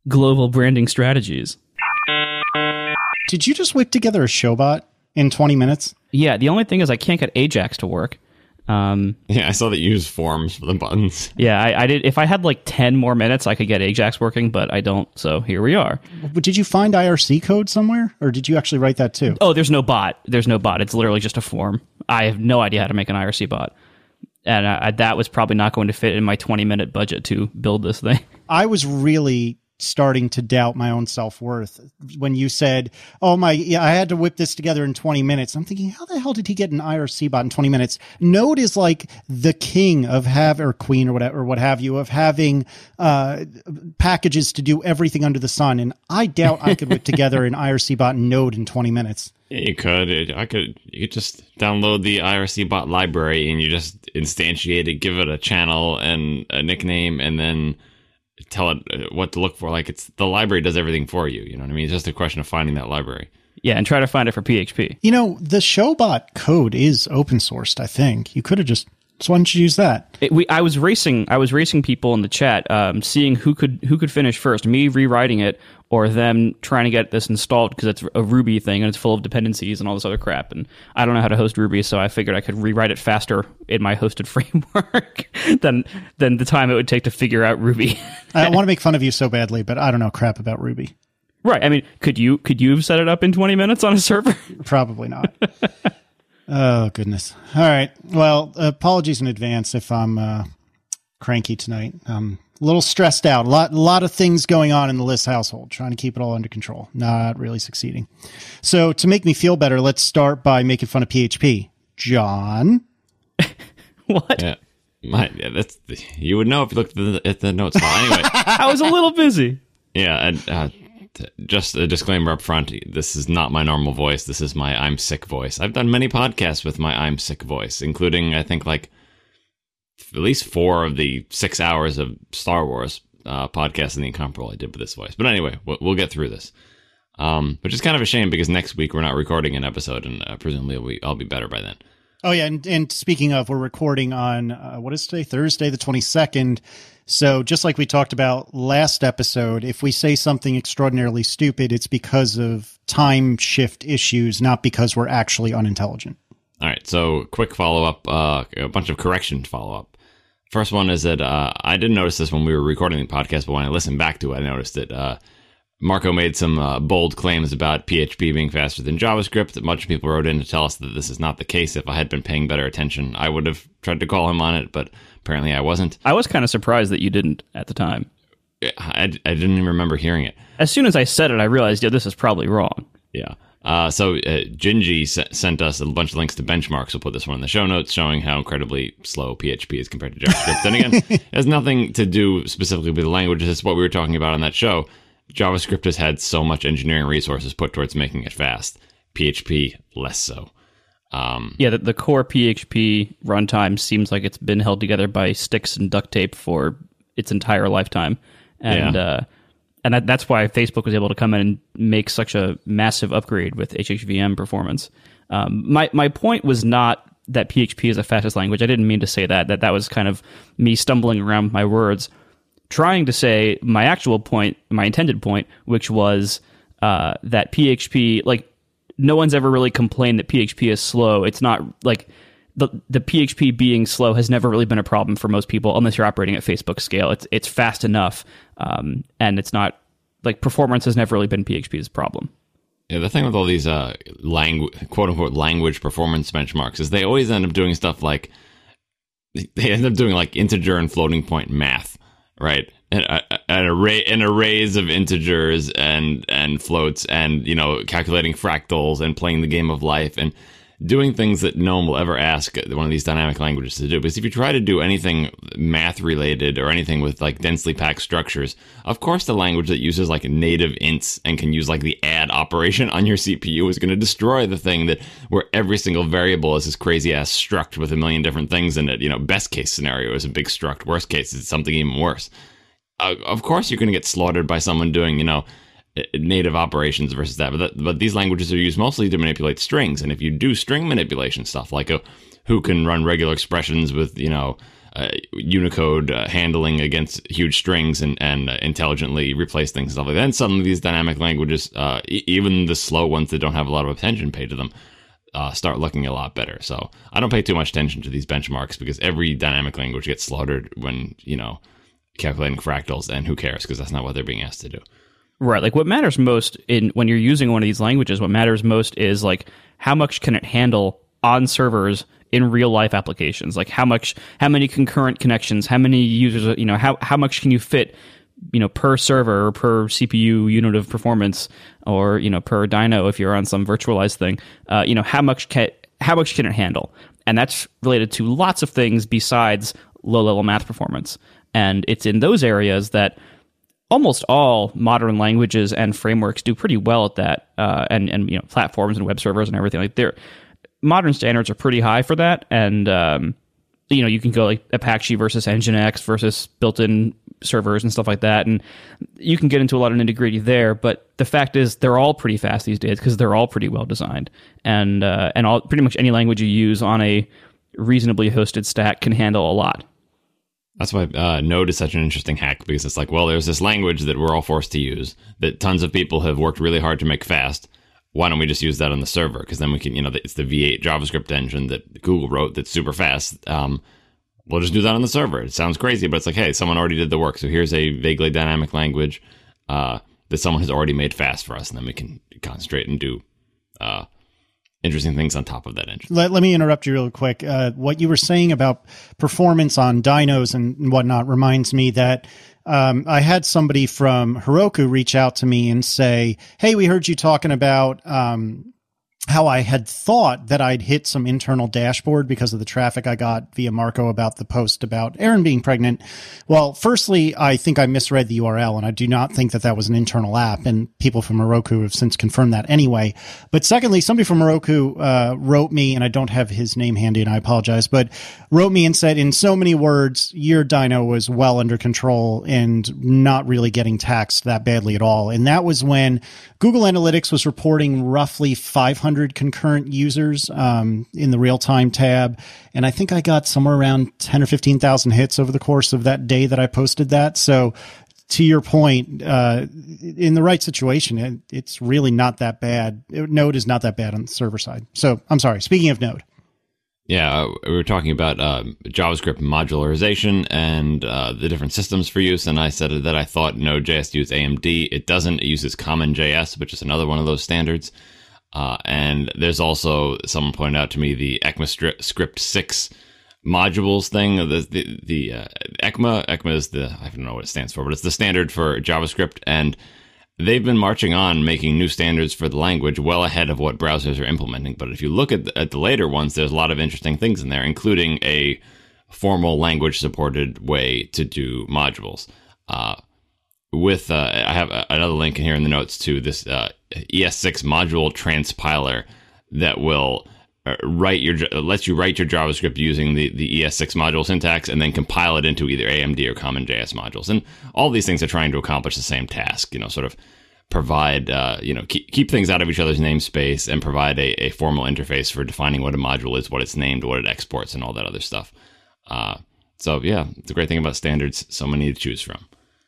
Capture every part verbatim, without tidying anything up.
global branding strategies. Did you just whip together a showbot in twenty minutes? Yeah, the only thing is I can't get Ajax to work. Um, yeah, I saw that you use forms for the buttons. Yeah, I, I did. If I had like ten more minutes, I could get Ajax working, but I don't. So here we are. But did you find I R C code somewhere, or did you actually write that too? Oh, there's no bot. There's no bot. It's literally just a form. I have no idea how to make an I R C bot, and I, that was probably not going to fit in my twenty minute budget to build this thing. I was really starting to doubt my own self-worth when you said, oh my, yeah, I had to whip this together in twenty minutes. I'm thinking, how the hell did he get an I R C bot in twenty minutes? Node is like the king of have, or queen or whatever, or what have you, of having uh, packages to do everything under the sun. And I doubt I could whip together an I R C bot in Node in twenty minutes. Yeah, you could. I could. You could just download the I R C bot library and you just instantiate it, give it a channel and a nickname, and then tell it what to look for. Like, it's the library does everything for you. You know what I mean? It's just a question of finding that library. Yeah, and try to find it for P H P. You know, the Showbot code is open sourced, I think. You could have just, so why didn't you use that? It, we, I was racing. I was racing people in the chat, um, seeing who could who could finish first. Me rewriting it, or them trying to get this installed because it's a Ruby thing and it's full of dependencies and all this other crap. And I don't know how to host Ruby, so I figured I could rewrite it faster in my hosted framework than than the time it would take to figure out Ruby. I want to make fun of you so badly, but I don't know crap about Ruby. Right. I mean, could you could you have set it up in twenty minutes on a server? Probably not. Oh, goodness. All right. Well, apologies in advance if I'm uh, cranky tonight. I'm a little stressed out. A lot, a lot of things going on in the List household, trying to keep it all under control. Not really succeeding. So to make me feel better, let's start by making fun of P H P. John? What? Yeah. My, yeah, that's you would know if you looked at the, at the notes file. Anyway, I was a little busy. Yeah, and, uh, t- just a disclaimer up front. This is not my normal voice. This is my I'm sick voice. I've done many podcasts with my I'm sick voice, including, I think, like at least four of the six hours of Star Wars uh, podcast in the Incomparable I did with this voice. But anyway, we'll, we'll get through this. Um, which is kind of a shame because next week we're not recording an episode, and uh, presumably I'll be, I'll be better by then. Oh, yeah. And, and speaking of, we're recording on, uh, what is today? Thursday, the twenty-second. So just like we talked about last episode, if we say something extraordinarily stupid, it's because of time shift issues, not because we're actually unintelligent. All right. So quick follow-up, uh, a bunch of corrections follow-up. First one is that uh, I didn't notice this when we were recording the podcast, but when I listened back to it, I noticed that uh, Marco made some uh, bold claims about P H P being faster than JavaScript. A bunch of people wrote in to tell us that this is not the case. If I had been paying better attention, I would have tried to call him on it, but apparently I wasn't. I was kind of surprised that you didn't at the time. I, I didn't even remember hearing it. As soon as I said it, I realized, yeah, this is probably wrong. Yeah. Uh, so uh, Gingy s- sent us a bunch of links to benchmarks. We'll put this one in the show notes showing how incredibly slow P H P is compared to JavaScript. And again, it has nothing to do specifically with the language. It's what we were talking about on that show. JavaScript has had so much engineering resources put towards making it fast. P H P, less so. Um, yeah, the, the core P H P runtime seems like it's been held together by sticks and duct tape for its entire lifetime. And, yeah. uh, and that, that's why Facebook was able to come in and make such a massive upgrade with H H V M performance. Um, my, my point was not that P H P is the fastest language. I didn't mean to say that. That that was kind of me stumbling around my words, trying to say my actual point, my intended point, which was uh, that P H P, like, no one's ever really complained that P H P is slow. It's not like the the P H P being slow has never really been a problem for most people, unless you're operating at Facebook scale. It's it's fast enough, um, and it's not like performance has never really been P H P's problem. Yeah, the thing with all these uh, langu- quote unquote language performance benchmarks is they always end up doing stuff like they end up doing like integer and floating point math, right? An, an array, an arrays of integers and and floats, and you know, calculating fractals and playing the game of life and doing things that no one will ever ask one of these dynamic languages to do. Because if you try to do anything math related or anything with like densely packed structures, of course the language that uses like native ints and can use like the add operation on your C P U is going to destroy the thing that where every single variable is this crazy ass struct with a million different things in it. You know, best case scenario is a big struct. Worst case is something even worse. Uh, of course you're going to get slaughtered by someone doing, you know, native operations versus that. But, that, but these languages are used mostly to manipulate strings. And if you do string manipulation stuff, like a, who can run regular expressions with, you know, uh, Unicode uh, handling against huge strings and, and uh, intelligently replace things and stuff like that. And suddenly these dynamic languages, uh, e- even the slow ones that don't have a lot of attention paid to them, uh, start looking a lot better. So I don't pay too much attention to these benchmarks because every dynamic language gets slaughtered when, you know, calculating fractals, and who cares, because that's not what they're being asked to do. Right. Like what matters most in when you're using one of these languages, what matters most is like how much can it handle on servers in real life applications? Like how much, how many concurrent connections, how many users, you know, how, how much can you fit, you know, per server or per C P U unit of performance, or, you know, per dyno if you're on some virtualized thing, uh, you know, how much can, how much can it handle? And that's related to lots of things besides low level math performance. And it's in those areas that almost all modern languages and frameworks do pretty well at that, uh, and and you know platforms and web servers and everything. Like their modern standards are pretty high for that, and um, you know you can go like Apache versus Nginx versus built-in servers and stuff like that, and you can get into a lot of nitty-gritty there. But the fact is, they're all pretty fast these days because they're all pretty well designed, and uh, and all pretty much any language you use on a reasonably hosted stack can handle a lot. That's why uh, Node is such an interesting hack, because it's like, well, there's this language that we're all forced to use that tons of people have worked really hard to make fast. Why don't we just use that on the server? Because then we can, you know, it's the V eight JavaScript engine that Google wrote that's super fast. Um, we'll just do that on the server. It sounds crazy, but it's like, hey, someone already did the work. So here's a vaguely dynamic language uh, that someone has already made fast for us, and then we can concentrate and do uh interesting things on top of that engine. Let, let me interrupt you real quick. Uh, what you were saying about performance on dynos and whatnot reminds me that um, I had somebody from Heroku reach out to me and say, hey, we heard you talking about um, how I had thought that I'd hit some internal dashboard because of the traffic I got via Marco about the post about Erin being pregnant. Well, firstly, I think I misread the U R L, and I do not think that that was an internal app, and people from Heroku have since confirmed that anyway. But secondly, somebody from Heroku uh, wrote me, and I don't have his name handy, and I apologize, but wrote me and said, in so many words, your dyno was well under control and not really getting taxed that badly at all. And that was when Google Analytics was reporting roughly five hundred concurrent users um, in the real-time tab. And I think I got somewhere around ten or fifteen thousand hits over the course of that day that I posted that. So to your point, uh, in the right situation, it, it's really not that bad. Node is not that bad on the server side. So I'm sorry. Speaking of Node. Yeah, we were talking about uh, JavaScript modularization and uh, the different systems for use, and I said that I thought Node.js used A M D. It doesn't. It uses CommonJS, which is another one of those standards. Uh, and there's also, someone pointed out to me, the ECMAScript six modules thing. The the, the uh, ECMA, ECMA is the, I don't know what it stands for, but it's the standard for JavaScript, and they've been marching on making new standards for the language well ahead of what browsers are implementing. But if you look at the, at the later ones, there's a lot of interesting things in there, including a formal language-supported way to do modules. Uh, with uh, I have another link in here in the notes to this uh, E S six module transpiler that will uh, write your lets you write your JavaScript using the, the E S six module syntax and then compile it into either A M D or CommonJS modules. And all these things are trying to accomplish the same task, you know, sort of provide, uh, you know, keep, keep things out of each other's namespace and provide a, a formal interface for defining what a module is, what it's named, what it exports, and all that other stuff. Uh, so, yeah, it's a great thing about standards. So many to choose from.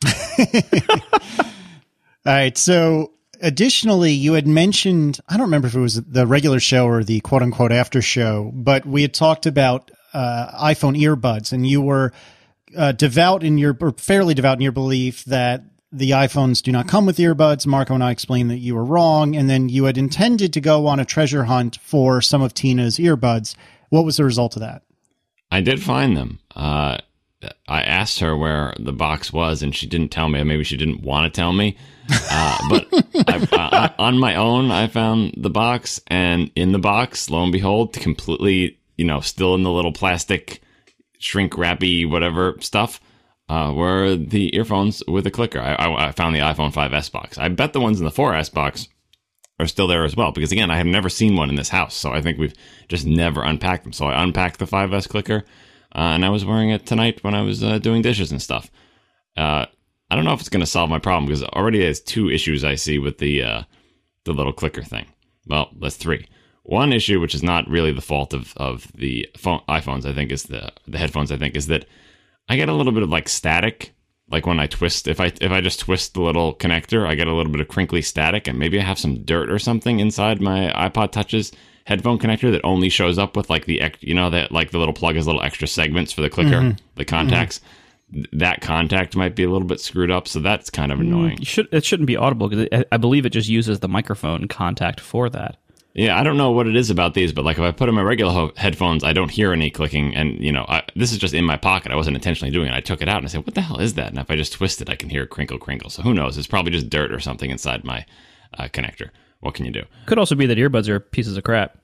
All right. So additionally, you had mentioned, I don't remember if it was the regular show or the quote unquote after show, but we had talked about uh, iPhone earbuds, and you were uh, devout in your, or fairly devout in your belief that the iPhones do not come with earbuds. Marco and I explained that you were wrong. And then you had intended to go on a treasure hunt for some of Tina's earbuds. What was the result of that? I did find them. Uh, I asked her where the box was, and she didn't tell me. Maybe she didn't want to tell me. Uh, but I, uh, on my own, I found the box, and in the box, lo and behold, completely, you know, still in the little plastic shrink wrappy whatever stuff, uh, were the earphones with a clicker. I, I, I found the iPhone five S box. I bet the ones in the four S box are still there as well, because again, I have never seen one in this house, so I think we've just never unpacked them. So I unpacked the five S clicker. Uh, and I was wearing it tonight when I was uh, doing dishes and stuff. Uh, I don't know if it's going to solve my problem, because already there's two issues I see with the uh, the little clicker thing. Well, that's three. One issue, which is not really the fault of, of the phone, iPhones, I think, is the the headphones, I think, is that I get a little bit of like static. Like when I twist, if I if I just twist the little connector, I get a little bit of crinkly static, and maybe I have some dirt or something inside my iPod Touch's headphone connector that only shows up with like the, you know, that like the little plug has little extra segments for the clicker, mm-hmm. the contacts. Mm-hmm. That contact might be a little bit screwed up, so that's kind of annoying. You should, it shouldn't be audible because I believe it just uses the microphone contact for that. Yeah, I don't know what it is about these, but like if I put in my regular ho- headphones, I don't hear any clicking. And, you know, I, this is just in my pocket. I wasn't intentionally doing it. I took it out and I said, what the hell is that? And if I just twist it, I can hear it crinkle, crinkle. So who knows? It's probably just dirt or something inside my uh, connector. What can you do? Could also be that earbuds are pieces of crap.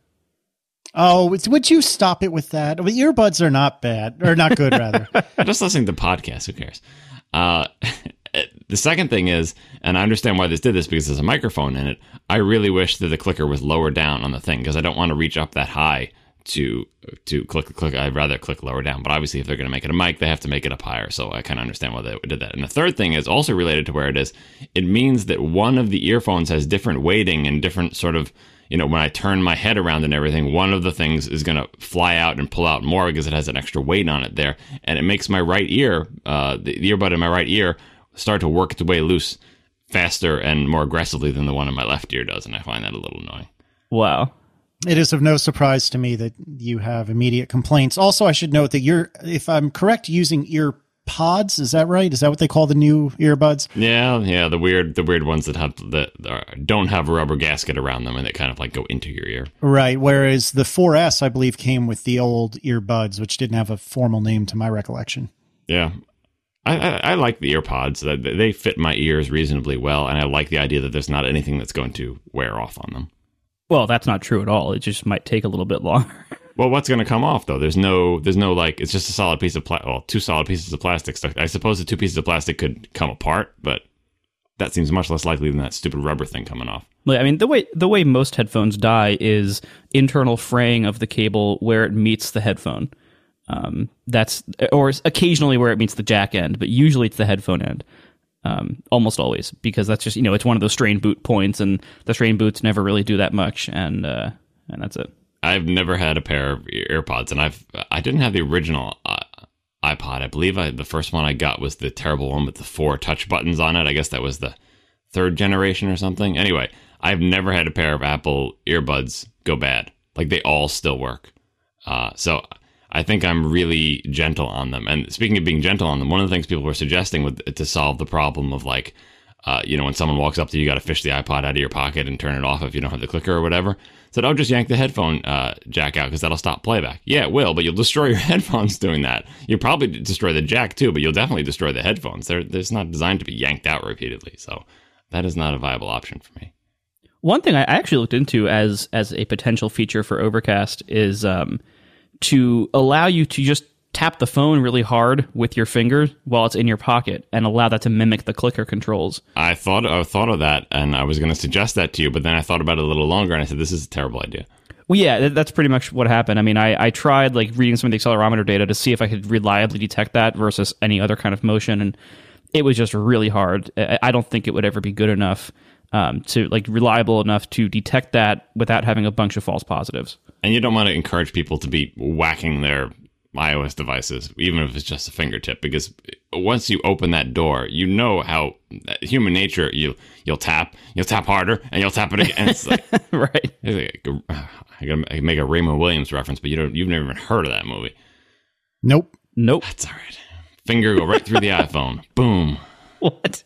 Oh, it's, would you stop it with that? Well, earbuds are not bad, or not good, rather. Just listening to podcasts. Who cares? Uh, the second thing is, and I understand why this did this because there's a microphone in it. I really wish that the clicker was lower down on the thing because I don't want to reach up that high to to click click. I'd rather click lower down. But obviously, if they're going to make it a mic, they have to make it up higher. So I kind of understand why they did that. And the third thing is also related to where it is. It means that one of the earphones has different weighting and different sort of, you know, when I turn my head around and everything, one of the things is going to fly out and pull out more because it has an extra weight on it there. And it makes my right ear, uh, the earbud in my right ear, start to work its way loose faster and more aggressively than the one in my left ear does. And I find that a little annoying. Wow. It is of no surprise to me that you have immediate complaints. Also, I should note that you're, if I'm correct, using ear pods. Is that right? Is that what they call the new earbuds? Yeah, yeah, the weird, the weird ones that have that don't have a rubber gasket around them and that kind of like go into your ear. Right. Whereas the four S, I believe, came with the old earbuds, which didn't have a formal name to my recollection. Yeah, I, I, I like the earpods. They fit my ears reasonably well, and I like the idea that there's not anything that's going to wear off on them. Well, that's not true at all. It just might take a little bit longer. Well, what's going to come off though? There's no, there's no like. It's just a solid piece of plastic. Well, two solid pieces of plastic stuck. I suppose the two pieces of plastic could come apart, but that seems much less likely than that stupid rubber thing coming off. I mean, the way the way most headphones die is internal fraying of the cable where it meets the headphone. Um, that's or occasionally where it meets the jack end, but usually it's the headphone end. Um, almost always, because that's just, you know, it's one of those strain boot points, and the strain boots never really do that much, and uh, and that's it. I've never had a pair of AirPods, and I've I didn't have the original uh, iPod. I believe I, the first one I got was the terrible one with the four touch buttons on it. I guess that was the third generation or something. Anyway, I've never had a pair of Apple earbuds go bad. Like, they all still work. Uh, so I think I'm really gentle on them. And speaking of being gentle on them, one of the things people were suggesting with, to solve the problem of like, uh, you know, when someone walks up to you, you got to fish the iPod out of your pocket and turn it off if you don't have the clicker or whatever. Said, oh, just yank the headphone uh, jack out because that'll stop playback. Yeah, it will, but you'll destroy your headphones doing that. You'll probably destroy the jack too, but you'll definitely destroy the headphones. They're, they're not designed to be yanked out repeatedly. So that is not a viable option for me. One thing I actually looked into as as a potential feature for Overcast is um, to allow you to just tap the phone really hard with your finger while it's in your pocket and allow that to mimic the clicker controls. I thought I thought of that, and I was going to suggest that to you, but then I thought about it a little longer, and I said, this is a terrible idea. Well, yeah, that's pretty much what happened. I mean, I, I tried like reading some of the accelerometer data to see if I could reliably detect that versus any other kind of motion, and it was just really hard. I don't think it would ever be good enough um, to like reliable enough to detect that without having a bunch of false positives. And you don't want to encourage people to be whacking their iOS devices, even if it's just a fingertip, because once you open that door, you know how human nature, you, you'll tap, you'll tap harder, and you'll tap it again. It's like, right. It's like, I gotta make a Raymond Williams reference, but you don't, you've never even heard of that movie. Nope. Nope. That's all right. Finger go right through the iPhone. Boom. What?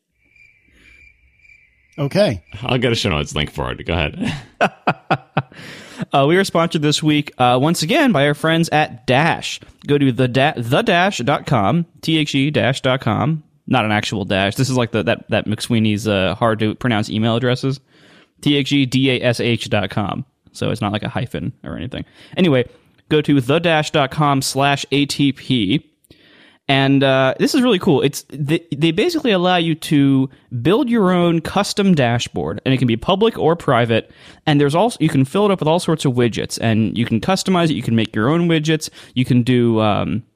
Okay. I'll get a show notes link for it. Go ahead. uh, we are sponsored this week, uh, once again, by our friends at Dash. Go to the da- the dash dot com, T H E dash dot com. Not an actual dash. This is like the, that, that McSweeney's uh, hard to pronounce email addresses. T H E D A S H dot com. So it's not like a hyphen or anything. Anyway, go to the dash dot com slash A T P. And uh, this is really cool. It's they, they basically allow you to build your own custom dashboard, and it can be public or private. And there's also you can fill it up with all sorts of widgets, and you can customize it. You can make your own widgets. You can do um,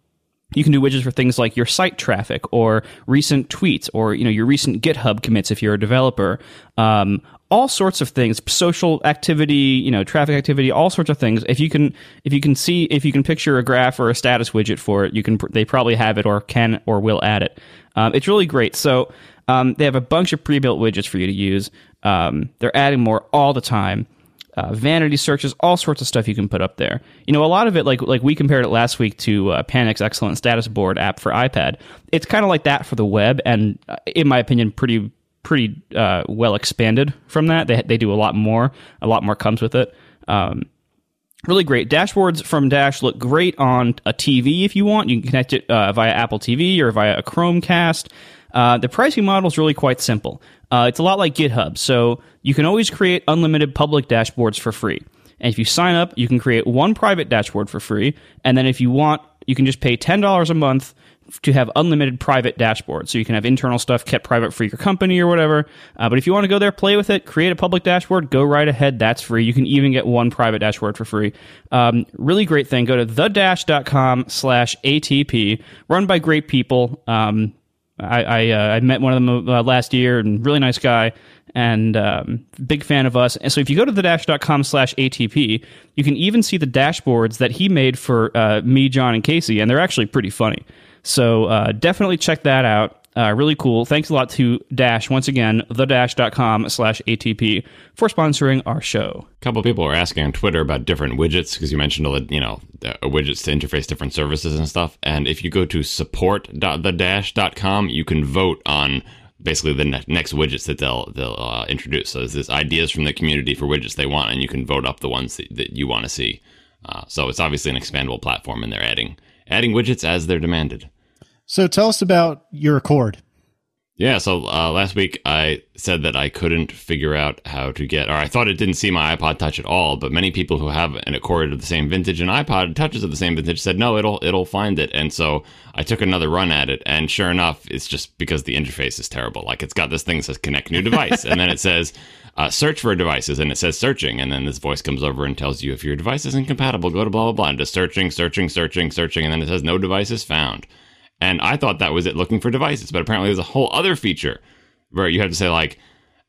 You can do widgets for things like your site traffic or recent tweets or, you know, your recent GitHub commits if you're a developer. Um, all sorts of things, social activity, you know, traffic activity, all sorts of things. If you can, if you can see, if you can picture a graph or a status widget for it, you can, they probably have it or can or will add it. Um, it's really great. So um, they have a bunch of pre-built widgets for you to use. Um, they're adding more all the time. Uh, vanity searches, all sorts of stuff you can put up there. You know, a lot of it, like like we compared it last week to uh, Panic's excellent status board app for iPad. It's kind of like that for the web, and uh, in my opinion, pretty pretty uh, well expanded from that. They they do a lot more. A lot more comes with it. Um, really great. Dashboards from Dash look great on a T V if you want. You can connect it uh, via Apple T V or via a Chromecast. Uh, the pricing model is really quite simple. Uh, it's a lot like GitHub, so you can always create unlimited public dashboards for free. And if you sign up, you can create one private dashboard for free, and then if you want, you can just pay ten dollars a month to have unlimited private dashboards. So you can have internal stuff kept private for your company or whatever. Uh, but if you want to go there, play with it, create a public dashboard, go right ahead. That's free. You can even get one private dashboard for free. Um, really great thing. Go to thedash.com slash ATP, run by great people. Um, I I, uh, I met one of them uh, last year, and really nice guy, and um, big fan of us. And so if you go to thedash.com slash ATP, you can even see the dashboards that he made for uh, me, John, and Casey, and they're actually pretty funny. So uh, definitely check that out. Uh, really cool. Thanks a lot to Dash, once again, thedash.com slash ATP for sponsoring our show. A couple of people were asking on Twitter about different widgets, because you mentioned, you know, widgets to interface different services and stuff. And if you go to support dot the dash dot com, you can vote on basically the ne- next widgets that they'll they'll uh, introduce. So there's ideas from the community for widgets they want, and you can vote up the ones that, that you want to see. Uh, so it's obviously an expandable platform, and they're adding adding widgets as they're demanded. So tell us about your Accord. Yeah, so uh, last week I said that I couldn't figure out how to get, or I thought it didn't see my iPod Touch at all, but many people who have an Accord of the same vintage and iPod Touches of the same vintage said, no, it'll it'll find it. And so I took another run at it, and sure enough, it's just because the interface is terrible. Like, it's got this thing that says connect new device, and then it says uh, search for devices, and it says searching, and then this voice comes over and tells you if your device is incompatible, go to blah, blah, blah, and just searching, searching, searching, searching, and then it says no devices found. And I thought that was it, looking for devices, but apparently there's a whole other feature where you have to say, like,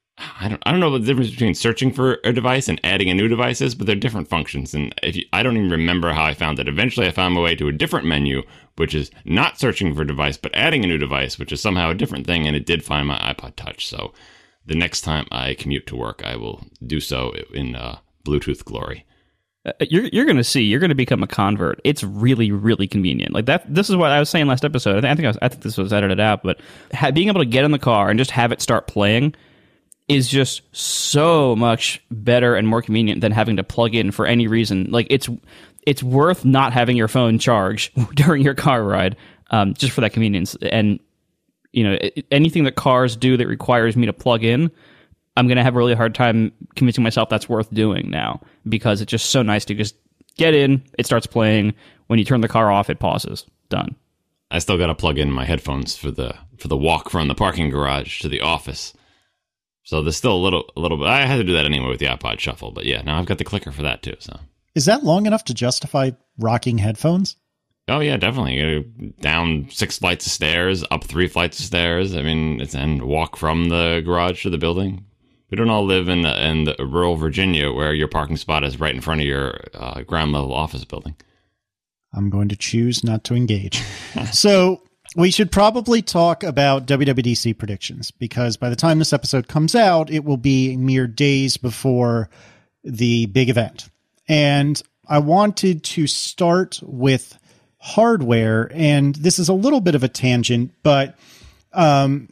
I don't, I don't know what the difference between searching for a device and adding a new device is, but they're different functions. And if you, I don't even remember how I found it. Eventually, I found my way to a different menu, which is not searching for a device, but adding a new device, which is somehow a different thing. And it did find my iPod Touch. So the next time I commute to work, I will do so in uh, Bluetooth glory. Uh, you're you're going to see. You're going to become a convert. It's really, really convenient. Like that. This is what I was saying last episode. I think I think, I was, I think this was edited out, but ha- being able to get in the car and just have it start playing is just so much better and more convenient than having to plug in for any reason. Like, it's it's worth not having your phone charged during your car ride, um, just for that convenience. And you know, anything that cars do that requires me to plug in, I'm going to have a really hard time convincing myself that's worth doing now, because it's just so nice to just get in, it starts playing. When you turn the car off, it pauses. Done. I still got to plug in my headphones for the for the walk from the parking garage to the office. So there's still a little a little bit. I had to do that anyway with the iPod Shuffle, but yeah, now I've got the clicker for that too. So is that long enough to justify rocking headphones? Oh yeah, definitely. You go down six flights of stairs, up three flights of stairs. I mean, it's, and walk from the garage to the building. We don't all live in the, in the rural Virginia where your parking spot is right in front of your uh, ground level office building. I'm going to choose not to engage. So we should probably talk about W W D C predictions, because by the time this episode comes out, it will be mere days before the big event. And I wanted to start with hardware, and this is a little bit of a tangent, but um,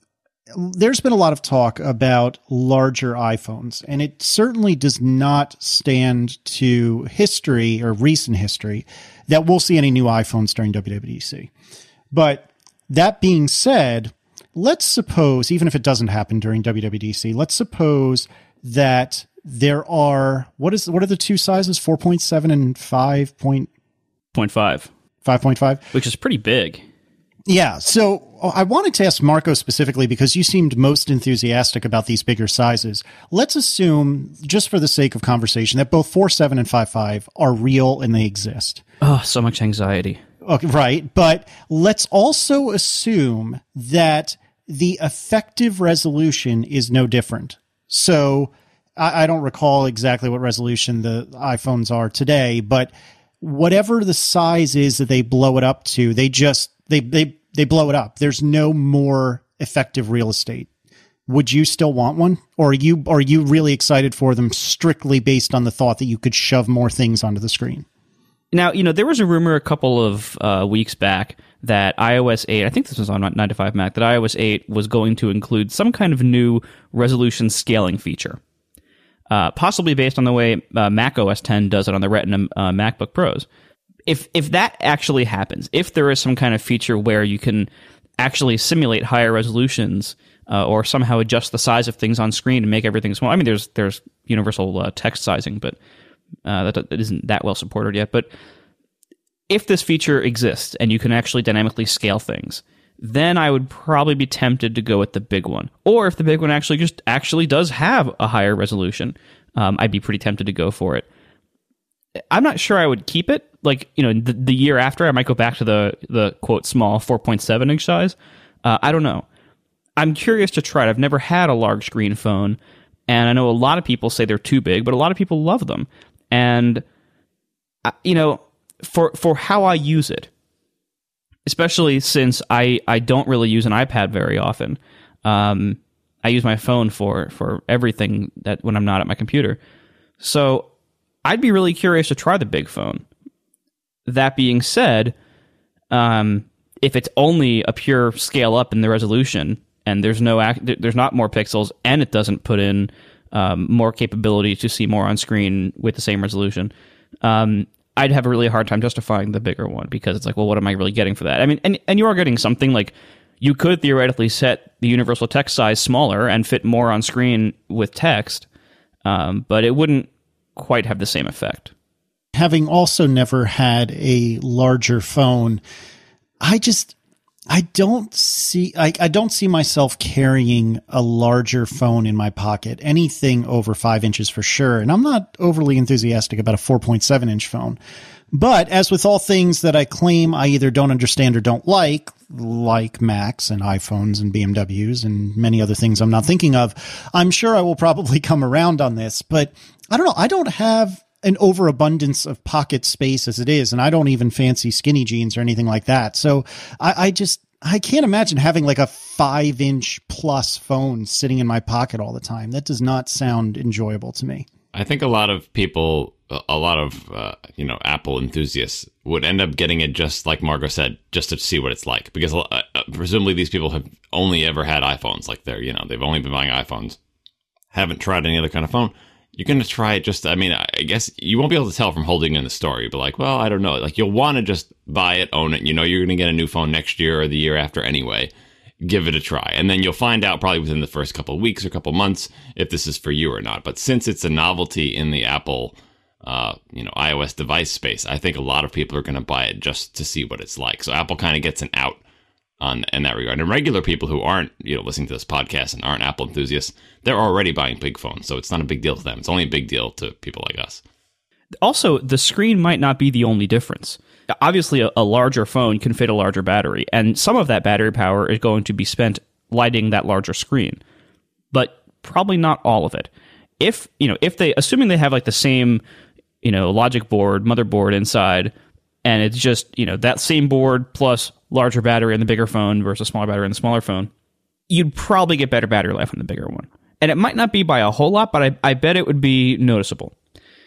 there's been a lot of talk about larger iPhones, and it certainly does not stand to history or recent history that we'll see any new iPhones during W W D C. But that being said, let's suppose, even if it doesn't happen during W W D C, let's suppose that there are, what is what are the two sizes, four point seven and five point five? five point five? Which is pretty big. Yeah, so I wanted to ask Marco specifically because you seemed most enthusiastic about these bigger sizes. Let's assume, just for the sake of conversation, that both four point seven and five point five are real and they exist. Oh, so much anxiety. Okay, right. But let's also assume that the effective resolution is no different. So I, I don't recall exactly what resolution the iPhones are today, but whatever the size is that they blow it up to, they just, they, they, they blow it up. There's no more effective real estate. Would you still want one? Or are you, are you really excited for them strictly based on the thought that you could shove more things onto the screen? Now, you know, there was a rumor a couple of uh, weeks back that i O S eight, I think this was on nine to five Mac, that i O S eight was going to include some kind of new resolution scaling feature, uh, possibly based on the way uh, Mac O S ten does it on the Retina uh, MacBook Pros. If if that actually happens, if there is some kind of feature where you can actually simulate higher resolutions uh, or somehow adjust the size of things on screen and make everything small. I mean, there's there's universal uh, text sizing, but Uh, that, that isn't that well supported yet. But if this feature exists and you can actually dynamically scale things, then I would probably be tempted to go with the big one. Or if the big one actually just actually does have a higher resolution, um, I'd be pretty tempted to go for it. I'm not sure I would keep it. Like, you know, the, the year after, I might go back to the, the quote, small four point seven inch size. Uh, I don't know. I'm curious to try it. I've never had a large screen phone, and I know a lot of people say they're too big, but a lot of people love them. And, you know, for for how I use it, especially since I, I don't really use an iPad very often, um, I use my phone for, for everything that when I'm not at my computer. So I'd be really curious to try the big phone. That being said, um, if it's only a pure scale up in the resolution and there's no act, there's not more pixels and it doesn't put in Um, more capability to see more on screen with the same resolution, um, I'd have a really hard time justifying the bigger one, because it's like, well, what am I really getting for that? I mean, and, and you are getting something. Like, you could theoretically set the universal text size smaller and fit more on screen with text, um, but it wouldn't quite have the same effect. Having also never had a larger phone, I just... I don't see, I, I don't see myself carrying a larger phone in my pocket, anything over five inches for sure. And I'm not overly enthusiastic about a four point seven inch phone. But as with all things that I claim I either don't understand or don't like, like Macs and iPhones and B M Ws and many other things I'm not thinking of, I'm sure I will probably come around on this. But I don't know. I don't have an overabundance of pocket space as it is, and I don't even fancy skinny jeans or anything like that. So I, I just, I can't imagine having like a five inch plus phone sitting in my pocket all the time. That does not sound enjoyable to me. I think a lot of people, a lot of, uh, you know, Apple enthusiasts would end up getting it just like Margot said, just to see what it's like. Because uh, presumably these people have only ever had iPhones. Like they're, you know, they've only been buying iPhones. Haven't tried any other kind of phone. You're going to try it just, I mean, I guess you won't be able to tell from holding it in the store. You'll be like, well, I don't know. Like, you'll want to just buy it, own it. You know, you're going to get a new phone next year or the year after anyway. Give it a try. And then you'll find out probably within the first couple of weeks or couple of months if this is for you or not. But since it's a novelty in the Apple, uh, you know, iOS device space, I think a lot of people are going to buy it just to see what it's like. So Apple kind of gets an out on in that regard. And regular people who aren't, you know, listening to this podcast and aren't Apple enthusiasts, they're already buying big phones, so it's not a big deal to them. It's only a big deal to people like us. Also, the screen might not be the only difference. Obviously, a, a larger phone can fit a larger battery, and some of that battery power is going to be spent lighting that larger screen, but probably not all of it. If, you know, if they, assuming they have like the same, you know, logic board, motherboard inside, and it's just, you know, that same board plus larger battery in the bigger phone versus smaller battery in the smaller phone, you'd probably get better battery life on the bigger one. And it might not be by a whole lot, but I, I bet it would be noticeable.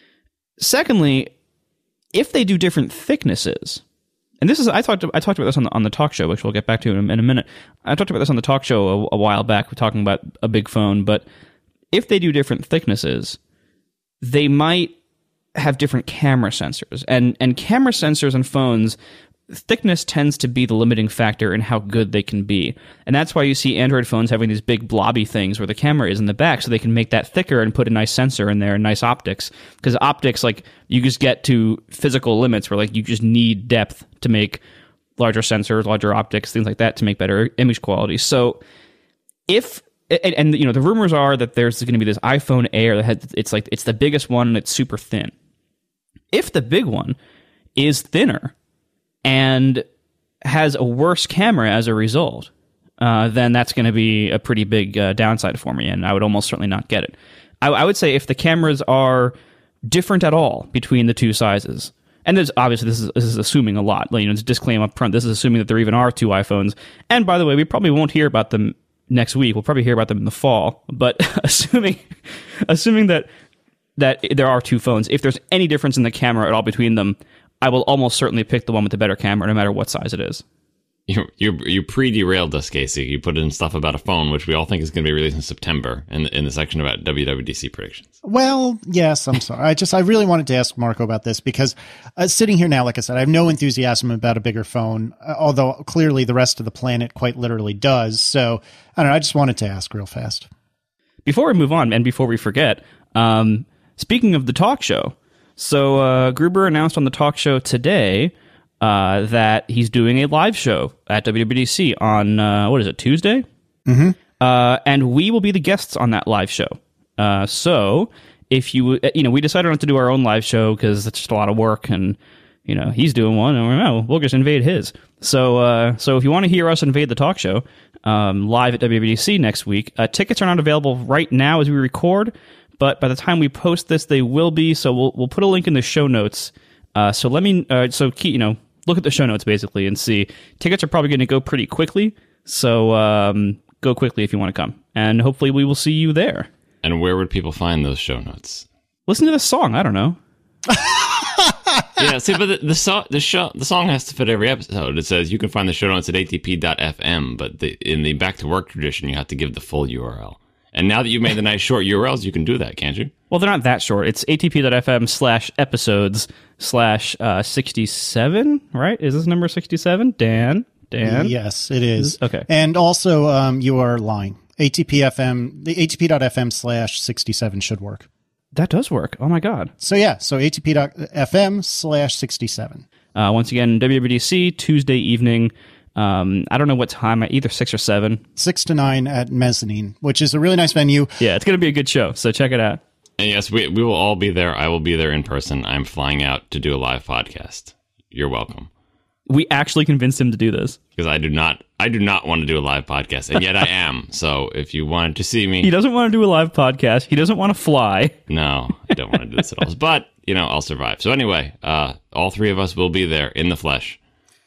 Secondly, if they do different thicknesses, and this is, I talked, I talked about this on the, on the talk show, which we'll get back to in a, in a minute. I talked about this on the talk show a, a while back, talking about a big phone, but if they do different thicknesses, they might have different camera sensors. And, and camera sensors and phones, thickness tends to be the limiting factor in how good they can be. And that's why you see Android phones having these big blobby things where the camera is in the back, so they can make that thicker and put a nice sensor in there and nice optics. Because optics, like, you just get to physical limits where, like, you just need depth to make larger sensors, larger optics, things like that to make better image quality. So if, and, and you know, the rumors are that there's going to be this iPhone Air that has, it's like, it's the biggest one and it's super thin. If the big one is thinner, and has a worse camera as a result, uh, then that's going to be a pretty big uh, downside for me, and I would almost certainly not get it. I, I would say if the cameras are different at all between the two sizes, and there's obviously this is this is assuming a lot. You know, it's a disclaimer up front. This is assuming that there even are two iPhones. And by the way, we probably won't hear about them next week. We'll probably hear about them in the fall. But assuming assuming that that there are two phones, if there's any difference in the camera at all between them, I will almost certainly pick the one with the better camera, no matter what size it is. You you you pre-derailed us, Casey. You put in stuff about a phone, which we all think is going to be released in September, in the, in the section about W W D C predictions. Well, yes, I'm sorry. I just I really wanted to ask Marco about this because uh, sitting here now, like I said, I have no enthusiasm about a bigger phone, uh, although clearly the rest of the planet quite literally does. So I don't know. I just wanted to ask real fast. Before we move on, and before we forget, um, speaking of the talk show, so uh, Gruber announced on the talk show today Uh, that he's doing a live show at W W D C on, uh, what is it, Tuesday? Mm-hmm. Uh, and we will be the guests on that live show. Uh, so if you, you know, we decided not to do our own live show because it's just a lot of work and, you know, he's doing one and we're, oh, we'll just invade his. So, uh, so if you want to hear us invade the talk show, um, live at W W D C next week, uh, tickets are not available right now as we record, but by the time we post this, they will be. So we'll, we'll put a link in the show notes. Uh, so let me, uh, so key, you know, look at the show notes basically and see. Tickets are probably going to go pretty quickly, so um, go quickly if you want to come. And hopefully we will see you there. And where would people find those show notes? Listen to the song. I don't know. Yeah, see, but the, the, so, the, show, the song has to fit every episode. It says you can find the show notes at A T P dot F M, but the, in the Back to Work tradition, you have to give the full U R L. And now that you've made the nice short U R Ls, you can do that, can't you? Well, they're not that short. It's A T P dot F M slash episodes slash sixty-seven, right? Is this number sixty-seven? Dan? Dan? Yes, it is. Okay. And also, um, you are lying. A T P F M, the A T P dot F M slash sixty-seven should work. That does work. Oh, my God. So, yeah. So, A T P dot F M slash sixty-seven. Uh, once again, W W D C, Tuesday evening. Um, I don't know what time, either six or seven. Six to nine at Mezzanine, which is a really nice venue. Yeah, it's going to be a good show, so check it out. And yes, we we will all be there. I will be there in person. I'm flying out to do a live podcast. You're welcome. We actually convinced him to do this. Because I do not I do not want to do a live podcast, and yet I am. So if you wanted to see me... He doesn't want to do a live podcast. He doesn't want to fly. No, I don't want to do this at all. But, you know, I'll survive. So anyway, uh, all three of us will be there in the flesh.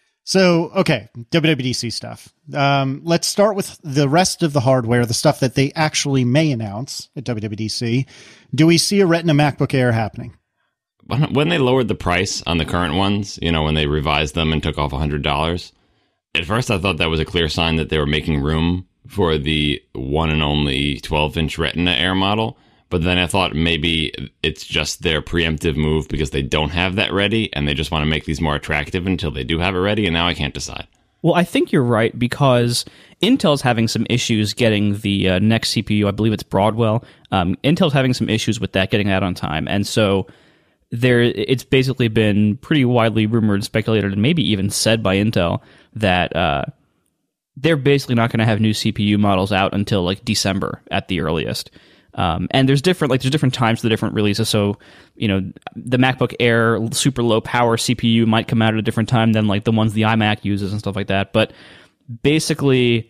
So, okay, W W D C stuff. Um, let's start with the rest of the hardware, the stuff that they actually may announce at W W D C. Do we see a Retina MacBook Air happening? When they lowered the price on the current ones, you know, when they revised them and took off one hundred dollars, at first I thought that was a clear sign that they were making room for the one and only twelve-inch Retina Air model. But then I thought maybe it's just their preemptive move because they don't have that ready and they just want to make these more attractive until they do have it ready. And now I can't decide. Well, I think you're right because Intel's having some issues getting the uh, next C P U. I believe it's Broadwell. Um, Intel's having some issues with that, getting that on time. And so there, it's basically been pretty widely rumored, speculated, and maybe even said by Intel that uh, they're basically not going to have new C P U models out until like December at the earliest. Um, and there's different, like there's different times for the different releases. So, you know, the MacBook Air super low power C P U might come out at a different time than like the ones the iMac uses and stuff like that. But basically,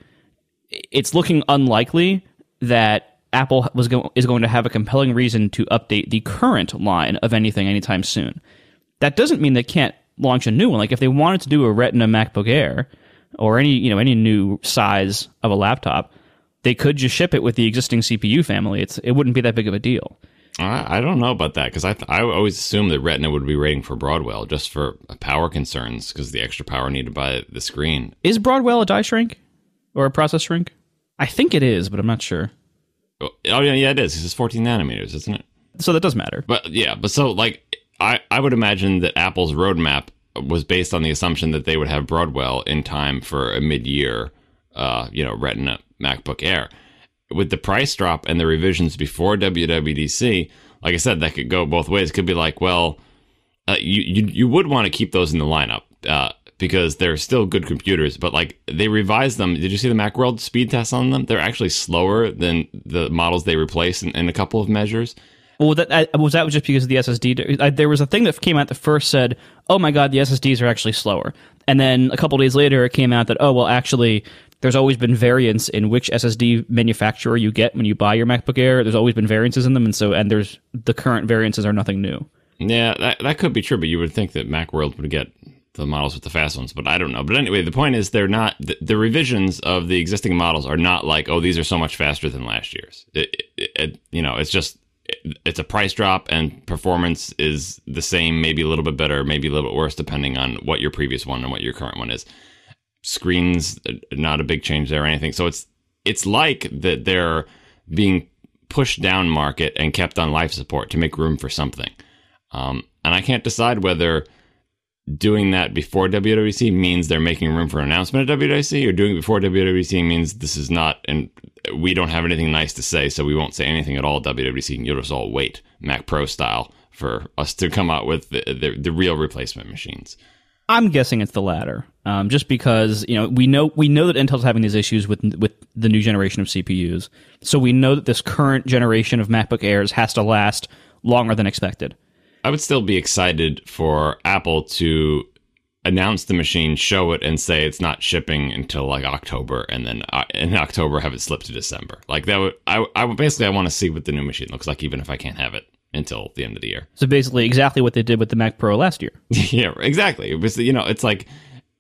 it's looking unlikely that Apple was go- is going to have a compelling reason to update the current line of anything anytime soon. That doesn't mean they can't launch a new one. Like if they wanted to do a Retina MacBook Air or any, you know, any new size of a laptop, they could just ship it with the existing C P U family. It's it wouldn't be that big of a deal. I, I don't know about that because I th- I always assumed that Retina would be rating for Broadwell just for power concerns because the extra power needed by the screen. Is Broadwell a die shrink or a process shrink? I think it is, but I'm not sure. Oh yeah, yeah, it is. It's fourteen nanometers, isn't it? So that does matter. But yeah, but so like I I would imagine that Apple's roadmap was based on the assumption that they would have Broadwell in time for a mid-year, uh, you know, Retina MacBook Air. With the price drop and the revisions before W W D C, like I said, that could go both ways. It could be like, well, uh, you, you you would want to keep those in the lineup uh, because they're still good computers, but like they revised them. Did you see the Macworld speed tests on them? They're actually slower than the models they replaced in, in a couple of measures. Well, that I, was that just because of the S S D? I, there was a thing that came out that first said, "Oh my God, the S S Ds are actually slower," and then a couple days later, it came out that, "Oh well, actually, there's always been variance in which S S D manufacturer you get when you buy your MacBook Air. There's always been variances in them, and so and there's the current variances are nothing new." Yeah, that that could be true, but you would think that Macworld would get the models with the fast ones, but I don't know. But anyway, the point is they're not the, the revisions of the existing models are not like, oh, these are so much faster than last year's. It, it, it, you know, it's just it, it's a price drop, and performance is the same, maybe a little bit better, maybe a little bit worse, depending on what your previous one and what your current one is. Screens, not a big change there or anything. So it's it's like that they're being pushed down market and kept on life support to make room for something. Um, and I can't decide whether doing that before W W D C means they're making room for an announcement at W W D C, or doing it before W W D C means this is not, and we don't have anything nice to say, so we won't say anything at all at W W D C, and you'll just all wait, Mac Pro style, for us to come out with the, the, the real replacement machines. I'm guessing it's the latter, um, just because you know we know we know that Intel's having these issues with with the new generation of C P Us, so we know that this current generation of MacBook Airs has to last longer than expected. I would still be excited for Apple to announce the machine, show it, and say it's not shipping until like October, and then uh, in October have it slip to December. Like that would I, I would basically I want to see what the new machine looks like, even if I can't have it until the end of the year. So basically, exactly what they did with the Mac Pro last year. Yeah, exactly. It was, you know, it's like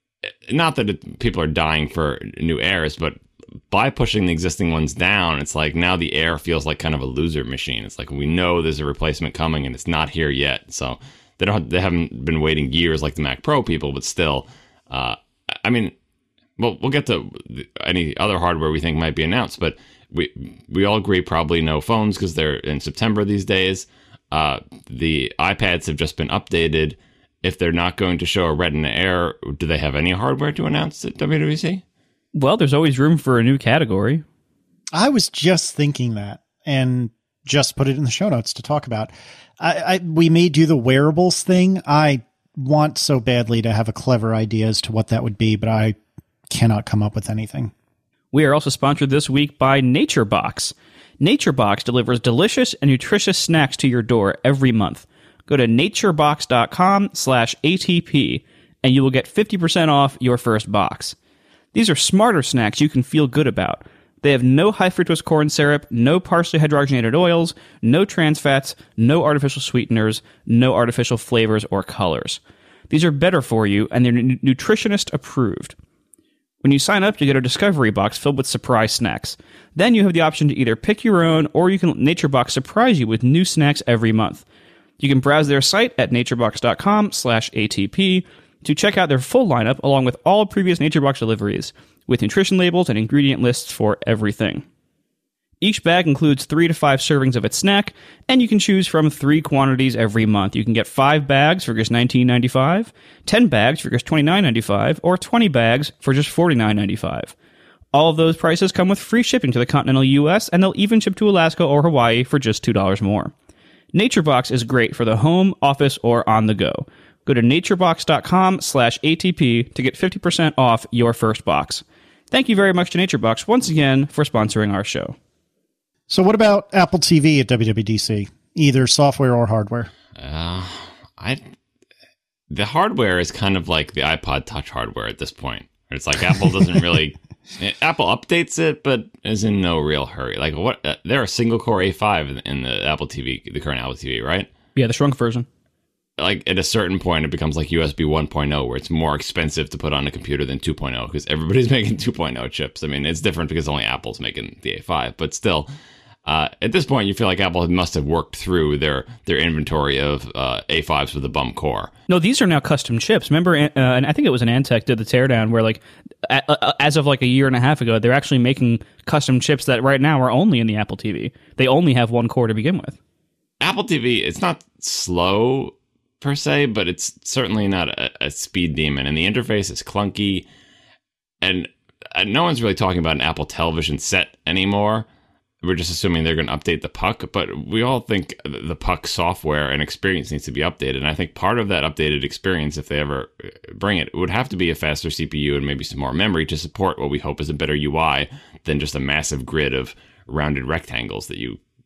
not that it, people are dying for new Airs, but by pushing the existing ones down, it's like now the Air feels like kind of a loser machine. It's like we know there's a replacement coming and it's not here yet. So they don't they haven't been waiting years like the Mac Pro people, but still, uh, I mean, well, we'll get to any other hardware we think might be announced, but we we all agree probably no phones because they're in September these days. Uh, the iPads have just been updated. If they're not going to show a Retina Air, do they have any hardware to announce at W W D C? Well, there's always room for a new category. I was just thinking that and just put it in the show notes to talk about. I, I we may do the wearables thing. I want so badly to have a clever idea as to what that would be, but I cannot come up with anything. We are also sponsored this week by NatureBox. NatureBox delivers delicious and nutritious snacks to your door every month. Go to naturebox.com slash ATP and you will get fifty percent off your first box. These are smarter snacks you can feel good about. They have no high-fructose corn syrup, no partially hydrogenated oils, no trans fats, no artificial sweeteners, no artificial flavors or colors. These are better for you, and they're n- nutritionist approved. When you sign up, you get a discovery box filled with surprise snacks. Then you have the option to either pick your own, or you can let NatureBox surprise you with new snacks every month. You can browse their site at naturebox.com slash ATP to check out their full lineup along with all previous NatureBox deliveries, with nutrition labels and ingredient lists for everything. Each bag includes three to five servings of its snack, and you can choose from three quantities every month. You can get five bags for just nineteen ninety-five, ten bags for just twenty-nine ninety-five, or twenty bags for just forty-nine ninety-five. All of those prices come with free shipping to the continental U S, and they'll even ship to Alaska or Hawaii for just two dollars more. NatureBox is great for the home, office, or on the go. Go to naturebox.com slash ATP to get fifty percent off your first box. Thank you very much to NatureBox once again for sponsoring our show. So what about Apple T V at W W D C? Either software or hardware? Uh, I the hardware is kind of like the iPod Touch hardware at this point. It's like Apple doesn't really Apple updates it, but is in no real hurry. Like what? Uh, they're a single core A five in, in the Apple T V, the current Apple T V, right? Yeah, the shrunk version. Like at a certain point, it becomes like U S B one point oh, where it's more expensive to put on a computer than two point oh because everybody's making two point oh chips. I mean, it's different because only Apple's making the A five, but still, uh, at this point, you feel like Apple must have worked through their their inventory of uh, A fives with a bum core. No, these are now custom chips. Remember, uh, and I think it was an Antec did the teardown where, like, a, as of like a year and a half ago, they're actually making custom chips that right now are only in the Apple T V. They only have one core to begin with. Apple T V, it's not slow per se, but it's certainly not a, a speed demon, and the interface is clunky, and uh, no one's really talking about an Apple television set anymore. We're just assuming they're going to update the Puck, but we all think the Puck software and experience needs to be updated, and I think part of that updated experience, if they ever bring it, would have to be a faster C P U and maybe some more memory to support what we hope is a better U I than just a massive grid of rounded rectangles that you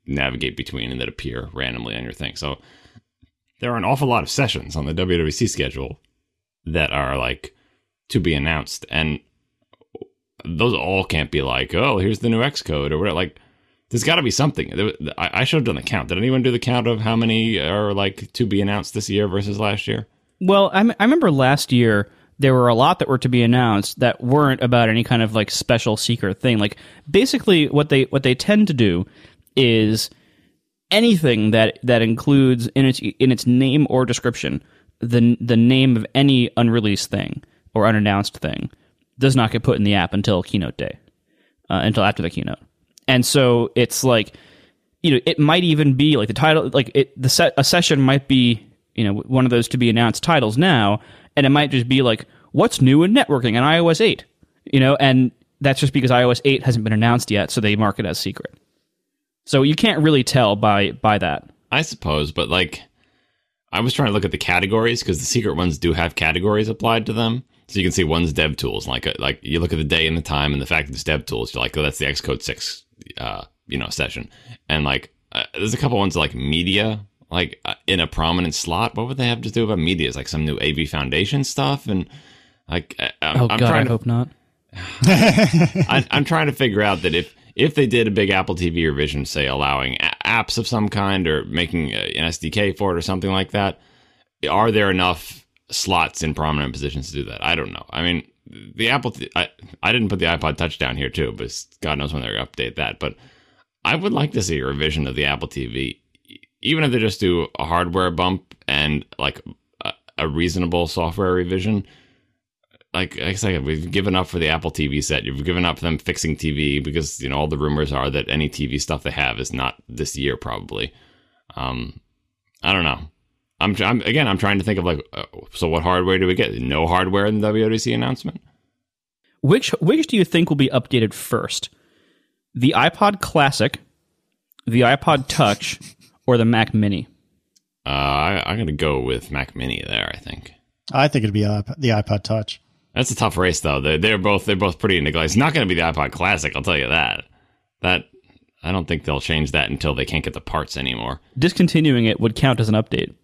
navigate between and that appear randomly on your thing. So there are an awful lot of sessions on the W W D C schedule that are like to be announced, and those all can't be like, oh, here's the new Xcode or whatever. Like, there's got to be something. I should have done the count. Did anyone do the count of how many are like to be announced this year versus last year? Well, I, m- I remember last year there were a lot that were to be announced that weren't about any kind of like special secret thing. Like basically, what they what they tend to do is anything that that includes in its in its name or description the the name of any unreleased thing or unannounced thing does not get put in the app until keynote day, uh, until after the keynote. And so it's like, you know, it might even be like the title, like it, the set, a session might be, you know, one of those to be announced titles now, and it might just be like, what's new in networking in i O S eight, you know, and that's just because i O S eight hasn't been announced yet, so they mark it as secret. So you can't really tell by by that. I suppose, but like, I was trying to look at the categories because the secret ones do have categories applied to them. So you can see one's dev tools, like like you look at the day and the time and the fact that it's dev tools. You're like, oh, that's the Xcode six, uh, you know, session. And like, uh, there's a couple ones like media, like uh, in a prominent slot. What would they have to do about media? Is like some new A V Foundation stuff, and like, I, I'm, oh I'm god, trying I to, hope not. I, I'm trying to figure out that if if they did a big Apple T V revision, say allowing a- apps of some kind or making a, an S D K for it or something like that, are there enough slots in prominent positions to do that? I don't know. I mean, the Apple, th- I, I didn't put the iPod Touch down here too, but God knows when they're going to update that. But I would like to see a revision of the Apple T V, even if they just do a hardware bump and like a, a reasonable software revision. Like, like I said, we've given up for the Apple T V set. You've given up for them fixing T V because, you know, all the rumors are that any T V stuff they have is not this year, probably. Um, I don't know. I'm, I'm again. I'm trying to think of like, uh, so what hardware do we get? No hardware in the W W D C announcement. Which which do you think will be updated first? The iPod Classic, the iPod Touch, or the Mac Mini? Uh, I, I'm going to go with Mac Mini there. I think. I think it'd be uh, the iPod Touch. That's a tough race, though. They're they're both they're both pretty neglected. It's not going to be the iPod Classic. I'll tell you that. That I don't think they'll change that until they can't get the parts anymore. Discontinuing it would count as an update.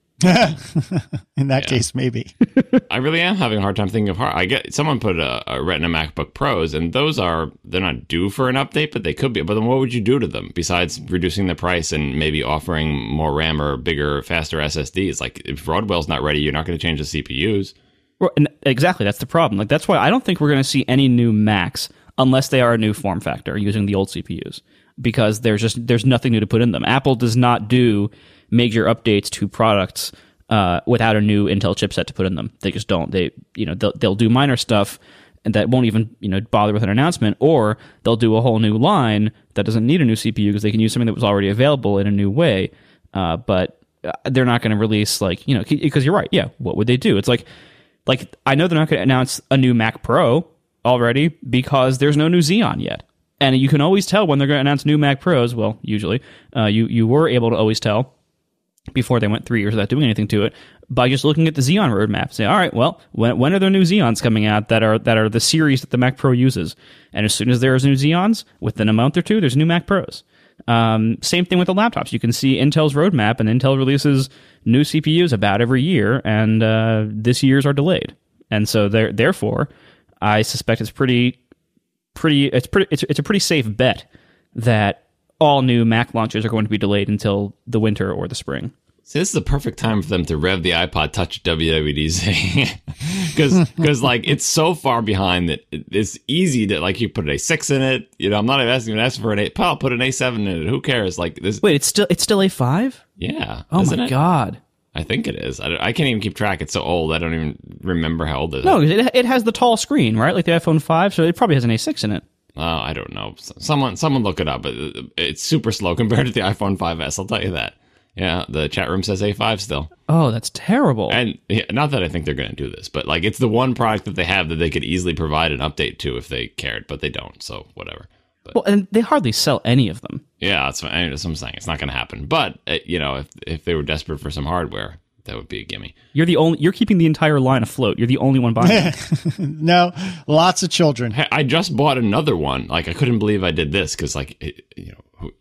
In that Yeah. case, maybe. I really am having a hard time thinking of hard. I get someone put a, a Retina MacBook Pros, and those are they're not due for an update, but they could be. But then what would you do to them besides reducing the price and maybe offering more RAM or bigger, faster S S Ds? Like if Broadwell's not ready, you're not going to change the C P Us. Well, and exactly, that's the problem. Like that's why I don't think we're going to see any new Macs unless they are a new form factor using the old C P Us, because there's just there's nothing new to put in them. Apple does not do major updates to products uh, without a new Intel chipset to put in them. They just don't. They you know they'll, they'll do minor stuff and that won't even you know bother with an announcement, or they'll do a whole new line that doesn't need a new C P U because they can use something that was already available in a new way. Uh, but they're not going to release like you know because you're right. Yeah, what would they do? It's like like I know they're not going to announce a new Mac Pro already because there's no new Xeon yet. And you can always tell when they're going to announce new Mac Pros. Well, usually uh, you you were able to always tell before they went three years without doing anything to it by just looking at the Xeon roadmap. Say, all right, well, when when are there new Xeons coming out that are that are the series that the Mac Pro uses? And as soon as there's new Xeons, within a month or two, there's new Mac Pros. Um, same thing with the laptops. You can see Intel's roadmap, and Intel releases new C P Us about every year, and uh, this year's are delayed. And so there, therefore, I suspect it's pretty, pretty, it's pretty, it's it's a pretty safe bet that all new Mac launches are going to be delayed until the winter or the spring. See, this is the perfect time for them to rev the iPod Touch at W W D C. Because, because like, it's so far behind that it's easy to, like, you put an A six in it. You know, I'm not even asking, asking for an A, I'll put an A seven in it. Who cares? Like, this. Wait, it's still it's still A five? Yeah. Oh isn't my it? God. I think it is. I, don't- I can't even keep track. It's so old. I don't even remember how old it is. No, it it has the tall screen, right? Like the iPhone five, so it probably has an A six in it. Oh, I don't know. S- Someone, someone look it up. It- It's super slow compared to the iPhone five S. I'll tell you that. Yeah, the chat room says A five still. Oh, that's terrible. And yeah, not that I think they're going to do this, but like it's the one product that they have that they could easily provide an update to if they cared, but they don't. So whatever. But Well, and they hardly sell any of them. yeah, that's what, that's what I'm saying. It's not going to happen. But uh, you know, if if they were desperate for some hardware, that would be a gimme. You're the only. You're keeping the entire line afloat. You're the only one buying it. No, lots of children. Hey, I just bought another one. Like I couldn't believe I did this because like it, you know it's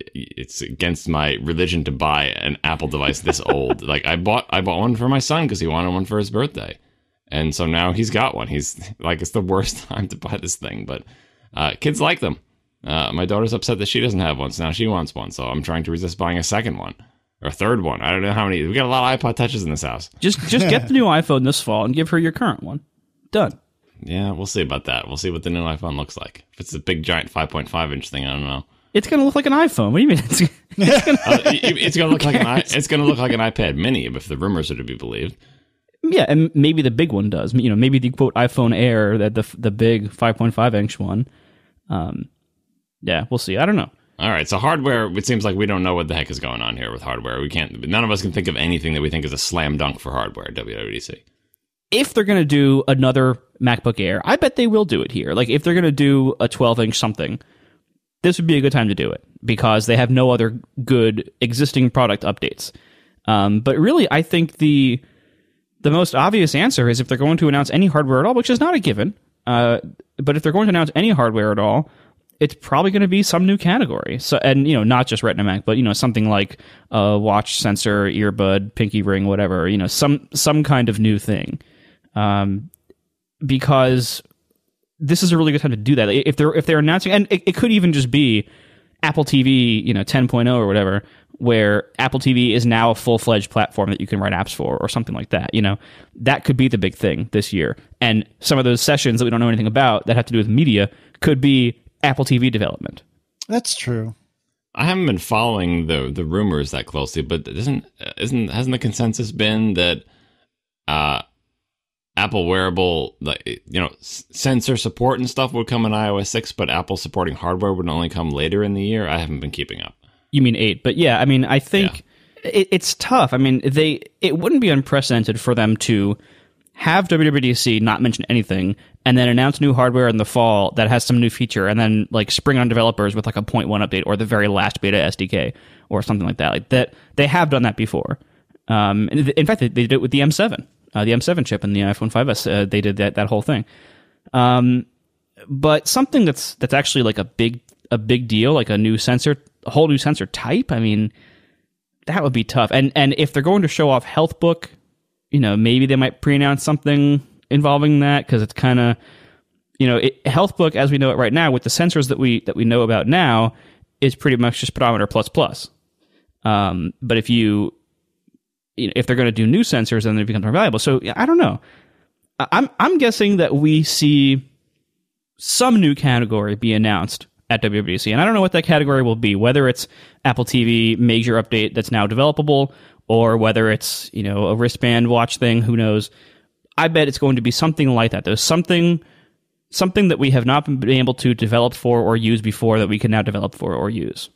it's against my religion to buy an Apple device this old. Like I bought I bought one for my son because he wanted one for his birthday, and so now he's got one. He's like, it's the worst time to buy this thing, but uh, kids like them. Uh, my daughter's upset that she doesn't have one, so now she wants one. So I'm trying to resist buying a second one or a third one. I don't know how many. We got a lot of iPod Touches in this house. Just just get the new iPhone this fall and give her your current one. Done. Yeah, we'll see about that. We'll see what the new iPhone looks like. If it's a big giant five point five inch thing, I don't know. It's going to look like an iPhone. What do you mean? It's, it's going uh, it, to look like an i- it's going to look like an iPad Mini if the rumors are to be believed. Yeah, and maybe the big one does. You know, maybe the quote iPhone Air, that the the big five point five inch one. Um, yeah, we'll see. I don't know. All right, so hardware. It seems like we don't know what the heck is going on here with hardware. We can't. None of us can think of anything that we think is a slam dunk for hardware at W W D C. If they're going to do another MacBook Air, I bet they will do it here. Like, if they're going to do a twelve inch something, this would be a good time to do it because they have no other good existing product updates. Um, but really, I think the the most obvious answer is if they're going to announce any hardware at all, which is not a given. Uh, but if they're going to announce any hardware at all, it's probably going to be some new category. So, and you know, not just Retina Mac, but you know, something like a watch, sensor, earbud, pinky ring, whatever. You know, some some kind of new thing. Um, because this is a really good time to do that. If they're if they're announcing, and it, it could even just be Apple T V, you know, ten point oh or whatever, where Apple T V is now a full-fledged platform that you can write apps for, or something like that. You know, that could be the big thing this year. And some of those sessions that we don't know anything about that have to do with media could be Apple T V development. That's true. I haven't been following the the rumors that closely, but isn't isn't hasn't the consensus been that uh, Apple wearable, like, you know, sensor support and stuff would come in iOS six, but Apple supporting hardware would only come later in the year? I haven't been keeping up. You mean eight? But yeah, I mean, I think yeah. it, it's tough. I mean, they it wouldn't be unprecedented for them to have W W D C not mention anything and then announce new hardware in the fall that has some new feature and then like spring on developers with like a point one update or the very last beta S D K or something like that. Like that, they have done that before. Um, in fact, they, they did it with the M seven, uh, the M seven chip in the iPhone five S. Uh, they did that that whole thing. Um, but something that's that's actually like a big a big deal, like a new sensor, a whole new sensor type. I mean, that would be tough. And and if they're going to show off HealthBook, you know, maybe they might pre-announce something involving that because it's kind of, you know, it, HealthBook as we know it right now with the sensors that we that we know about now is pretty much just pedometer plus plus. Um, but if you, you know, if they're going to do new sensors, then they become more valuable. So I don't know. I'm I'm guessing that we see some new category be announced at W W D C, and I don't know what that category will be. Whether it's Apple T V major update that's now developable, or whether it's, you know, a wristband watch thing, who knows? I bet it's going to be something like that. There's something something that we have not been able to develop for or use before that we can now develop for or use.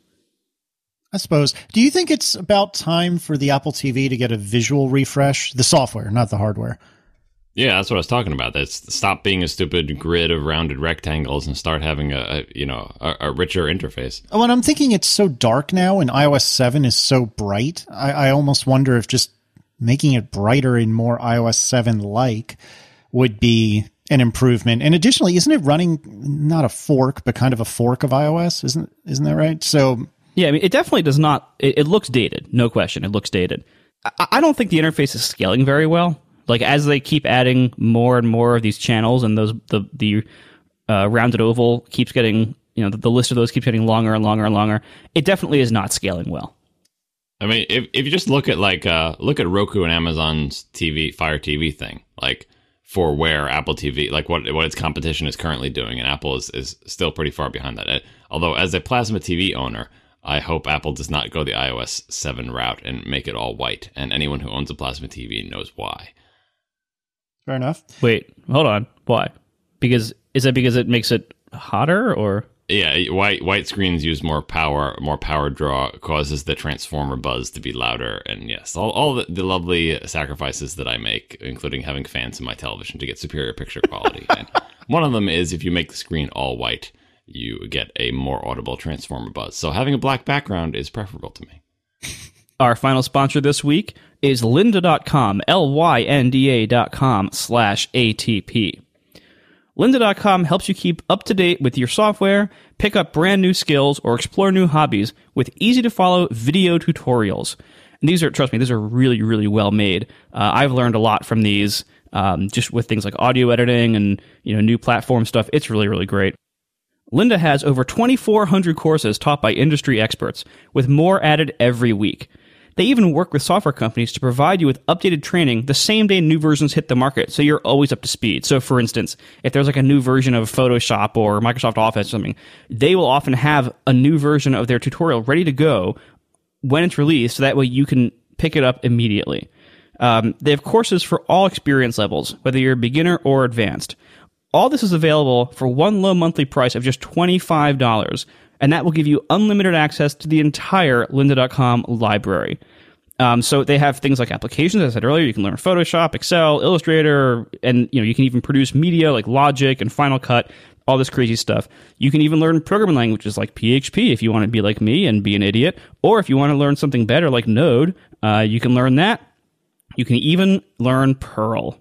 I suppose. Do you think it's about time for the Apple T V to get a visual refresh? The software, not the hardware. Yeah, that's what I was talking about. That's stop being a stupid grid of rounded rectangles and start having a, a you know a, a richer interface. Oh, and I'm thinking it's so dark now, and iOS seven is so bright. I, I almost wonder if just making it brighter and more iOS seven like would be an improvement. And additionally, isn't it running not a fork, but kind of a fork of iOS? Isn't isn't that right? So yeah, I mean, it definitely does not. It, it looks dated, no question. It looks dated. I, I don't think the interface is scaling very well. Like, as they keep adding more and more of these channels, and those the the uh, rounded oval keeps getting, you know, the, the list of those keeps getting longer and longer and longer. It definitely is not scaling well. I mean, if if you just look at like uh, look at Roku and Amazon's T V Fire T V thing, like for where Apple T V, like what what its competition is currently doing, and Apple is, is still pretty far behind that. It, although, as a Plasma T V owner, I hope Apple does not go the iOS seven route and make it all white. And anyone who owns a Plasma T V knows why. Fair enough. Wait, hold on. Why? Because is that because it makes it hotter, or? Yeah, white white screens use more power, more power draw, causes the transformer buzz to be louder, and yes, all all the, the lovely sacrifices that I make, including having fans in my television to get superior picture quality. And one of them is if you make the screen all white, you get a more audible transformer buzz. So having a black background is preferable to me. Our final sponsor this week is lynda dot com, L Y N D A dot com slash A T P. Lynda dot com helps you keep up to date with your software, pick up brand new skills, or explore new hobbies with easy-to-follow video tutorials. And these are, trust me, these are really, really well made. Uh, I've learned a lot from these, um, just with things like audio editing and, you know, new platform stuff. It's really, really great. Lynda has over twenty-four hundred courses taught by industry experts, with more added every week. They even work with software companies to provide you with updated training the same day new versions hit the market, so you're always up to speed. So, for instance, if there's like a new version of Photoshop or Microsoft Office or something, they will often have a new version of their tutorial ready to go when it's released, so that way you can pick it up immediately. Um, they have courses for all experience levels, whether you're a beginner or advanced. All this is available for one low monthly price of just twenty-five dollars. And that will give you unlimited access to the entire Lynda dot com library. Um, so they have things like applications, as I said earlier. You can learn Photoshop, Excel, Illustrator, and you know you can even produce media like Logic and Final Cut, all this crazy stuff. You can even learn programming languages like P H P if you want to be like me and be an idiot. Or if you want to learn something better like Node, uh, you can learn that. You can even learn Perl.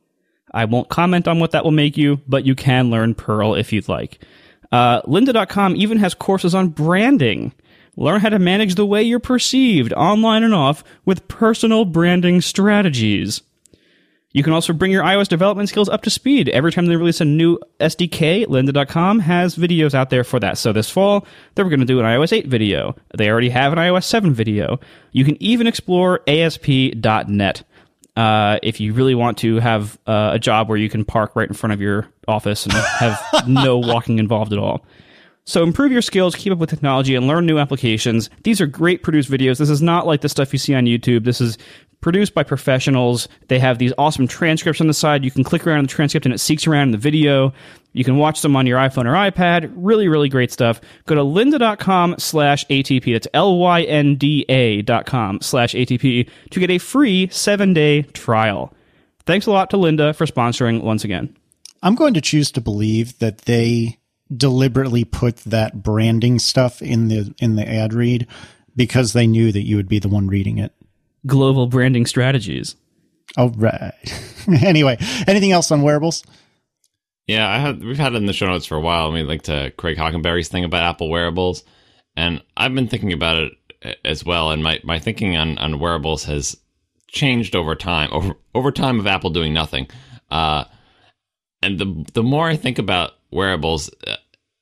I won't comment on what that will make you, but you can learn Perl if you'd like. Uh, Lynda dot com even has courses on branding. Learn how to manage the way you're perceived, online and off, with personal branding strategies. You can also bring your iOS development skills up to speed. Every time they release a new S D K, Lynda dot com has videos out there for that. So this fall, they were going to do an iOS eight video. They already have an iOS seven video. You can even explore A S P dot net. Uh, if you really want to have uh, a job where you can park right in front of your office and have no walking involved at all. So improve your skills, keep up with technology, and learn new applications. These are great produced videos. This is not like the stuff you see on YouTube. This is produced by professionals. They have these awesome transcripts on the side. You can click around in the transcript and it seeks around in the video. You can watch them on your iPhone or iPad. Really, really great stuff. Go to lynda dot com slash A T P. That's L Y N D A dot com slash A T P to get a free seven-day trial. Thanks a lot to Lynda for sponsoring once again. I'm going to choose to believe that they deliberately put that branding stuff in the in the ad read because they knew that you would be the one reading it. Global branding strategies. Oh, right. Anyway, anything else on wearables? Yeah, I had, we've had it in the show notes for a while. I mean, like to Craig Hockenberry's thing about Apple wearables. And I've been thinking about it as well. And my, my thinking on, on wearables has changed over time, over, over time of Apple doing nothing. Uh, and the the more I think about wearables, uh,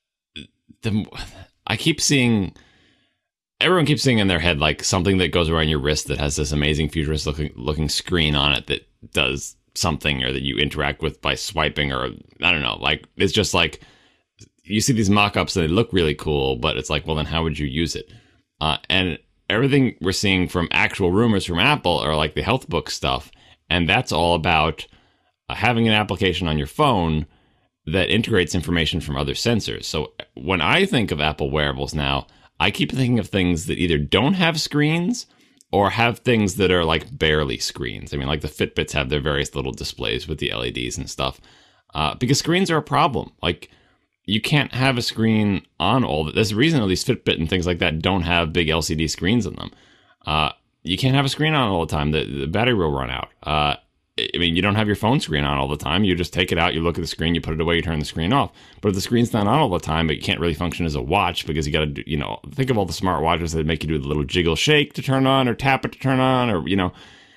the I keep seeing, everyone keeps seeing in their head like something that goes around your wrist that has this amazing futurist looking, looking screen on it that does something, or that you interact with by swiping, or I don't know, like it's just like you see these mock-ups and they look really cool, but it's like, well, then how would you use it? Uh, and everything we're seeing from actual rumors from Apple are like the health book stuff, and that's all about uh, having an application on your phone that integrates information from other sensors. So when I think of Apple wearables now, I keep thinking of things that either don't have screens or have things that are like barely screens. I mean, like the Fitbits have their various little displays with the L E Ds and stuff. Uh, because screens are a problem. Like, you can't have a screen on all that. There's a reason all these Fitbit and things like that don't have big L C D screens in them. Uh, you can't have a screen on all the time. The, the battery will run out. Uh, I mean, you don't have your phone screen on all the time. You just take it out, you look at the screen, you put it away, you turn the screen off. But if the screen's not on all the time, it can't really function as a watch because you got to do, you know, think of all the smart watches that make you do the little jiggle shake to turn on or tap it to turn on, or, you know.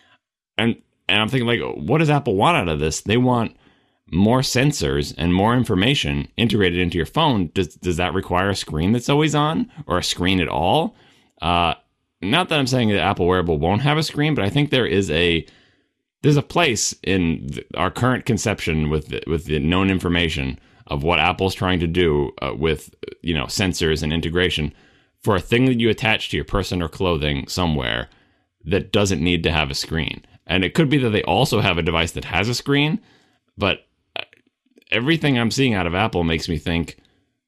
And, and I'm thinking, like, what does Apple want out of this? They want more sensors and more information integrated into your phone. Does, does that require a screen that's always on, or a screen at all? Uh, not that I'm saying that Apple Wearable won't have a screen, but I think there is a There's a place in our current conception with the, with the known information of what Apple's trying to do uh, with, you know, sensors and integration for a thing that you attach to your person or clothing somewhere that doesn't need to have a screen. And it could be that they also have a device that has a screen, but everything I'm seeing out of Apple makes me think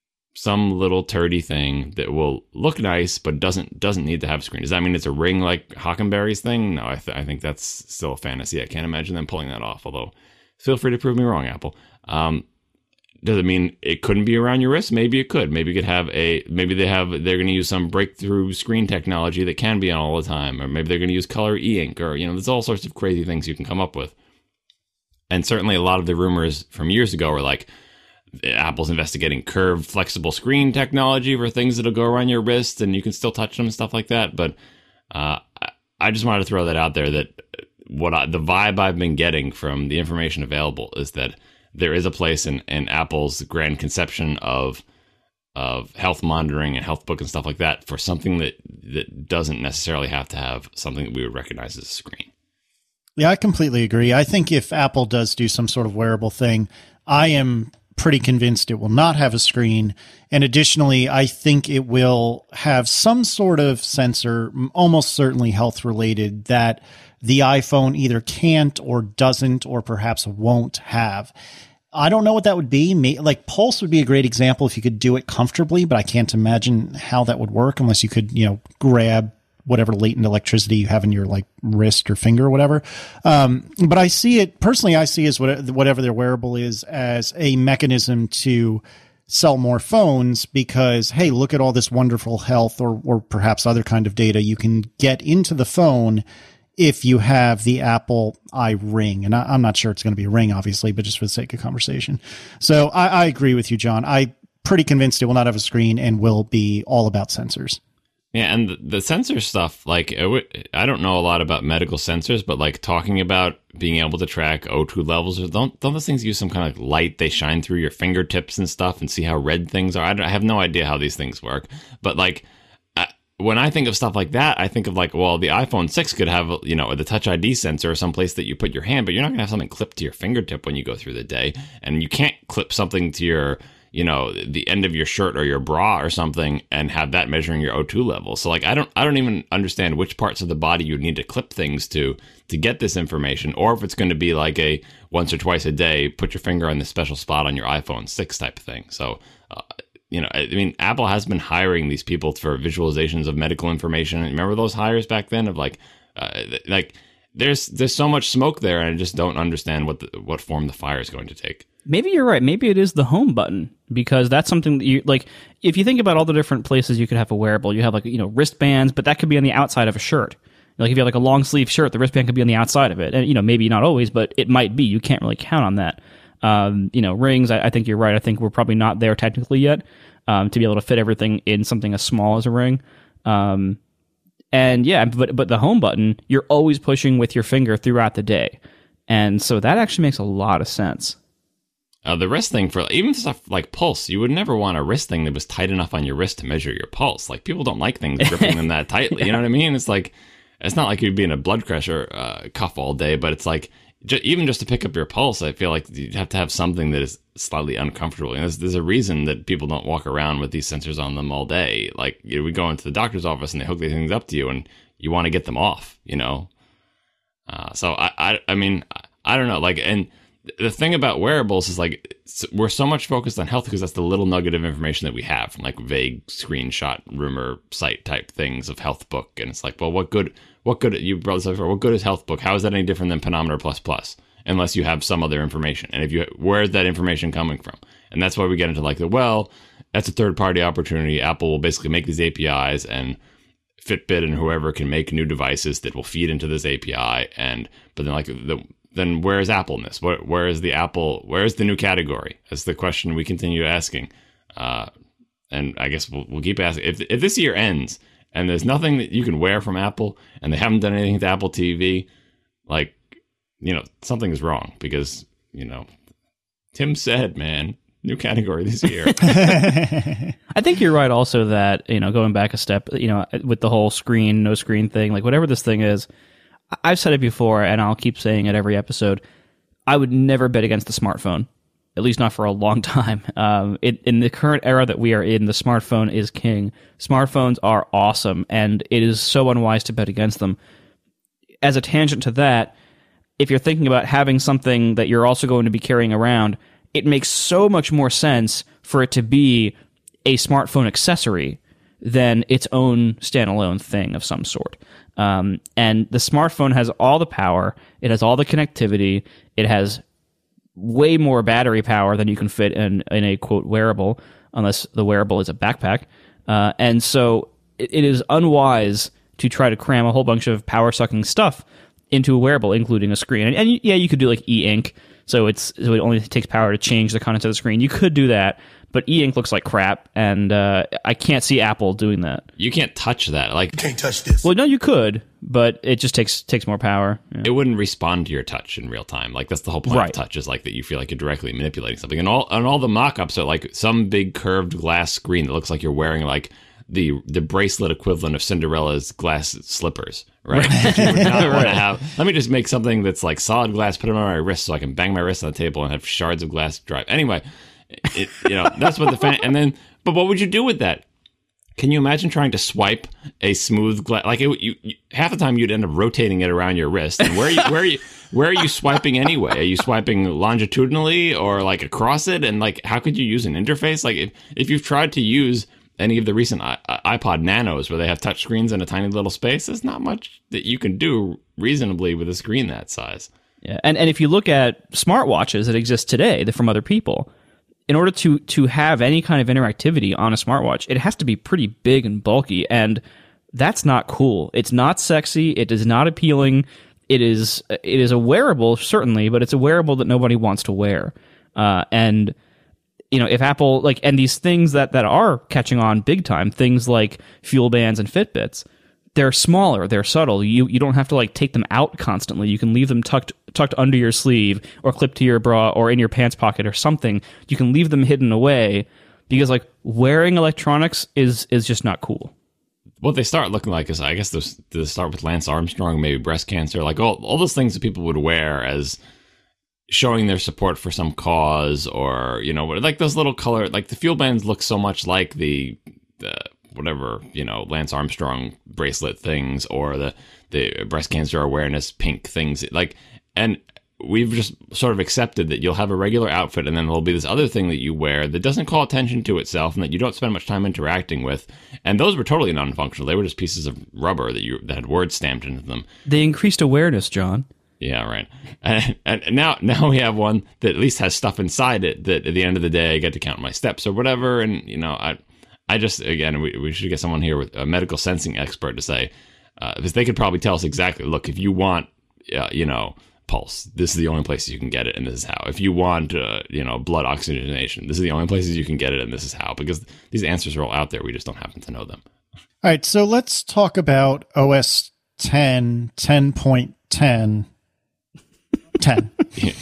some little turdy thing that will look nice but doesn't doesn't need to have a screen. Does that mean it's a ring like Hockenberry's thing? No, I, th- I think that's still a fantasy. I can't imagine them pulling that off, although feel free to prove me wrong, Apple. Um, does it mean it couldn't be around your wrist? Maybe it could. Maybe you could have a, maybe they have, they're going to use some breakthrough screen technology that can be on all the time, or maybe they're going to use color e-ink, or, you know, there's all sorts of crazy things you can come up with. And certainly a lot of the rumors from years ago were like, Apple's investigating curved, flexible screen technology for things that'll go around your wrist and you can still touch them and stuff like that. But uh, I just wanted to throw that out there that what I, the vibe I've been getting from the information available is that there is a place in, in Apple's grand conception of of health monitoring and health book and stuff like that for something that, that doesn't necessarily have to have something that we would recognize as a screen. Yeah, I completely agree. I think if Apple does do some sort of wearable thing, I am pretty convinced it will not have a screen. And additionally, I think it will have some sort of sensor, almost certainly health related, that the iPhone either can't or doesn't or perhaps won't have. I don't know what that would be. Like Pulse would be a great example if you could do it comfortably, but I can't imagine how that would work unless you could, you know, grab whatever latent electricity you have in your like wrist or finger or whatever. Um, but I see it personally, I see as what, whatever their wearable is as a mechanism to sell more phones because, hey, look at all this wonderful health or, or perhaps other kind of data you can get into the phone if you have the Apple iRing. And I, I'm not sure it's going to be a ring, obviously, but just for the sake of conversation. So I, I agree with you, John. I'm pretty convinced it will not have a screen and will be all about sensors. Yeah, and the, the sensor stuff, like, I don't know a lot about medical sensors, but, like, talking about being able to track O two levels, or don't, don't those things use some kind of light? They shine through your fingertips and stuff and see how red things are? I, don't, I have no idea how these things work. But, like, I, when I think of stuff like that, I think of, like, well, the iPhone six could have, you know, the Touch I D sensor or someplace that you put your hand, but you're not going to have something clipped to your fingertip when you go through the day. And you can't clip something to your, you know, the end of your shirt or your bra or something and have that measuring your O two level. So like, I don't, I don't even understand which parts of the body you need to clip things to, to get this information, or if it's going to be like a once or twice a day, put your finger on this special spot on your iPhone six type of thing. So, uh, you know, I mean, Apple has been hiring these people for visualizations of medical information. Remember those hires back then of like, uh, like there's, there's so much smoke there, and I just don't understand what the, what form the fire is going to take. Maybe you're right. Maybe it is the home button, because that's something that you like. If you think about all the different places you could have a wearable, you have like, you know, wristbands, but that could be on the outside of a shirt. Like if you have like a long sleeve shirt, the wristband could be on the outside of it. And, you know, maybe not always, but it might be. You can't really count on that. Um, you know, rings, I, I think you're right. I think we're probably not there technically yet um, to be able to fit everything in something as small as a ring. Um, and yeah, but, but the home button, you're always pushing with your finger throughout the day. And so that actually makes a lot of sense. Uh, the wrist thing, for even stuff like Pulse, you would never want a wrist thing that was tight enough on your wrist to measure your pulse. Like, people don't like things gripping them that tightly. You know what I mean? It's like, it's not like you'd be in a blood pressure uh, cuff all day, but it's like, j- even just to pick up your pulse, I feel like you'd have to have something that is slightly uncomfortable. And there's, there's a reason that people don't walk around with these sensors on them all day. Like, you know, we go into the doctor's office and they hook these things up to you, and you want to get them off, you know? Uh, so, I, I, I mean, I, I don't know. Like, and the thing about wearables is like, we're so much focused on health because that's the little nugget of information that we have from like vague screenshot rumor site type things of Health Book. And it's like, well, what good, what good, you brought this up before, what good is Health Book? How is that any different than Pedometer Plus Plus? Unless you have some other information. And if you, where's that information coming from? And that's why we get into like the, well, that's a third party opportunity. Apple will basically make these A P Is, and Fitbit and whoever can make new devices that will feed into this A P I. And, but then like the, then where is Apple in this? Where, where is the Apple? Where is the new category? That's the question we continue asking. Uh, and I guess we'll, we'll keep asking. If, if this year ends and there's nothing that you can wear from Apple, and they haven't done anything to Apple T V, like, you know, something is wrong, because, you know, Tim said, man, new category this year. I think you're right also that, you know, going back a step, you know, with the whole screen, no screen thing, like whatever this thing is, I've said it before, and I'll keep saying it every episode, I would never bet against the smartphone, at least not for a long time. Um, it, in the current era that we are in, the smartphone is king. Smartphones are awesome, and it is so unwise to bet against them. As a tangent to that, if you're thinking about having something that you're also going to be carrying around, it makes so much more sense for it to be a smartphone accessory than its own standalone thing of some sort. Um, and the smartphone has all the power, it has all the connectivity, it has way more battery power than you can fit in, in a, quote, wearable, unless the wearable is a backpack. Uh, and so it, it is unwise to try to cram a whole bunch of power-sucking stuff into a wearable, including a screen. And, and yeah, you could do like e-ink, So it's so it only takes power to change the content of the screen. You could do that, but e-ink looks like crap, and uh, I can't see Apple doing that. You can't touch that. Like, can't touch this. Well, no, you could, but it just takes takes more power. Yeah. It wouldn't respond to your touch in real time. Like, that's the whole point Right. of touch, is like that you feel like you're directly manipulating something. And all and all the mock-ups are like some big curved glass screen that looks like you're wearing like the the bracelet equivalent of Cinderella's glass slippers, right? Which you would not want to have. Let me just make something that's like solid glass, put it on my wrist so I can bang my wrist on the table and have shards of glass drive. Anyway, it, you know, that's what the fan. And then, but what would you do with that? Can you imagine trying to swipe a smooth glass? Like, it, you, you, half the time you'd end up rotating it around your wrist. And where are you, where are you, where are you swiping anyway? Are you swiping longitudinally or like across it? And like, how could you use an interface? Like, if, if you've tried to use any of the recent I- iPod Nanos where they have touch screens in a tiny little space, there's not much that you can do reasonably with a screen that size. Yeah, and and if you look at smartwatches that exist today, that from other people, in order to to have any kind of interactivity on a smartwatch, it has to be pretty big and bulky, and that's not cool. It's not sexy. It is not appealing. It is it is a wearable, certainly, but it's a wearable that nobody wants to wear. Uh, and you know, if Apple, like, and these things that, that are catching on big time, things like Fuel Bands and Fitbits, they're smaller, they're subtle. You you don't have to like take them out constantly. You can leave them tucked tucked under your sleeve or clipped to your bra or in your pants pocket or something. You can leave them hidden away because like wearing electronics is is just not cool. What they start looking like is, I guess, those, they start with Lance Armstrong, maybe breast cancer, like all all those things that people would wear as showing their support for some cause, or, you know, like those little color, like the Fuel Bands look so much like the, the whatever, you know, Lance Armstrong bracelet things, or the, the breast cancer awareness pink things. Like, and we've just sort of accepted that you'll have a regular outfit and then there'll be this other thing that you wear that doesn't call attention to itself and that you don't spend much time interacting with. And those were totally non-functional. They were just pieces of rubber that you that had words stamped into them. They increased awareness, John. Yeah, right. And, and now now we have one that at least has stuff inside it that at the end of the day I get to count my steps or whatever. And, you know, I I just, again, we, we should get someone here with a medical sensing expert to say, uh, because they could probably tell us exactly, look, if you want, uh, you know, pulse, this is the only places you can get it, and this is how. If you want, uh, you know, blood oxygenation, this is the only places you can get it, and this is how. Because these answers are all out there. We just don't happen to know them. All right, so let's talk about O S ten, ten point ten. ten.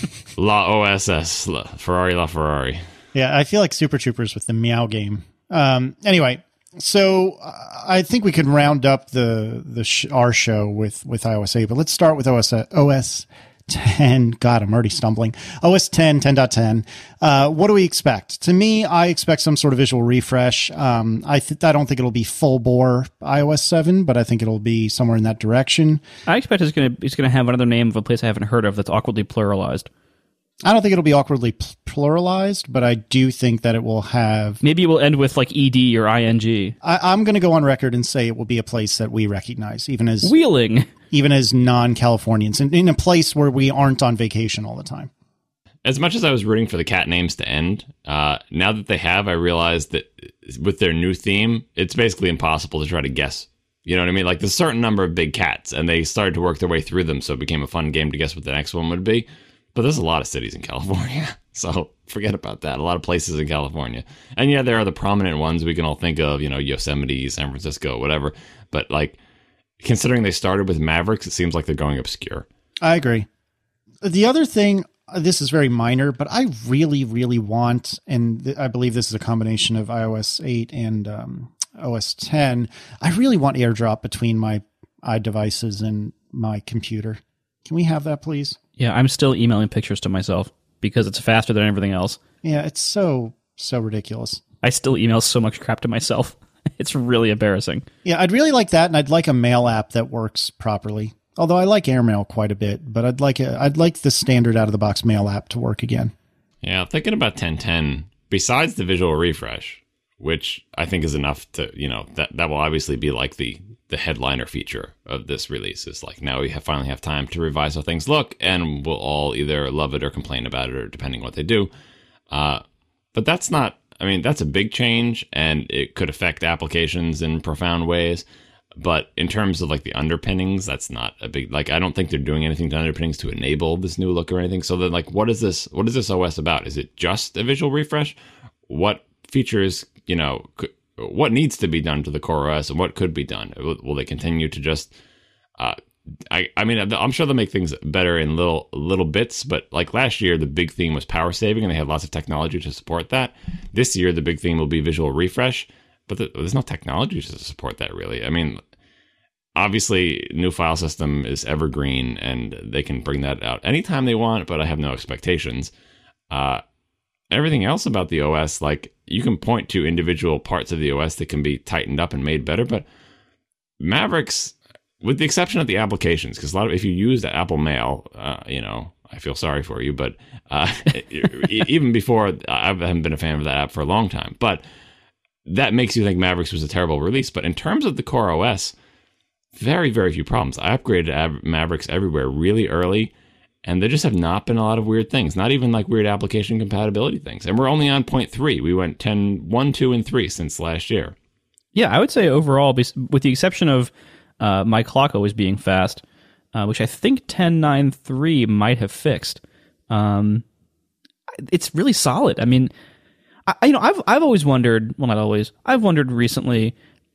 La O S S, La, Ferrari La Ferrari. Yeah, I feel like Super Troopers with the Meow game. Um, anyway, so uh, I think we can round up the the sh- our show with with iOS eight, but let's start with O S O S ten. God, I'm already stumbling. O S ten, ten point ten. Uh, what do we expect? To me, I expect some sort of visual refresh. Um, I th- I don't think it'll be full bore iOS seven, but I think it'll be somewhere in that direction. I expect it's gonna it's gonna have another name of a place I haven't heard of that's awkwardly pluralized. I don't think it'll be awkwardly pl- pluralized, but I do think that it will have... Maybe it will end with like E D or I N G. I, I'm going to go on record and say it will be a place that we recognize, even as Wheeling. even as non-Californians, in, in a place where we aren't on vacation all the time. As much as I was rooting for the cat names to end, uh, now that they have, I realized that with their new theme, it's basically impossible to try to guess. You know what I mean? Like, there's a certain number of big cats, and they started to work their way through them, so it became a fun game to guess what the next one would be. But there's a lot of cities in California, so forget about that. A lot of places in California. And yeah, there are the prominent ones we can all think of, you know, Yosemite, San Francisco, whatever. But, like, considering they started with Mavericks, it seems like they're going obscure. I agree. The other thing, this is very minor, but I really, really want, and th- I believe this is a combination of iOS eight and um, O S ten, I really want AirDrop between my iDevices and my computer. Can we have that, please? Yeah, I'm still emailing pictures to myself because it's faster than everything else. Yeah, it's so, so ridiculous. I still email so much crap to myself. It's really embarrassing. Yeah, I'd really like that, and I'd like a mail app that works properly. Although I like AirMail quite a bit, but I'd like a, I'd like the standard out-of-the-box mail app to work again. Yeah, thinking about ten ten, besides the visual refresh, which I think is enough to, you know, that, that will obviously be like the the headliner feature of this release, is like, now we have finally have time to revise how things look, and we'll all either love it or complain about it, or depending what they do. Uh, but that's not, I mean, that's a big change, and it could affect applications in profound ways. But in terms of like the underpinnings, that's not a big, like, I don't think they're doing anything to underpinnings to enable this new look or anything. So then, like, what is this, what is this O S about? Is it just a visual refresh? What features, you know, could, what needs to be done to the Core O S and what could be done? Will, will they continue to just, uh, I, I mean, I'm sure they'll make things better in little little bits, but like last year, the big theme was power saving, and they had lots of technology to support that. This year, the big theme will be visual refresh, but the, there's no technology to support that, really. I mean, obviously, new file system is evergreen, and they can bring that out anytime they want, but I have no expectations. Uh, everything else about the O S, like, you can point to individual parts of the O S that can be tightened up and made better, but Mavericks, with the exception of the applications, because a lot of, if you use the Apple Mail, uh, you know, I feel sorry for you, but uh, even before, I haven't been a fan of that app for a long time, but that makes you think Mavericks was a terrible release. But in terms of the Core O S, very, very few problems. I upgraded Av- Mavericks everywhere really early, and there just have not been a lot of weird things, not even like weird application compatibility things. And we're only on point three. We went ten, one, two, and three since last year. Yeah, I would say overall, with the exception of Uh, my clock always being fast, uh, which I think ten point nine point three might have fixed. Um, it's really solid. I mean, I, you know, I've I've always wondered. Well, not always. I've wondered recently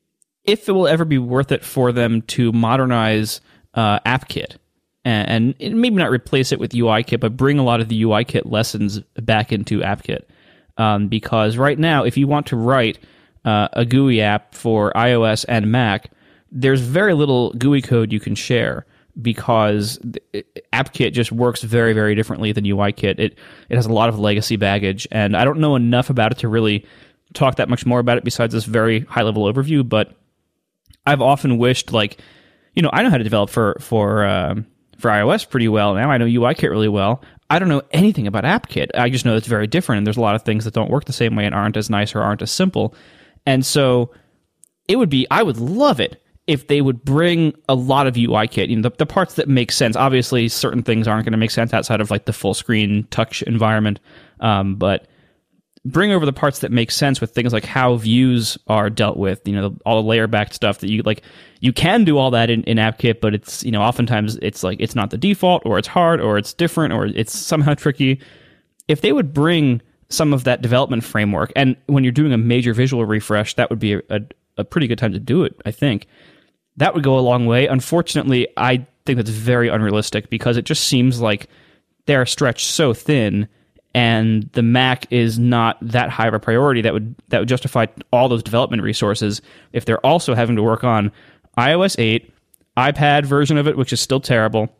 if it will ever be worth it for them to modernize uh, AppKit and, and maybe not replace it with UIKit, but bring a lot of the UIKit lessons back into AppKit. Um, because right now, if you want to write uh, a G U I app for iOS and Mac, there's very little G U I code you can share because AppKit just works very, very differently than UIKit. It it has a lot of legacy baggage, and I don't know enough about it to really talk that much more about it besides this very high-level overview, but I've often wished, like, you know, I know how to develop for, for, um, for iOS pretty well. Now I know UIKit really well. I don't know anything about AppKit. I just know it's very different, and there's a lot of things that don't work the same way and aren't as nice or aren't as simple. And so it would be, I would love it if they would bring a lot of UIKit, you know, the, the parts that make sense. Obviously, certain things aren't going to make sense outside of like the full screen touch environment, um, but bring over the parts that make sense with things like how views are dealt with. You know, all the layer backed stuff that you like. You can do all that in, in AppKit, but it's, you know, oftentimes it's like it's not the default, or it's hard, or it's different, or it's somehow tricky. If they would bring some of that development framework, and when you're doing a major visual refresh, that would be a, a, a pretty good time to do it, I think. That would go a long way. Unfortunately, I think that's very unrealistic because it just seems like they're stretched so thin, and the Mac is not that high of a priority that would that would justify all those development resources if they're also having to work on iOS eight, iPad version of it, which is still terrible,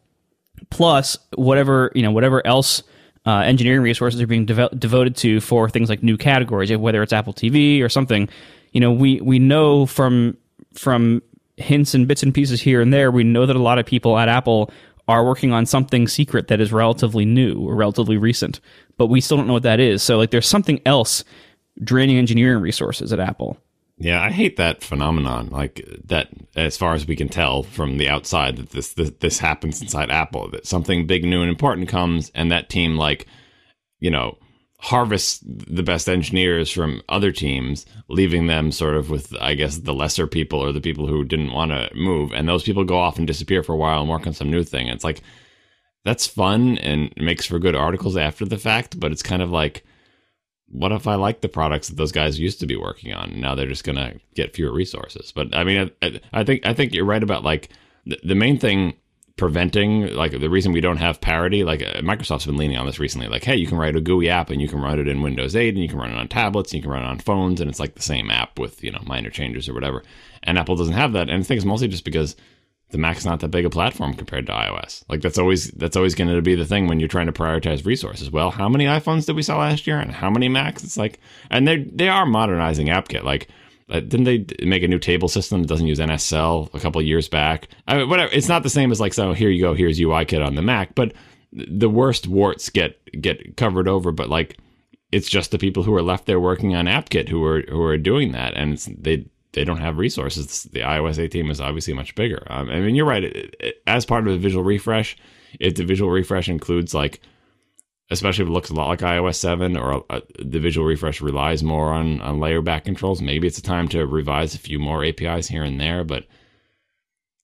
plus whatever, you know, whatever else uh, engineering resources are being devo- devoted to for things like new categories, whether it's Apple T V or something. You know, we we know from from hints and bits and pieces here and there, we know that a lot of people at Apple are working on something secret that is relatively new or relatively recent, but we still don't know what that is. So, like, there's something else draining engineering resources at Apple. Yeah, I hate that phenomenon. Like, that, as far as we can tell from the outside, that this this, this happens inside Apple, that something big, new, and important comes, and that team, like, you know, harvests the best engineers from other teams, leaving them sort of with, I guess, the lesser people or the people who didn't want to move. And those people go off and disappear for a while and work on some new thing. It's like, that's fun and makes for good articles after the fact, but it's kind of like, what if I like the products that those guys used to be working on? Now they're just going to get fewer resources. But I mean, I, I think I think you're right about, like, the, the main thing preventing, like, the reason we don't have parity, like, uh, Microsoft's been leaning on this recently, like, hey, you can write a G U I app and you can run it in Windows eight and you can run it on tablets and you can run it on phones, and it's like the same app with, you know, minor changes or whatever. And Apple doesn't have that, and I think it's mostly just because the Mac's not that big a platform compared to iOS. Like, that's always that's always going to be the thing when you're trying to prioritize resources. Well, how many iPhones did we sell last year, and how many Macs? It's like, and they they are modernizing AppKit. Like, uh, didn't they make a new table system that doesn't use N S L a couple of years back? I mean, whatever. It's not the same as, like, so here you go, here's UIKit on the Mac, but the worst warts get get covered over. But, like, it's just the people who are left there working on AppKit who are who are doing that, and it's, they. They don't have resources. The iOS eight team is obviously much bigger. Um, I mean, you're right. It, it, as part of a visual refresh, if the visual refresh includes, like, especially if it looks a lot like iOS seven, or uh, the visual refresh relies more on, on layer back controls, maybe it's a time to revise a few more A P Is here and there. But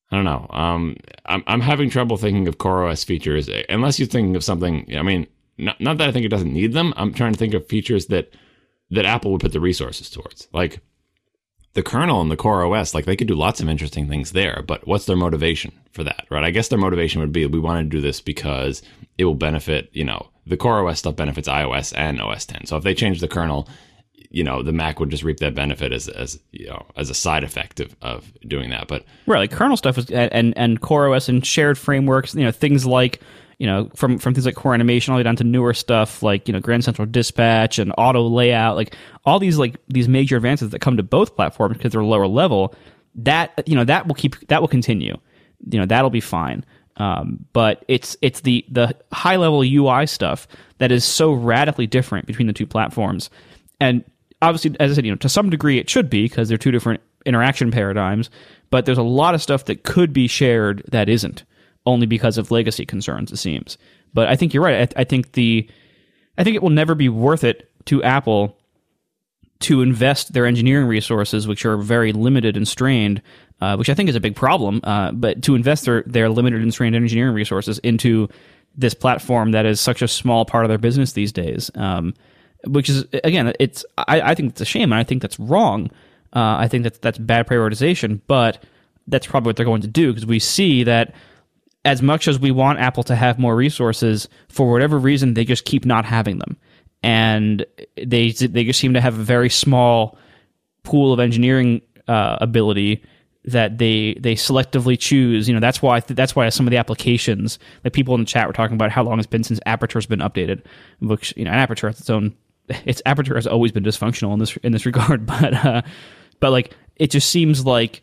I don't know. Um, I'm I'm having trouble thinking of CoreOS features unless you're thinking of something. I mean, not not that I think it doesn't need them. I'm trying to think of features that that Apple would put the resources towards, like the kernel and the CoreOS. Like they could do lots of interesting things there, but what's their motivation for that, right? I guess their motivation would be we want to do this because it will benefit. You know, the CoreOS stuff benefits iOS and O S ten. So if they change the kernel, you know, the Mac would just reap that benefit as, as you know, as a side effect of, of doing that. But right, like kernel stuff is, and and CoreOS and shared frameworks, you know, things like, you know, from from things like Core Animation all the way down to newer stuff like, you know, Grand Central Dispatch and auto layout, like all these like these major advances that come to both platforms because they're lower level. That, you know, that will keep that will continue. You know, that'll be fine. Um, but it's it's the the high level U I stuff that is so radically different between the two platforms. And obviously, as I said, you know, to some degree it should be because they're two different interaction paradigms, but there's a lot of stuff that could be shared that isn't, only because of legacy concerns, it seems. But I think you're right. I, I think the, I think it will never be worth it to Apple to invest their engineering resources, which are very limited and strained, uh, which I think is a big problem, uh, but to invest their, their limited and strained engineering resources into this platform that is such a small part of their business these days. Um, Which is, again, it's. I, I think it's a shame, and I think that's wrong. Uh, I think that that's bad prioritization, but that's probably what they're going to do because we see that as much as we want Apple to have more resources, for whatever reason, they just keep not having them, and they they just seem to have a very small pool of engineering uh, ability that they they selectively choose. You know, that's why that's why some of the applications, like people in the chat were talking about how long it's been since Aperture's been updated, which, you know, and Aperture has its own. Its Aperture has always been dysfunctional in this in this regard, but uh, but like it just seems like,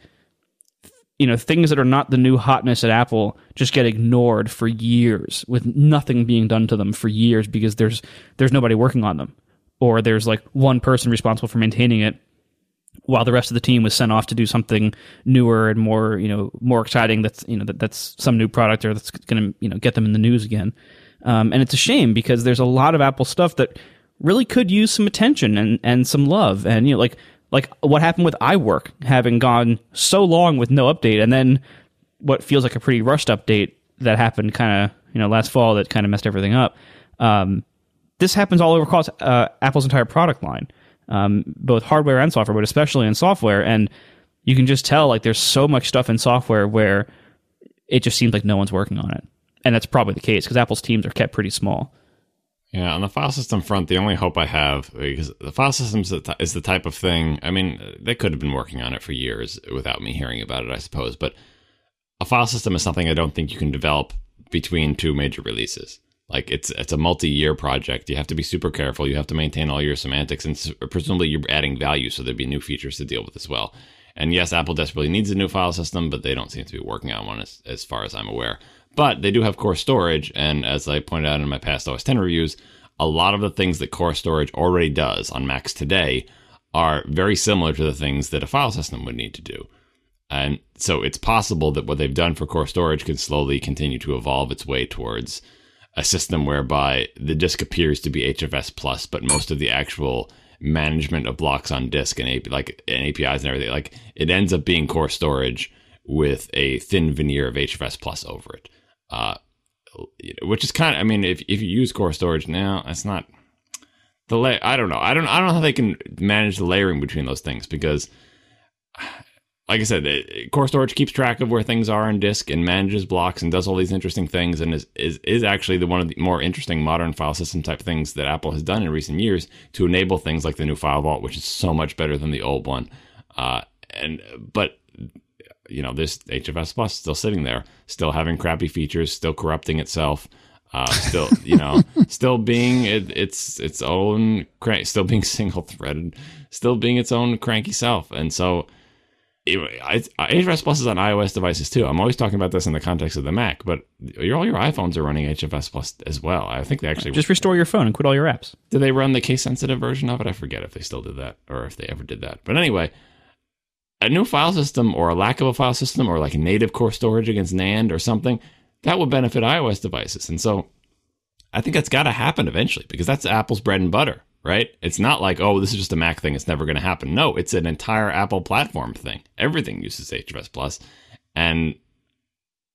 you know, things that are not the new hotness at Apple just get ignored for years with nothing being done to them for years because there's there's nobody working on them, or there's like one person responsible for maintaining it while the rest of the team was sent off to do something newer and more, you know, more exciting. That's, you know, that, that's some new product or that's going to, you know, get them in the news again. Um, and it's a shame because there's a lot of Apple stuff that really could use some attention and, and some love. And, you know, like, like what happened with iWork having gone so long with no update, and then what feels like a pretty rushed update that happened kind of, you know, last fall that kind of messed everything up. Um, this happens all over across uh, Apple's entire product line, um, both hardware and software, but especially in software. And you can just tell, like, there's so much stuff in software where it just seems like no one's working on it. And that's probably the case because Apple's teams are kept pretty small. Yeah, on the file system front, the only hope I have, because the file system is the type of thing, I mean, they could have been working on it for years without me hearing about it, I suppose, but a file system is something I don't think you can develop between two major releases. Like, it's it's a multi-year project. You have to be super careful. You have to maintain all your semantics, and presumably you're adding value, so there'd be new features to deal with as well. And yes, Apple desperately needs a new file system, but they don't seem to be working on one as, as far as I'm aware. But they do have core storage, and as I pointed out in my past O S ten reviews, a lot of the things that core storage already does on Macs today are very similar to the things that a file system would need to do. And so it's possible that what they've done for core storage can slowly continue to evolve its way towards a system whereby the disk appears to be H F S plus, but most of the actual management of blocks on disk and A P I, like and A P Is and everything, like it ends up being core storage with a thin veneer of H F S plus over it. Uh, which is kind of, I mean, if if you use core storage now, that's not the lay. I don't know. I don't. I don't know how they can manage the layering between those things because, like I said, it, core storage keeps track of where things are on disk and manages blocks and does all these interesting things, and is is is actually the one of the more interesting modern file system type things that Apple has done in recent years to enable things like the new File Vault, which is so much better than the old one. Uh, and but. You know, there's H F S Plus still sitting there, still having crappy features, still corrupting itself, uh, still, you know, still being it, its its own, still being single threaded, still being its own cranky self. And so, it, H F S Plus is on iOS devices too. I'm always talking about this in the context of the Mac, but your, all your iPhones are running H F S Plus as well. I think they actually just restore your phone and quit all your apps. Did they run the case sensitive version of it? I forget if they still did that or if they ever did that. But anyway. A new file system or a lack of a file system or like native core storage against NAND or something, that would benefit iOS devices. And so I think that's got to happen eventually because that's Apple's bread and butter, right? It's not like, oh, this is just a Mac thing. It's never going to happen. No, it's an entire Apple platform thing. Everything uses H F S Plus. And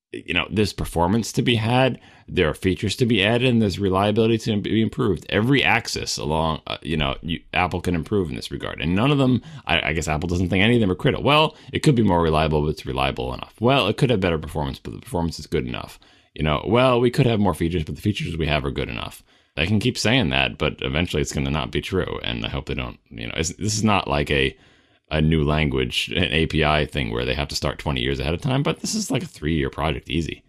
you know, there's performance to be had, there are features to be added, and there's reliability to be improved. Every axis along, uh, you know, you, Apple can improve in this regard. And none of them, I, I guess Apple doesn't think any of them are critical. Well, it could be more reliable, but it's reliable enough. Well, it could have better performance, but the performance is good enough. You know, well, we could have more features, but the features we have are good enough. I can keep saying that, but eventually it's going to not be true. And I hope they don't, you know, it's, this is not like a, a new language, an A P I thing where they have to start twenty years ahead of time, but this is like a three-year project, easy.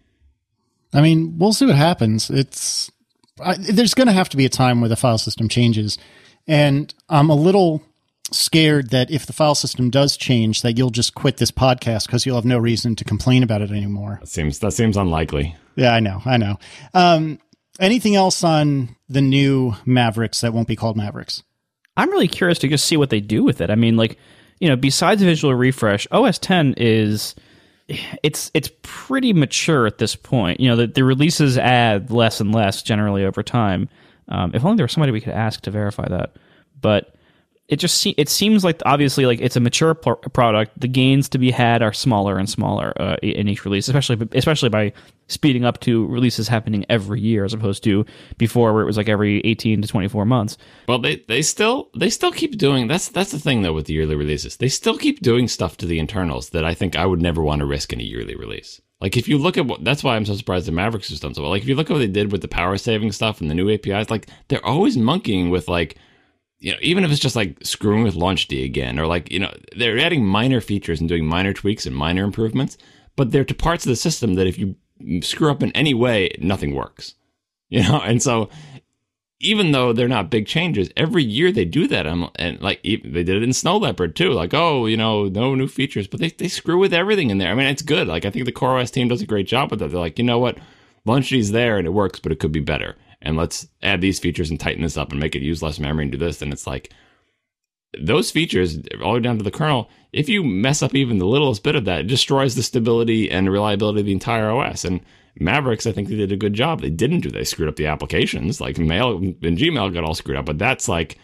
I mean, we'll see what happens. It's I, there's going to have to be a time where the file system changes, and I'm a little scared that if the file system does change, that you'll just quit this podcast because you'll have no reason to complain about it anymore. That seems that seems unlikely. Yeah, I know, I know. Um, anything else on the new Mavericks that won't be called Mavericks? I'm really curious to just see what they do with it. I mean, like, you know, besides visual refresh, O S ten is it's it's pretty mature at this point. You know, the, the releases add less and less generally over time. Um, if only there was somebody we could ask to verify that. But it just se- it seems like obviously like it's a mature p- product. The gains to be had are smaller and smaller uh, in each release, especially especially by speeding up to releases happening every year as opposed to before where it was like every eighteen to twenty-four months. Well, they, they still they still keep doing that's that's the thing though with the yearly releases. They still keep doing stuff to the internals that I think I would never want to risk in a yearly release. Like if you look at what that's why I'm so surprised the Mavericks has done so well. Like if you look at what they did with the power saving stuff and the new A P Is, like they're always monkeying with like, you know, even if it's just like screwing with LaunchD again, or like, you know, they're adding minor features and doing minor tweaks and minor improvements, but they're to parts of the system that if you screw up in any way, nothing works, you know? And so even though they're not big changes, every year they do that. I'm, and like even, they did it in Snow Leopard too. Like, oh, you know, no new features, but they, they screw with everything in there. I mean, it's good. Like I think the CoreOS team does a great job with that. They're like, you know what? LaunchD's there and it works, but it could be better. And let's add these features and tighten this up and make it use less memory and do this. And it's like those features all the way down to the kernel. If you mess up even the littlest bit of that, it destroys the stability and reliability of the entire O S. And Mavericks, I think they did a good job. They didn't do, they screwed up the applications. Like Mail and Gmail got all screwed up, but that's like,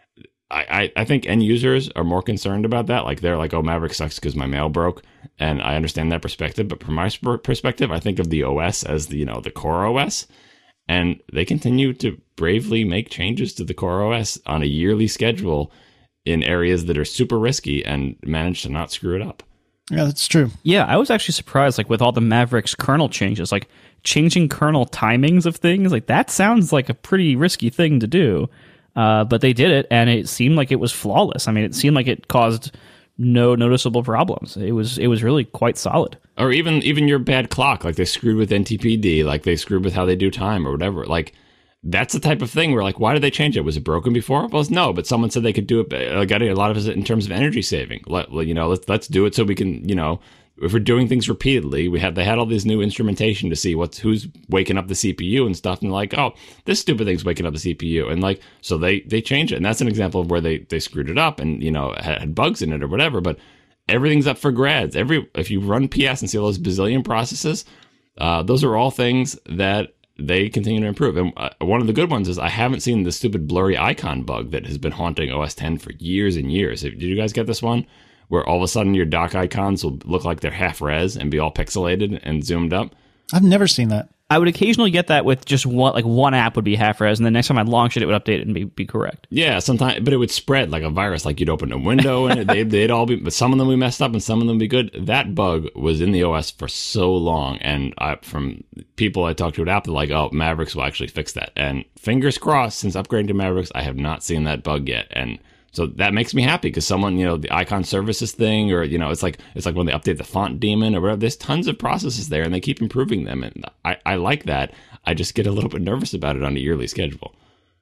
I, I, I think end users are more concerned about that. Like they're like, oh, Maverick sucks because my mail broke. And I understand that perspective. But from my perspective, I think of the O S as the, you know, the core O S. And they continue to bravely make changes to the core O S on a yearly schedule in areas that are super risky and manage to not screw it up. Yeah, that's true. Yeah, I was actually surprised, like with all the Mavericks kernel changes, like changing kernel timings of things, like that sounds like a pretty risky thing to do. Uh, but they did it, and it seemed like it was flawless. I mean, it seemed like it caused no noticeable problems. It was it was really quite solid. Or even even your bad clock, like they screwed with N T P D, like they screwed with how they do time or whatever. Like that's the type of thing where like, why did they change it? Was it broken before? Well, no, but someone said they could do it. I got a lot of it in terms of energy saving. Let, you know, let's let's do it so we can, you know, if we're doing things repeatedly, we had they had all this new instrumentation to see what's who's waking up the C P U and stuff, and like, oh, this stupid thing's waking up the C P U, and like, so they they changed it, and that's an example of where they they screwed it up, and you know had, had bugs in it or whatever. But everything's up for grabs. Every if you run P S and see all those bazillion processes, uh, those are all things that they continue to improve. And uh, one of the good ones is I haven't seen the stupid blurry icon bug that has been haunting O S ten for years and years. Did you guys get this one? Where all of a sudden your dock icons will look like they're half res and be all pixelated and zoomed up. I've never seen that. I would occasionally get that with just one, like one app would be half res, and the next time I'd launch it, it would update it and be, be correct. Yeah, sometimes, but it would spread like a virus. Like you'd open a window and it, they'd, they'd all be, but some of them we messed up and some of them be good. That bug was in the O S for so long, and I, from people I talked to at Apple, like, oh, Mavericks will actually fix that. And fingers crossed, since upgrading to Mavericks, I have not seen that bug yet, and so that makes me happy because someone, you know, the icon services thing, or, you know, it's like it's like when they update the font daemon or whatever, there's tons of processes there and they keep improving them. And I, I like that. I just get a little bit nervous about it on a yearly schedule.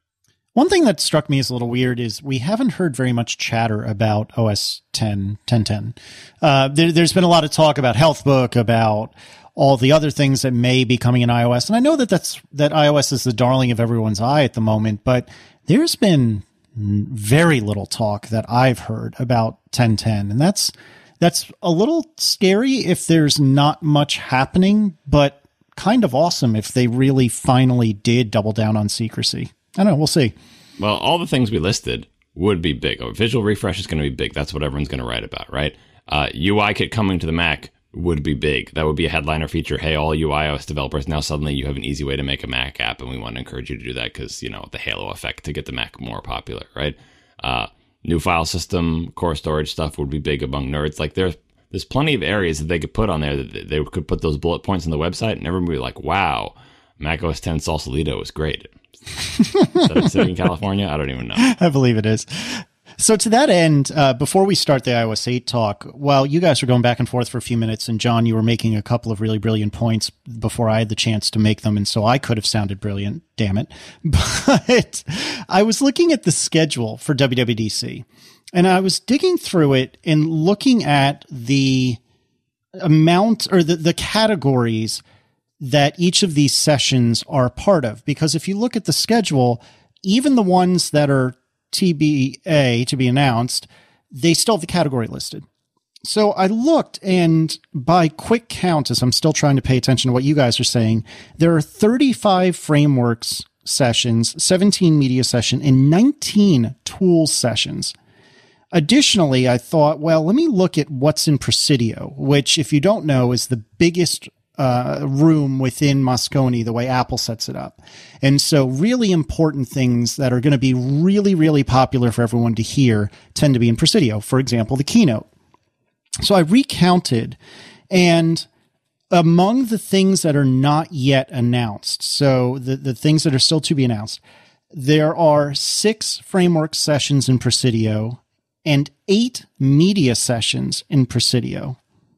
One thing that struck me as a little weird is we haven't heard very much chatter about O S ten, ten ten. Uh, there, there's been a lot of talk about HealthBook, about all the other things that may be coming in iOS. And I know that that's, that iOS is the darling of everyone's eye at the moment, but there's been very little talk that I've heard about ten ten. And that's, that's a little scary if there's not much happening, but kind of awesome if they really finally did double down on secrecy. I don't know. We'll see. Well, all the things we listed would be big. Oh, visual refresh is going to be big. That's what everyone's going to write about, right? Uh, U I Kit coming to the Mac, would be big. That would be a headliner feature. Hey, all you iOS developers, now suddenly you have an easy way to make a Mac app, and we want to encourage you to do that because, you know, the halo effect to get the Mac more popular, right? Uh, new file system, core storage stuff would be big among nerds. Like there's there's plenty of areas that they could put on there that they could put those bullet points on the website, and everyone would be like, wow, Mac O S ten Sausalito is great. Is that a city in California? I don't even know. I believe it is. So to that end, uh, before we start the iOS eight talk, while you guys were going back and forth for a few minutes, and John, you were making a couple of really brilliant points before I had the chance to make them, and so I could have sounded brilliant, damn it. But I was looking at the schedule for W W D C, and I was digging through it and looking at the amount or the, the categories that each of these sessions are part of. Because if you look at the schedule, even the ones that are T B A, to be announced, they still have the category listed. So I looked, and by quick count, as I'm still trying to pay attention to what you guys are saying, there are thirty-five frameworks sessions, seventeen media session, and nineteen tools sessions. Additionally, I thought, well, let me look at what's in Presidio, which, if you don't know, is the biggest uh, room within Moscone, the way Apple sets it up. And so really important things that are going to be really, really popular for everyone to hear tend to be in Presidio. For example, the keynote. So I recounted, and among the things that are not yet announced, so the, the things that are still to be announced, there are six framework sessions in Presidio and eight media sessions in Presidio.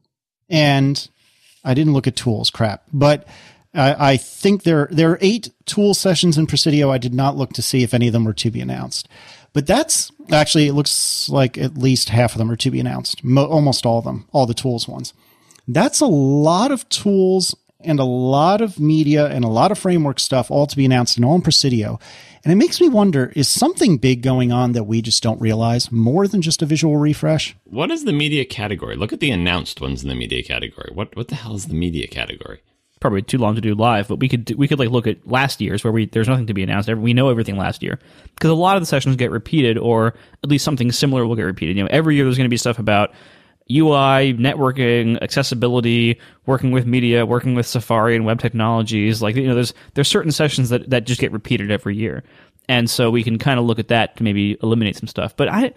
And I didn't look at tools, crap. But I, I think there, there are eight tool sessions in Presidio. I did not look to see if any of them were to be announced. But that's actually, it looks like at least half of them are to be announced. Mo- almost all of them, all the tools ones. That's a lot of tools and a lot of media and a lot of framework stuff all to be announced and all in Presidio. And it makes me wonder, is something big going on that we just don't realize, more than just a visual refresh? What is the media category? Look at the announced ones in the media category. What what the hell is the media category? Probably too long to do live, but we could we could like look at last year's where we there's nothing to be announced. We know everything last year because a lot of the sessions get repeated, or at least something similar will get repeated. You know, every year there's going to be stuff about U I, networking, accessibility, working with media, working with Safari and web technologies. Like, you know, there's there's certain sessions that, that just get repeated every year. And so we can kind of look at that to maybe eliminate some stuff. But I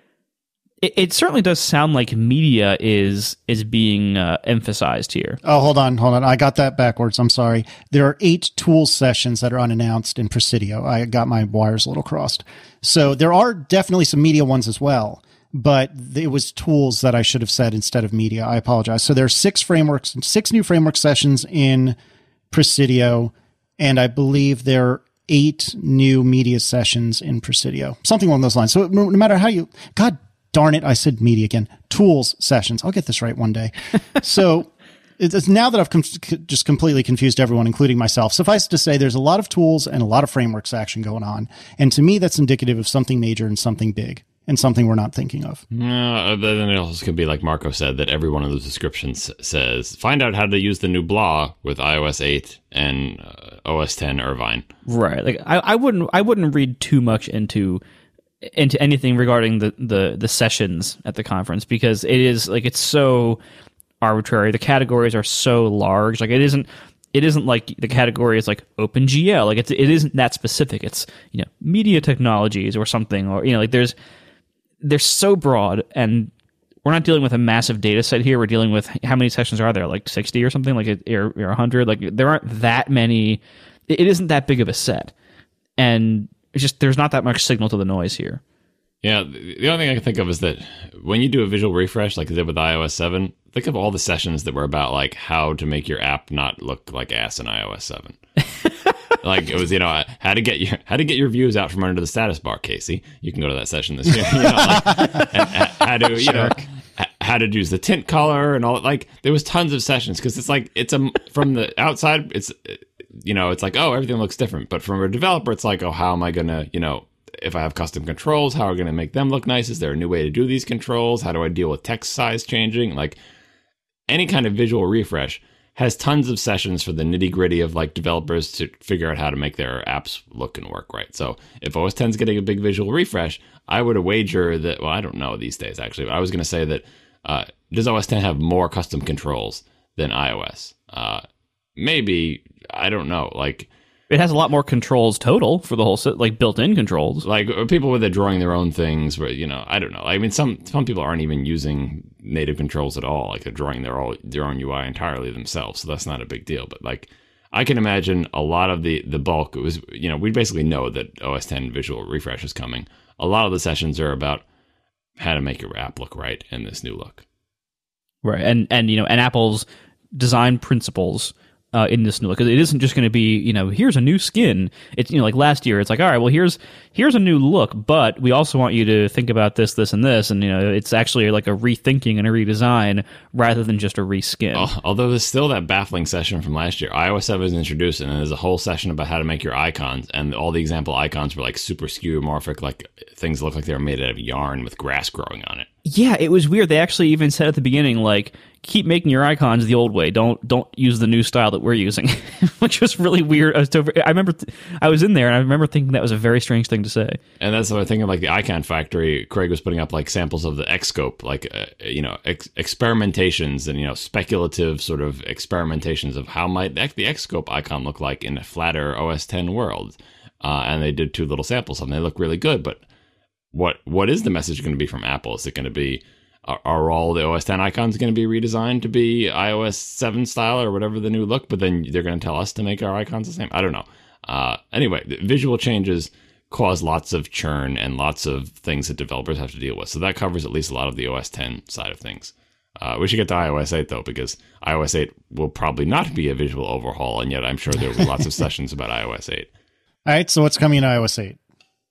it, it certainly does sound like media is is being uh, emphasized here. Oh, hold on, hold on. I got that backwards. I'm sorry. There are eight tools sessions that are unannounced in Presidio. I got my wires a little crossed. So there are definitely some media ones as well. But it was tools that I should have said instead of media. I apologize. So there are six frameworks, six new framework sessions in Presidio, and I believe there are eight new media sessions in Presidio. Something along those lines. So no, no matter how you, God darn it, I said media again. Tools sessions. I'll get this right one day. So it's now that I've com- just completely confused everyone, including myself. Suffice to say, there's a lot of tools and a lot of frameworks action going on. And to me, that's indicative of something major and something big. And something we're not thinking of. No, then it also could be like Marco said, that every one of those descriptions says, find out how to use the new blah with iOS eight and uh, O S ten Irvine. Right. Like I, I wouldn't I wouldn't read too much into into anything regarding the, the, the sessions at the conference, because it is like it's so arbitrary. The categories are so large. Like it isn't It isn't like the category is like OpenGL. Like it's it isn't that specific. It's, you know, media technologies or something, or, you know, like there's they're so broad, and we're not dealing with a massive data set here. We're dealing with how many sessions are there, like sixty or something, like or, or one hundred. Like there aren't that many. It isn't that big of a set, and it's just there's not that much signal to the noise here. Yeah, the only thing I can think of is that when you do a visual refresh, like they did with iOS seven, think of all the sessions that were about like how to make your app not look like ass in iOS seven. Like it was, you know, how to get your how to get your views out from under the status bar, Casey. You can go to that session this year. You know, like, and, and how to, you know, how to use the tint color and all. Like there was tons of sessions because it's like it's a from the outside, it's, you know, it's like, oh, everything looks different. But from a developer, it's like, oh, how am I gonna, you know, if I have custom controls, how are I going to make them look nice? Is there a new way to do these controls? How do I deal with text size changing? Like any kind of visual refresh has tons of sessions for the nitty gritty of like developers to figure out how to make their apps look and work right. So if O S ten is getting a big visual refresh, I would wager that, well, I don't know these days actually, but I was going to say that uh, does O S ten have more custom controls than iOS? Uh, maybe. I don't know. Like, it has a lot more controls total for the whole set, like built-in controls. Like people with it drawing their own things, where you know, I don't know. I mean, some some people aren't even using native controls at all. Like they're drawing their all their own U I entirely themselves, so that's not a big deal. But like, I can imagine a lot of the the bulk. It was, you know, we basically know that O S ten visual refresh is coming. A lot of the sessions are about how to make your app look right in this new look. Right, and and you know, and Apple's design principles uh, in this new look, because it isn't just going to be, you know, here's a new skin. It's, you know, like last year, it's like, all right, well, here's here's a new look, but we also want you to think about this, this, and this, and you know, it's actually like a rethinking and a redesign rather than just a reskin. Oh, although there's still that baffling session from last year. iOS seven is introduced, and there's a whole session about how to make your icons, and all the example icons were like super skeuomorphic, like things look like they were made out of yarn with grass growing on it. Yeah, it was weird. They actually even said at the beginning, like, keep making your icons the old way. Don't don't use the new style that we're using, which was really weird. I, was to, I remember th- I was in there and I remember thinking that was a very strange thing to say. And that's what I think of, like the Icon Factory. Craig was putting up like samples of the Xscope, like uh, you know, ex- experimentations and you know, speculative sort of experimentations of how might the, the Xscope icon look like in a flatter O S ten world. Uh, and they did two little samples of them. They look really good, but what what is the message going to be from Apple? Is it going to be, are, are all the O S ten icons going to be redesigned to be iOS seven style or whatever the new look, but then they're going to tell us to make our icons the same? I don't know. Uh, anyway, the visual changes cause lots of churn and lots of things that developers have to deal with. So that covers at least a lot of the O S ten side of things. Uh, we should get to iOS eight, though, because iOS eight will probably not be a visual overhaul, and yet I'm sure there will be lots of sessions about iOS eight. All right, so what's coming in iOS eight?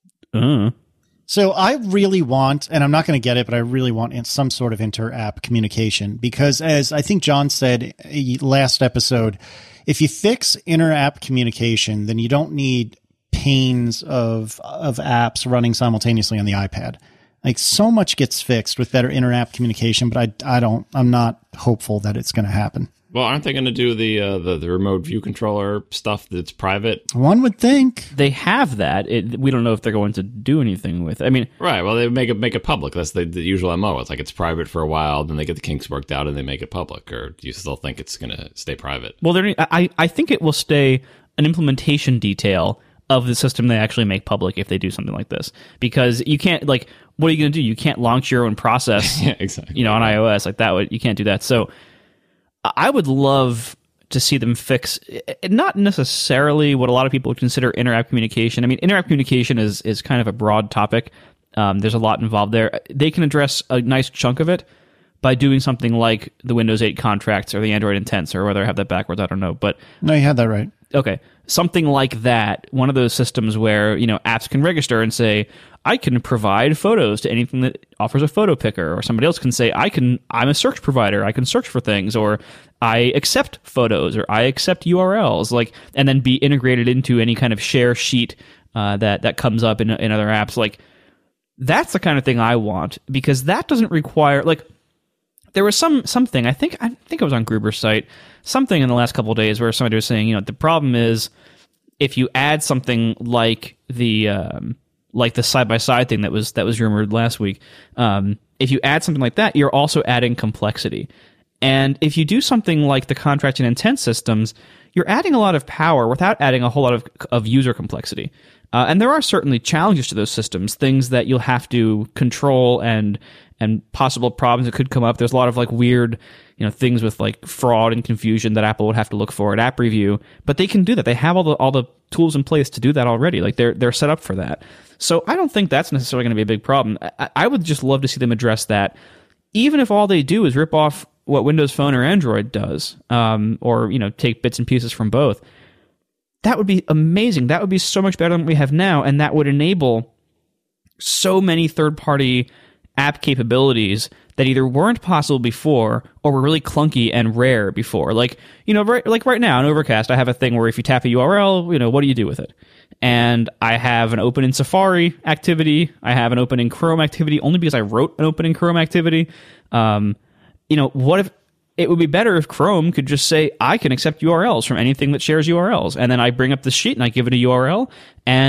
Uh. So I really want, and I'm not going to get it, but I really want some sort of inter-app communication, because as I think John said last episode, if you fix inter-app communication, then you don't need panes of of apps running simultaneously on the iPad. Like, so much gets fixed with better inter-app communication, but I, I don't, I'm not hopeful that it's going to happen. Well, aren't they going to do the, uh, the the remote view controller stuff that's private? One would think. They have that. It, we don't know if they're going to do anything with it. I mean, right. Well, they make it make it public. That's the, the usual M O. It's like it's private for a while, then they get the kinks worked out, and they make it public. Or do you still think it's going to stay private? Well, I I think it will stay an implementation detail of the system they actually make public if they do something like this, because you can't, like, what are you going to do? You can't launch your own process. Yeah, exactly. You know, on iOS like that. Would you can't do that. So I would love to see them fix, not necessarily what a lot of people would consider inter-app communication. I mean, inter-app communication is is kind of a broad topic. Um, there's a lot involved there. They can address a nice chunk of it by doing something like the Windows eight contracts or the Android intents, or whether I have that backwards, I don't know. But no, you had that right. Okay, something like that. One of those systems where, you know, apps can register and say, I can provide photos to anything that offers a photo picker, or somebody else can say, I can, I'm a search provider, I can search for things, or I accept photos, or I accept U R Ls, like, and then be integrated into any kind of share sheet uh, that that comes up in in other apps. Like, that's the kind of thing I want, because that doesn't require, like, there was some something, I think I think it was on Gruber's site, something in the last couple of days where somebody was saying, you know, the problem is if you add something like the um, like the side by side thing that was that was rumored last week, um, if you add something like that, you're also adding complexity. And if you do something like the contract and intent systems, you're adding a lot of power without adding a whole lot of of user complexity. Uh, and there are certainly challenges to those systems, things that you'll have to control and and possible problems that could come up. There's a lot of like weird, you know, things with like fraud and confusion that Apple would have to look for at App Review, but they can do that. They have all the all the tools in place to do that already. Like they're they're set up for that. So I don't think that's necessarily going to be a big problem. I, I would just love to see them address that, even if all they do is rip off what Windows Phone or Android does, um, or you know, take bits and pieces from both. That would be amazing. That would be so much better than what we have now, and that would enable so many third-party app capabilities that either weren't possible before or were really clunky and rare before. Like, you know, right, like right now in Overcast, I have a thing where if you tap a U R L, you know, what do you do with it? And I have an open in Safari activity. I have an open in Chrome activity only because I wrote an open in Chrome activity. Um, you know, what if it would be better if Chrome could just say, I can accept U R Ls from anything that shares U R Ls. And then I bring up the sheet and I give it a U R L, and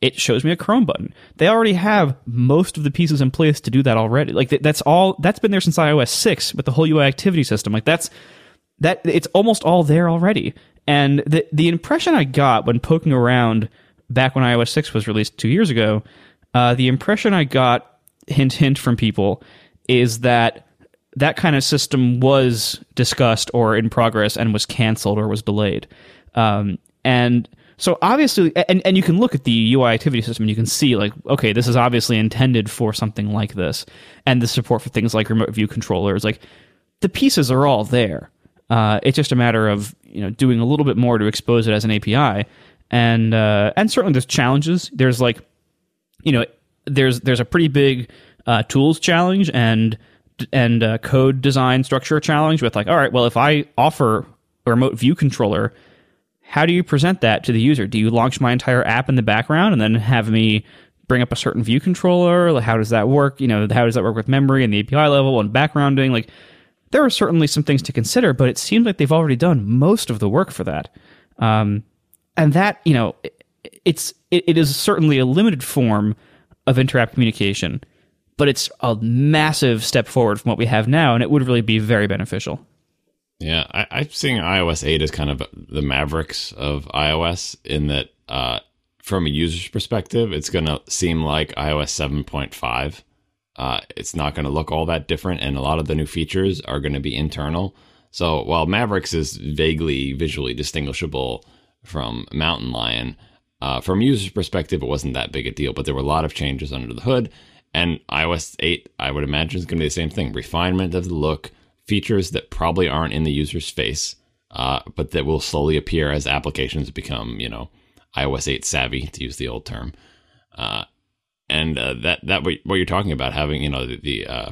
it shows me a Chrome button. They already have most of the pieces in place to do that already. Like that's all that's been there since i O S six with the whole U I activity system. Like that's that it's almost all there already. And the the impression I got when poking around back when i O S six was released two years ago, uh, the impression I got, hint hint, from people is that that kind of system was discussed or in progress and was canceled or was delayed. Um, and so obviously, and, and you can look at the U I activity system and you can see like, okay, this is obviously intended for something like this. And the support for things like remote view controllers, like the pieces are all there. Uh, it's just a matter of, you know, doing a little bit more to expose it as an A P I. And, uh, and certainly there's challenges. There's like, you know, there's, there's a pretty big, uh, tools challenge and, and uh, code design structure challenge with like, all right, well, if I offer a remote view controller, how do you present that to the user? Do you launch my entire app in the background and then have me bring up a certain view controller? Like, how does that work? You know, how does that work with memory and the A P I level and backgrounding? Like, there are certainly some things to consider, but it seems like they've already done most of the work for that. Um, and that, you know, it, it's it, it is certainly a limited form of inter-app communication, but it's a massive step forward from what we have now, and it would really be very beneficial. Yeah, I, I'm seeing i O S eight as kind of the Mavericks of iOS in that uh, from a user's perspective, it's going to seem like i O S seven point five. Uh, it's not going to look all that different, and a lot of the new features are going to be internal. So while Mavericks is vaguely visually distinguishable from Mountain Lion, uh, from a user's perspective, it wasn't that big a deal, but there were a lot of changes under the hood. And i O S eight, I would imagine, is going to be the same thing. Refinement of the look, features that probably aren't in the user's face, uh, but that will slowly appear as applications become, you know, i O S eight savvy, to use the old term. Uh, and uh, that that what you're talking about, having, you know, the, the uh,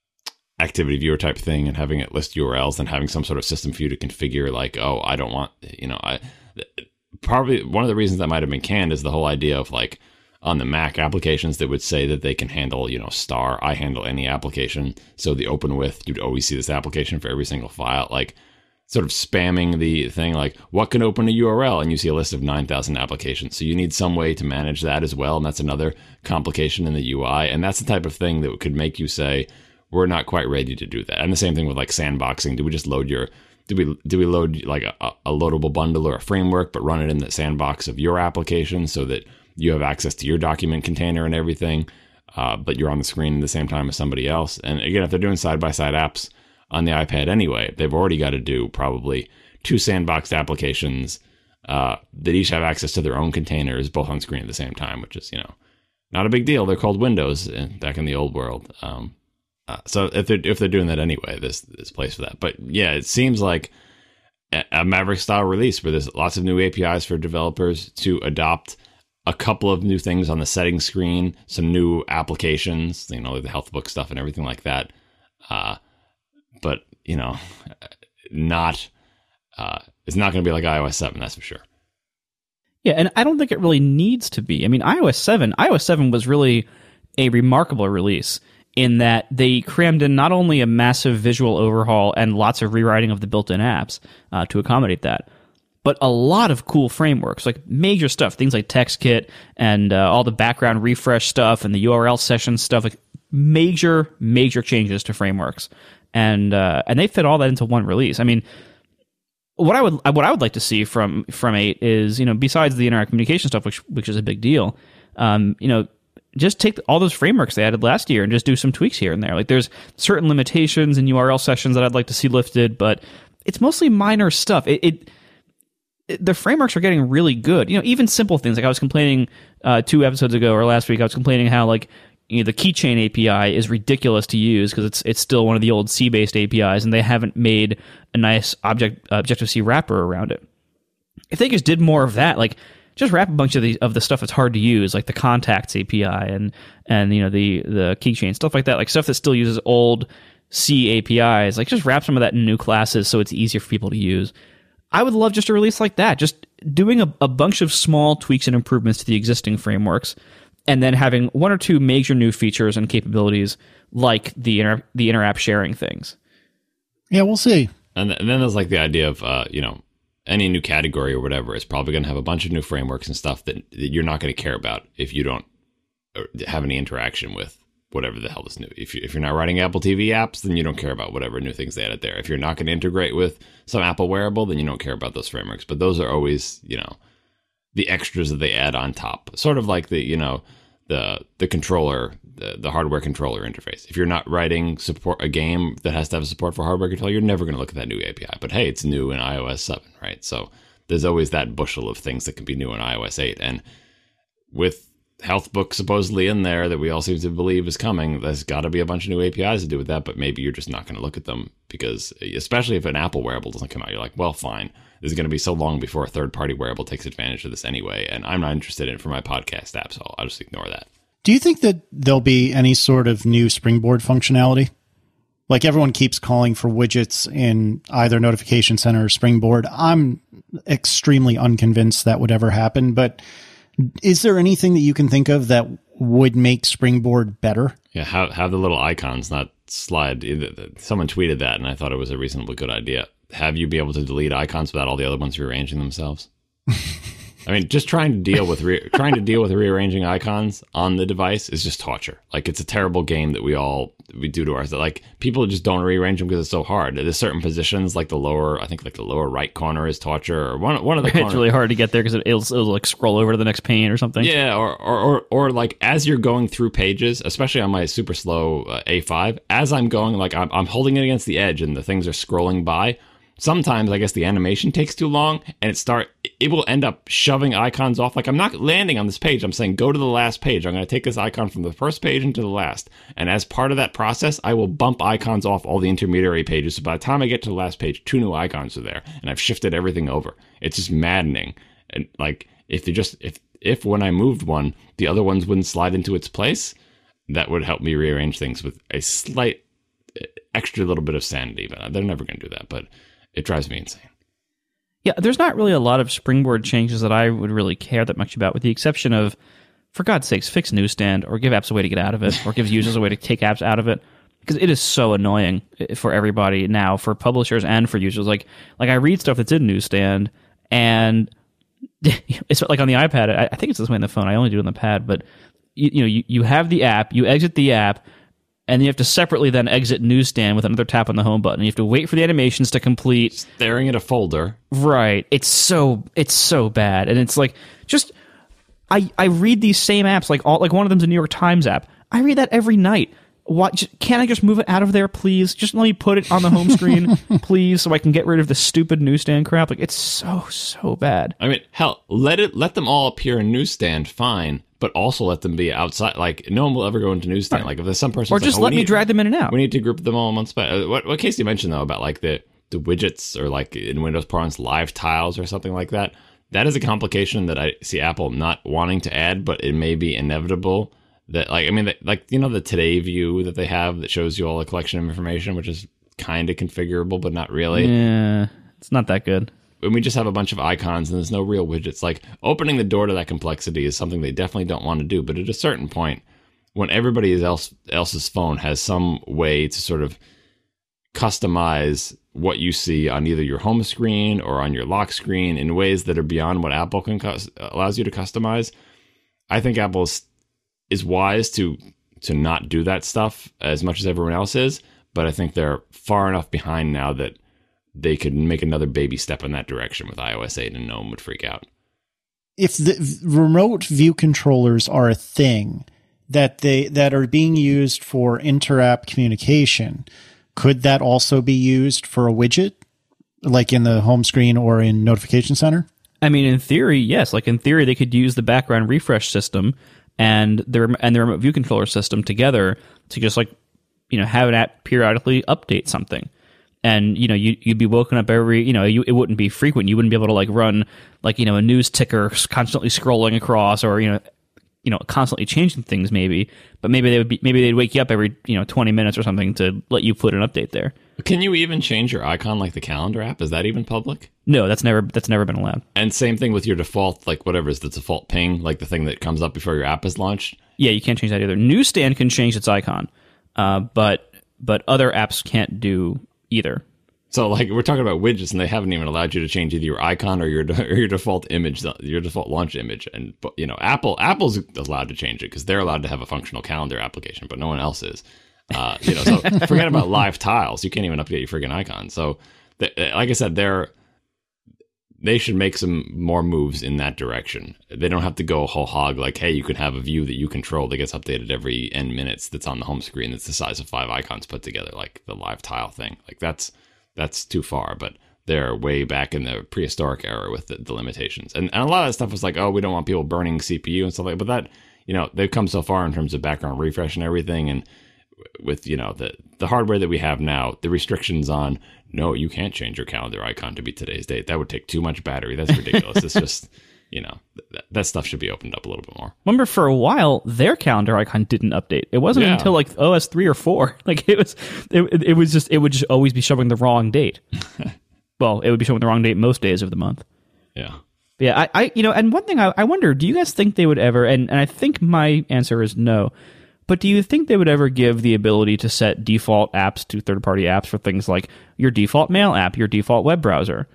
activity viewer type thing and having it list U R Ls and having some sort of system for you to configure, like, oh, I don't want, you know, I probably one of the reasons that might have been canned is the whole idea of like, on the Mac, applications that would say that they can handle, you know, star, I handle any application. So the open with, you'd always see this application for every single file, like sort of spamming the thing, like what can open a U R L? And you see a list of nine thousand applications. So you need some way to manage that as well. And that's another complication in the U I. And that's the type of thing that could make you say, we're not quite ready to do that. And the same thing with like sandboxing. Do we just load your, do we, do we load like a, a loadable bundle or a framework, but run it in the sandbox of your application so that you have access to your document container and everything, uh, but you're on the screen at the same time as somebody else. And again, if they're doing side-by-side apps on the iPad anyway, they've already got to do probably two sandboxed applications uh, that each have access to their own containers, both on screen at the same time, which is, you know, not a big deal. They're called Windows back in the old world. Um, uh, so if they're if they're doing that anyway, there's there's place for that. But yeah, it seems like a, a Maverick-style release where there's lots of new A P Is for developers to adopt. A couple of new things on the settings screen, some new applications, you know, the health book stuff and everything like that. Uh, but, you know, not, uh, it's not going to be like i O S seven, that's for sure. Yeah, and I don't think it really needs to be. I mean, i O S seven, i O S seven was really a remarkable release in that they crammed in not only a massive visual overhaul and lots of rewriting of the built-in apps uh, to accommodate that, but a lot of cool frameworks, like major stuff, things like TextKit and uh, all the background refresh stuff and the U R L session stuff, like major, major changes to frameworks. And uh, and they fit all that into one release. I mean, what I would what I would like to see from from eight is, you know, besides the interactive communication stuff, which which is a big deal, um, you know, just take all those frameworks they added last year and just do some tweaks here and there. Like there's certain limitations in U R L sessions that I'd like to see lifted, but it's mostly minor stuff. It, it the frameworks are getting really good. You know, even simple things like I was complaining uh, two episodes ago or last week. I was complaining how like, you know, the keychain A P I is ridiculous to use because it's it's still one of the old C-based A P Is, and they haven't made a nice object Objective C wrapper around it. If they just did more of that, like just wrap a bunch of the of the stuff that's hard to use, like the contacts A P I and and you know the the keychain stuff like that, like stuff that still uses old C A P Is, like just wrap some of that in new classes so it's easier for people to use. I would love just a release like that, just doing a, a bunch of small tweaks and improvements to the existing frameworks, and then having one or two major new features and capabilities like the inter, the inter-app sharing things. Yeah, we'll see. And, th- and then there's like the idea of, uh, you know, any new category or whatever is probably going to have a bunch of new frameworks and stuff that, that you're not going to care about if you don't have any interaction with whatever the hell is new. If, you, if you're not writing Apple T V apps, then you don't care about whatever new things they added there. If you're not going to integrate with some Apple wearable, then you don't care about those frameworks. But those are always, you know, the extras that they add on top. Sort of like the, you know, the the controller, the, the hardware controller interface. If you're not writing support a game that has to have support for hardware controller, you're never going to look at that new A P I. But hey, it's new in i O S seven, right? So there's always that bushel of things that can be new in i O S eight. And with Healthbook supposedly in there that we all seem to believe is coming, there's got to be a bunch of new A P Is to do with that, but maybe you're just not going to look at them because, especially if an Apple wearable doesn't come out, you're like, well, fine. This is going to be so long before a third-party wearable takes advantage of this anyway, and I'm not interested in it for my podcast app, so I'll just ignore that. Do you think that there'll be any sort of new Springboard functionality? Like everyone keeps calling for widgets in either Notification Center or Springboard. I'm extremely unconvinced that would ever happen, but is there anything that you can think of that would make Springboard better? Yeah, have, have the little icons not slide. Someone tweeted that, and I thought it was a reasonably good idea. Have you be able to delete icons without all the other ones rearranging themselves? I mean, just trying to deal with re- trying to deal with rearranging icons on the device is just torture. Like, it's a terrible game that we all we do to ourselves. Like, people just don't rearrange them because it's so hard. There's certain positions, like the lower, I think, like the lower right corner is torture, or one one of the. It's really hard to get there because it, it'll, it'll like scroll over to the next pane or something. Yeah, or or or, or like as you're going through pages, especially on my super slow uh, A five, as I'm going, like I'm I'm holding it against the edge and the things are scrolling by. Sometimes I guess the animation takes too long and it start it will end up shoving icons off. Like, I'm not landing on this page. I'm saying go to the last page. I'm going to take this icon from the first page into the last. And as part of that process, I will bump icons off all the intermediary pages. So by the time I get to the last page, two new icons are there and I've shifted everything over. It's just maddening. And like, if you just if if when I moved one, the other ones wouldn't slide into its place, that would help me rearrange things with a slight extra little bit of sanity. But they're never going to do that. But it drives me insane. Yeah, there's not really a lot of Springboard changes that I would really care that much about, with the exception of, for God's sakes, fix Newsstand or give apps a way to get out of it, or give users a way to take apps out of it, because it is so annoying for everybody now, for publishers and for users. Like, like I read stuff that's in Newsstand, and it's like on the iPad. I think it's this way on the phone. I only do it on the pad, but you, you know, you, you have the app, you exit the app, and you have to separately then exit Newsstand with another tap on the home button. You have to wait for the animations to complete. Staring at a folder. Right. It's so it's so bad. And it's like, just I I read these same apps, like all like one of them's a New York Times app. I read that every night. Why just, can't I just move it out of there, please? Just let me put it on the home screen, please, so I can get rid of the stupid Newsstand crap. Like, it's so so bad. I mean, hell, let it let them all appear in Newsstand, fine. But also let them be outside. Like, no one will ever go into Newsstand. Right. Like, if there's some person, or just like, oh, let me need, drag them in and out. We need to group them all in one spot. What, what Casey mentioned though about like the the widgets, or like in Windows parlance, live tiles or something like that. That is a complication that I see Apple not wanting to add, but it may be inevitable. That like I mean, like you know the Today view that they have that shows you all a collection of information, which is kind of configurable, but not really. Yeah, it's not that good. And we just have a bunch of icons and there's no real widgets. Like, opening the door to that complexity is something they definitely don't want to do. But at a certain point, when everybody else else's phone has some way to sort of customize what you see on either your home screen or on your lock screen in ways that are beyond what Apple can cus- allows you to customize, I think Apple is, is wise to to not do that stuff as much as everyone else is. But I think they're far enough behind now that they could make another baby step in that direction with i O S eight and no one would freak out. If the remote view controllers are a thing that they that are being used for inter-app communication, could that also be used for a widget, like in the home screen or in Notification Center? I mean, in theory, yes. Like, in theory, they could use the background refresh system and the and the remote view controller system together to just, like, you know, have an app periodically update something. And, you know, you, you'd be woken up every, you know, you, it wouldn't be frequent. You wouldn't be able to, like, run, like, you know, a news ticker constantly scrolling across, or, you know, you know, constantly changing things maybe. But maybe they would be, maybe they'd wake you up every, you know, twenty minutes or something to let you put an update there. Can you even change your icon like the calendar app? Is that even public? No, that's never that's never been allowed. And same thing with your default, like, whatever is the default ping, like the thing that comes up before your app is launched? Yeah, you can't change that either. Newsstand can change its icon, uh, but but other apps can't do either. So like we're talking about widgets, and they haven't even allowed you to change either your icon or your or your default image, your default launch image. And you know, Apple Apple's allowed to change it because they're allowed to have a functional calendar application, but no one else is. Uh, you know, so forget about live tiles. You can't even update your freaking icon. So, th- like I said, they're they should make some more moves in that direction. They don't have to go whole hog like, hey, you can have a view that you control that gets updated every n minutes. That's on the home screen. That's the size of five icons put together, like the live tile thing. Like that's that's too far. But they're way back in the prehistoric era with the, the limitations. And, and a lot of that stuff was like, oh, we don't want people burning C P U and stuff like that. But that, you know, they've come so far in terms of background refresh and everything. And with, you know, the the hardware that we have now, the restrictions on, no, you can't change your calendar icon to be today's date. That would take too much battery. That's ridiculous. It's just, you know, th- that stuff should be opened up a little bit more. Remember, for a while, their calendar icon didn't update. It wasn't Yeah. until like O S three or four. Like it was, it, it was just, it would just always be showing the wrong date. Well, it would be showing the wrong date most days of the month. Yeah. Yeah, I, I you know, and one thing I, I wonder, do you guys think they would ever, and, and I think my answer is no, but do you think they would ever give the ability to set default apps to third-party apps for things like your default mail app, your default web browser?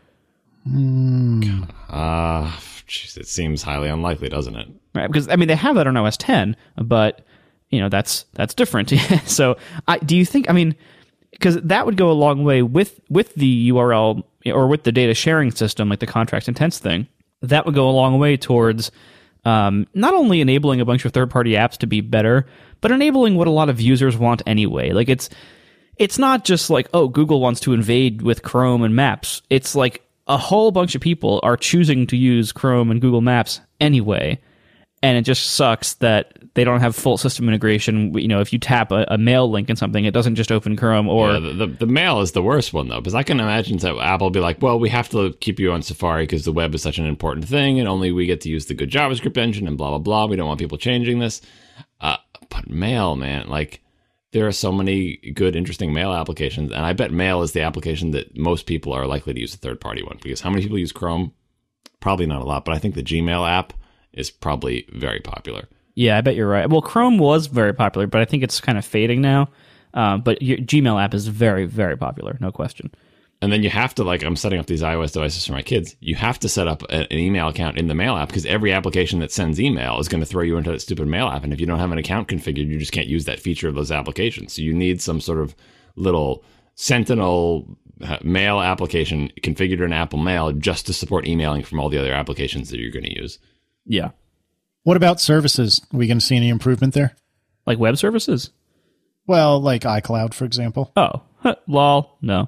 Mm. Uh, geez, it seems highly unlikely, doesn't it? Right, because, I mean, they have that on O S ten, but, you know, that's that's different. So I, do you think, I mean, because that would go a long way with, with the U R L or with the data sharing system, like the contract intents thing, that would go a long way towards um, not only enabling a bunch of third-party apps to be better, but enabling what a lot of users want anyway. Like it's it's not just like, oh, Google wants to invade with Chrome and Maps. It's like a whole bunch of people are choosing to use Chrome and Google Maps anyway. And it just sucks that they don't have full system integration. You know, if you tap a, a mail link in something, it doesn't just open Chrome or... Yeah, the, the, the mail is the worst one, though, because I can imagine that Apple will be like, well, we have to keep you on Safari because the web is such an important thing, and only we get to use the good JavaScript engine and blah, blah, blah. We don't want people changing this. Uh, but mail, man, like, there are so many good, interesting mail applications, and I bet mail is the application that most people are likely to use a third-party one, because how many people use Chrome? Probably not a lot, but I think the Gmail app is probably very popular. Yeah, I bet you're right. Well, Chrome was very popular, but I think it's kind of fading now. Um, but your Gmail app is very, very popular, no question. And then you have to, like, I'm setting up these iOS devices for my kids. You have to set up a, an email account in the mail app because every application that sends email is going to throw you into that stupid mail app. And if you don't have an account configured, you just can't use that feature of those applications. So you need some sort of little Sentinel mail application configured in Apple Mail just to support emailing from all the other applications that you're going to use. Yeah. What about services? Are we going to see any improvement there? Like web services? Well, like iCloud, for example. Oh, lol, no.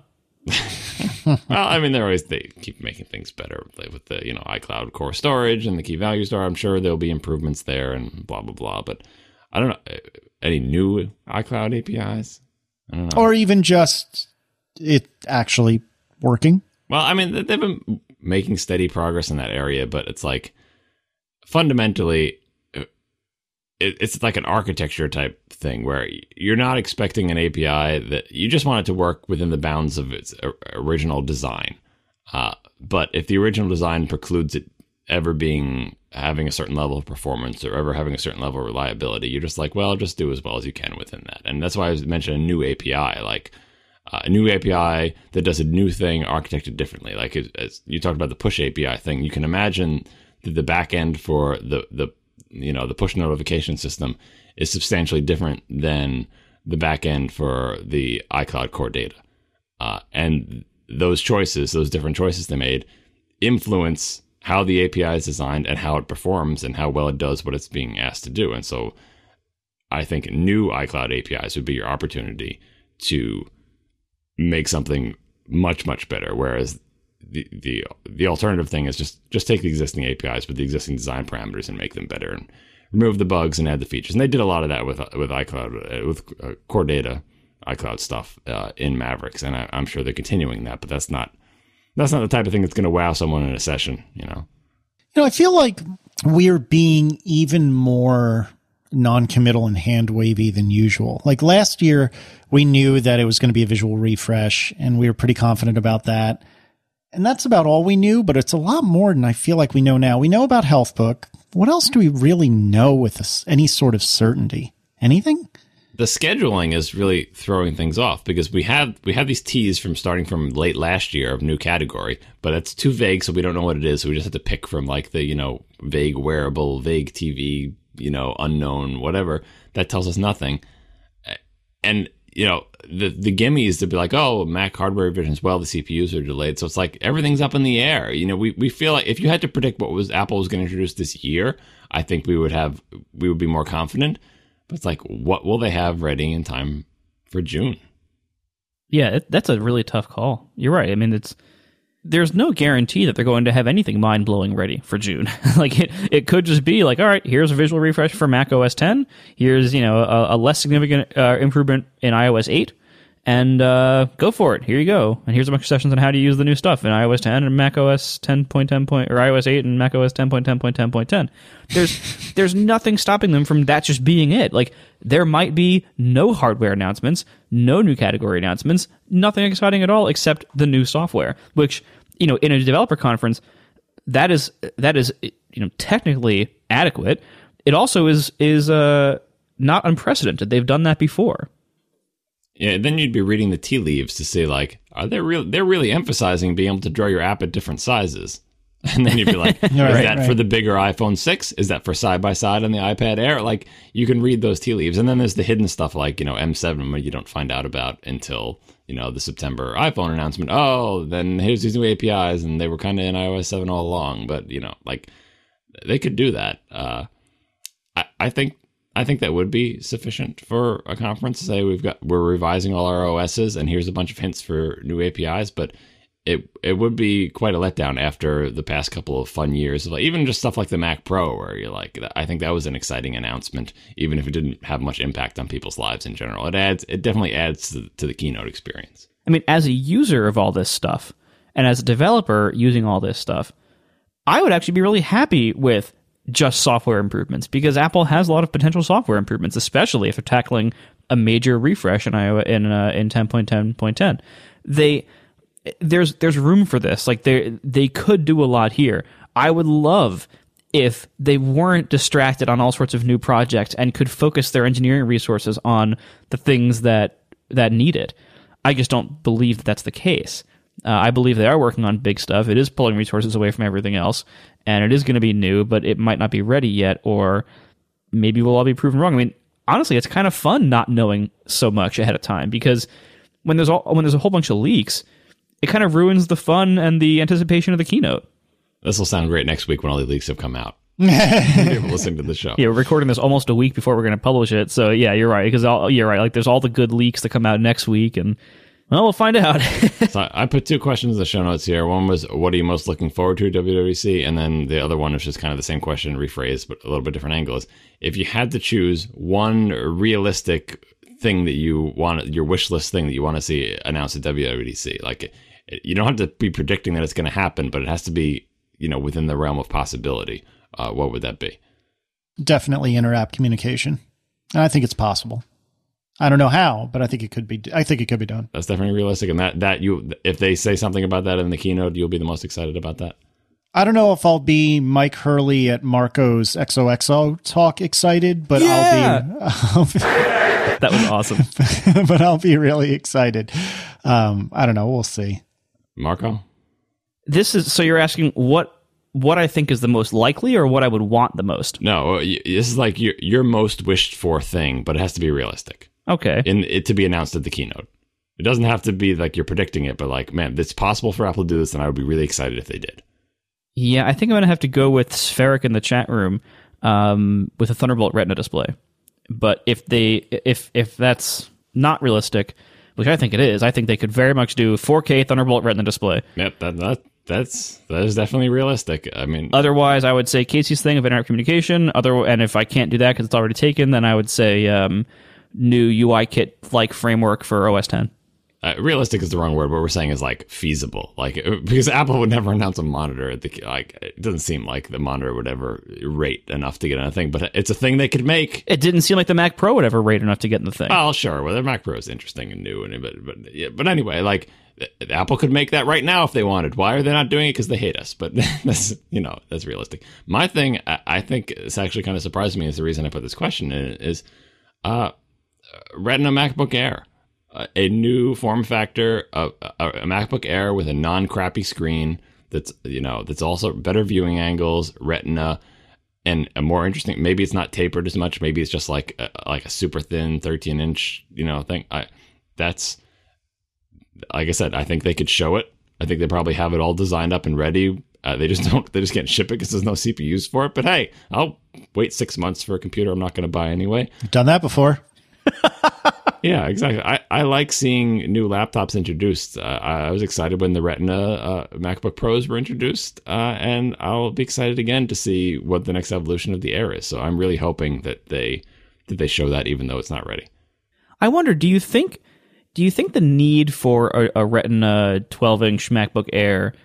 Well, I mean, they're always, they keep making things better like with the, you know, iCloud core storage and the key value store. I'm sure there'll be improvements there and blah, blah, blah. But I don't know. Any new iCloud A P Is? I don't know. Or even just it actually working. Well, I mean, they've been making steady progress in that area, but it's like fundamentally, it's like an architecture type thing where you're not expecting an A P I that you just want it to work within the bounds of its original design. Uh, but if the original design precludes it ever being having a certain level of performance or ever having a certain level of reliability, you're just like, well, just do as well as you can within that. And that's why I mentioned a new A P I, like uh, a new A P I that does a new thing architected differently. Like as you talked about the push A P I thing, you can imagine that the back end for the the you know, the push notification system is substantially different than the back end for the iCloud core data. Uh, and those choices, those different choices they made, influence how the A P I is designed and how it performs and how well it does what it's being asked to do. And so I think new iCloud A P Is would be your opportunity to make something much, much better. Whereas The, the the alternative thing is just just take the existing A P Is with the existing design parameters and make them better and remove the bugs and add the features. And they did a lot of that with with iCloud, uh, with uh, core data, iCloud stuff uh, in Mavericks, and I, I'm sure they're continuing that. But that's not that's not the type of thing that's going to wow someone in a session, you know. You know, I feel like we're being even more non-committal and hand-wavy than usual. Like last year, we knew that it was going to be a visual refresh, and we were pretty confident about that. And that's about all we knew, but it's a lot more than I feel like we know now. We know about HealthBook. What else do we really know with this, any sort of certainty? Anything? the scheduling is really throwing things off because we have we have these teas from starting from late last year of new category, but it's too vague, so we don't know what it is. So we just have to pick from like the, you know, vague wearable, vague T V, you know, unknown, whatever. That tells us nothing. And, you know, the the gimmies to be like, oh, Mac hardware revisions, well, the C P Us are delayed. So it's like everything's up in the air. You know, we, we feel like if you had to predict what was Apple was going to introduce this year, I think we would have we would be more confident. But it's like, what will they have ready in time for June? Yeah, it, that's a really tough call. You're right. I mean, it's there's no guarantee that they're going to have anything mind-blowing ready for June. Like, it, it could just be like, all right, here's a visual refresh for Mac O S ten. Here's, you know, a, a less significant uh, improvement in i O S eight. And uh, go for it. Here you go. And here's a bunch of sessions on how to use the new stuff in i O S ten and Mac O S ten point ten. Or i O S eight and Mac O S ten point ten point ten point ten. There's there's nothing stopping them from that just being it. Like, there might be no hardware announcements, no new category announcements, nothing exciting at all except the new software. Which, you know, in a developer conference, that is that is you know technically adequate. It also is is uh, not unprecedented. They've done that before. Yeah, then you'd be reading the tea leaves to see, like, are they real? They're really emphasizing being able to draw your app at different sizes. And then you'd be like, is right, that right. for the bigger iPhone six? Is that for side-by-side on the iPad Air? Like, you can read those tea leaves. And then there's the hidden stuff like, you know, M seven, where you don't find out about until, you know, the September iPhone announcement. Oh, then here's these new A P Is, and they were kind of in i O S seven all along. But, you know, like, they could do that. Uh, I, I think... I think that would be sufficient for a conference to say we've got we're revising all our O Ss and here's a bunch of hints for new A P Is, but it it would be quite a letdown after the past couple of fun years of like, even just stuff like the Mac Pro, where you're like, I think that was an exciting announcement, even if it didn't have much impact on people's lives in general. It adds it definitely adds to, to the keynote experience. I mean, as a user of all this stuff and as a developer using all this stuff, I would actually be really happy with just software improvements, because Apple has a lot of potential software improvements, especially if they're tackling a major refresh in iOS in uh, in ten point ten point ten. They there's there's room for this. Like, they they could do a lot here. I would love if they weren't distracted on all sorts of new projects and could focus their engineering resources on the things that that need it. I just don't believe that that's the case. Uh, I believe they are working on big stuff. It is pulling resources away from everything else, and it is going to be new, but it might not be ready yet, or maybe we'll all be proven wrong. I mean, honestly, it's kind of fun not knowing so much ahead of time, because when there's all, when there's a whole bunch of leaks, it kind of ruins the fun and the anticipation of the keynote. This will sound great next week when all the leaks have come out. People listening to the show. Yeah, we're recording this almost a week before we're going to publish it, so yeah, you're right. Because you're right. Like, there's all the good leaks that come out next week, and well, we'll find out. So I put two questions in the show notes here. One was, what are you most looking forward to at W W D C? And then the other one was just kind of the same question, rephrased, but a little bit different angle. Is, if you had to choose one realistic thing that you want, your wish list thing that you want to see announced at W W D C, like, you don't have to be predicting that it's going to happen, but it has to be, you know, within the realm of possibility. Uh, what would that be? Definitely inter-app communication. And I think it's possible. I don't know how, but I think it could be. I think it could be done. That's definitely realistic, and that that you, if they say something about that in the keynote, you'll be the most excited about that. I don't know if I'll be Mike Hurley at Marco's X O X O talk excited, but yeah! I'll be. I'll be that was awesome. But I'll be really excited. Um, I don't know. We'll see. Marco, this is so you're asking what what I think is the most likely, or what I would want the most? No, this is like your your most wished for thing, but it has to be realistic. Okay. In it to be announced at the keynote. It doesn't have to be like you're predicting it, but like, man, it's possible for Apple to do this, and I would be really excited if they did. Yeah, I think I'm going to have to go with Spheric in the chat room um, with a Thunderbolt Retina display. But if they if if that's not realistic, which I think it is, I think they could very much do four K Thunderbolt Retina display. Yep, that, that that's that is definitely realistic. I mean, otherwise, I would say Casey's thing of internet communication. Other and if I can't do that because it's already taken, then I would say um, new U I kit like framework for O S ten. Uh, realistic is the wrong word. What we're saying is like feasible, like because Apple would never announce a monitor at the like. It doesn't seem like the monitor would ever rate enough to get on a thing, but it's a thing they could make. It didn't seem like the Mac Pro would ever rate enough to get in the thing. Oh, sure. Well, the Mac Pro is interesting and new, and but but yeah, but anyway, like Apple could make that right now if they wanted. Why are they not doing it? Because they hate us. But that's you know that's realistic. My thing, I, I think, it's actually kind of surprised me. Is the reason I put this question in is, uh. Retina MacBook Air, uh, a new form factor, of a, a MacBook Air with a non-crappy screen that's you know that's also better viewing angles, Retina, and a more interesting. Maybe it's not tapered as much. Maybe it's just like a, like a super thin thirteen inch you know thing. I that's like I said. I think they could show it. I think they probably have it all designed up and ready. Uh, they just don't. They just can't ship it because there's no C P Us for it. But hey, I'll wait six months for a computer I'm not going to buy anyway. Done that before. Yeah, exactly. I, I like seeing new laptops introduced. Uh, I was excited when the Retina uh, MacBook Pros were introduced, uh, and I'll be excited again to see what the next evolution of the Air is. So I'm really hoping that they that they show that, even though it's not ready. I wonder, do you think do you think the need for a, a Retina twelve inch MacBook Air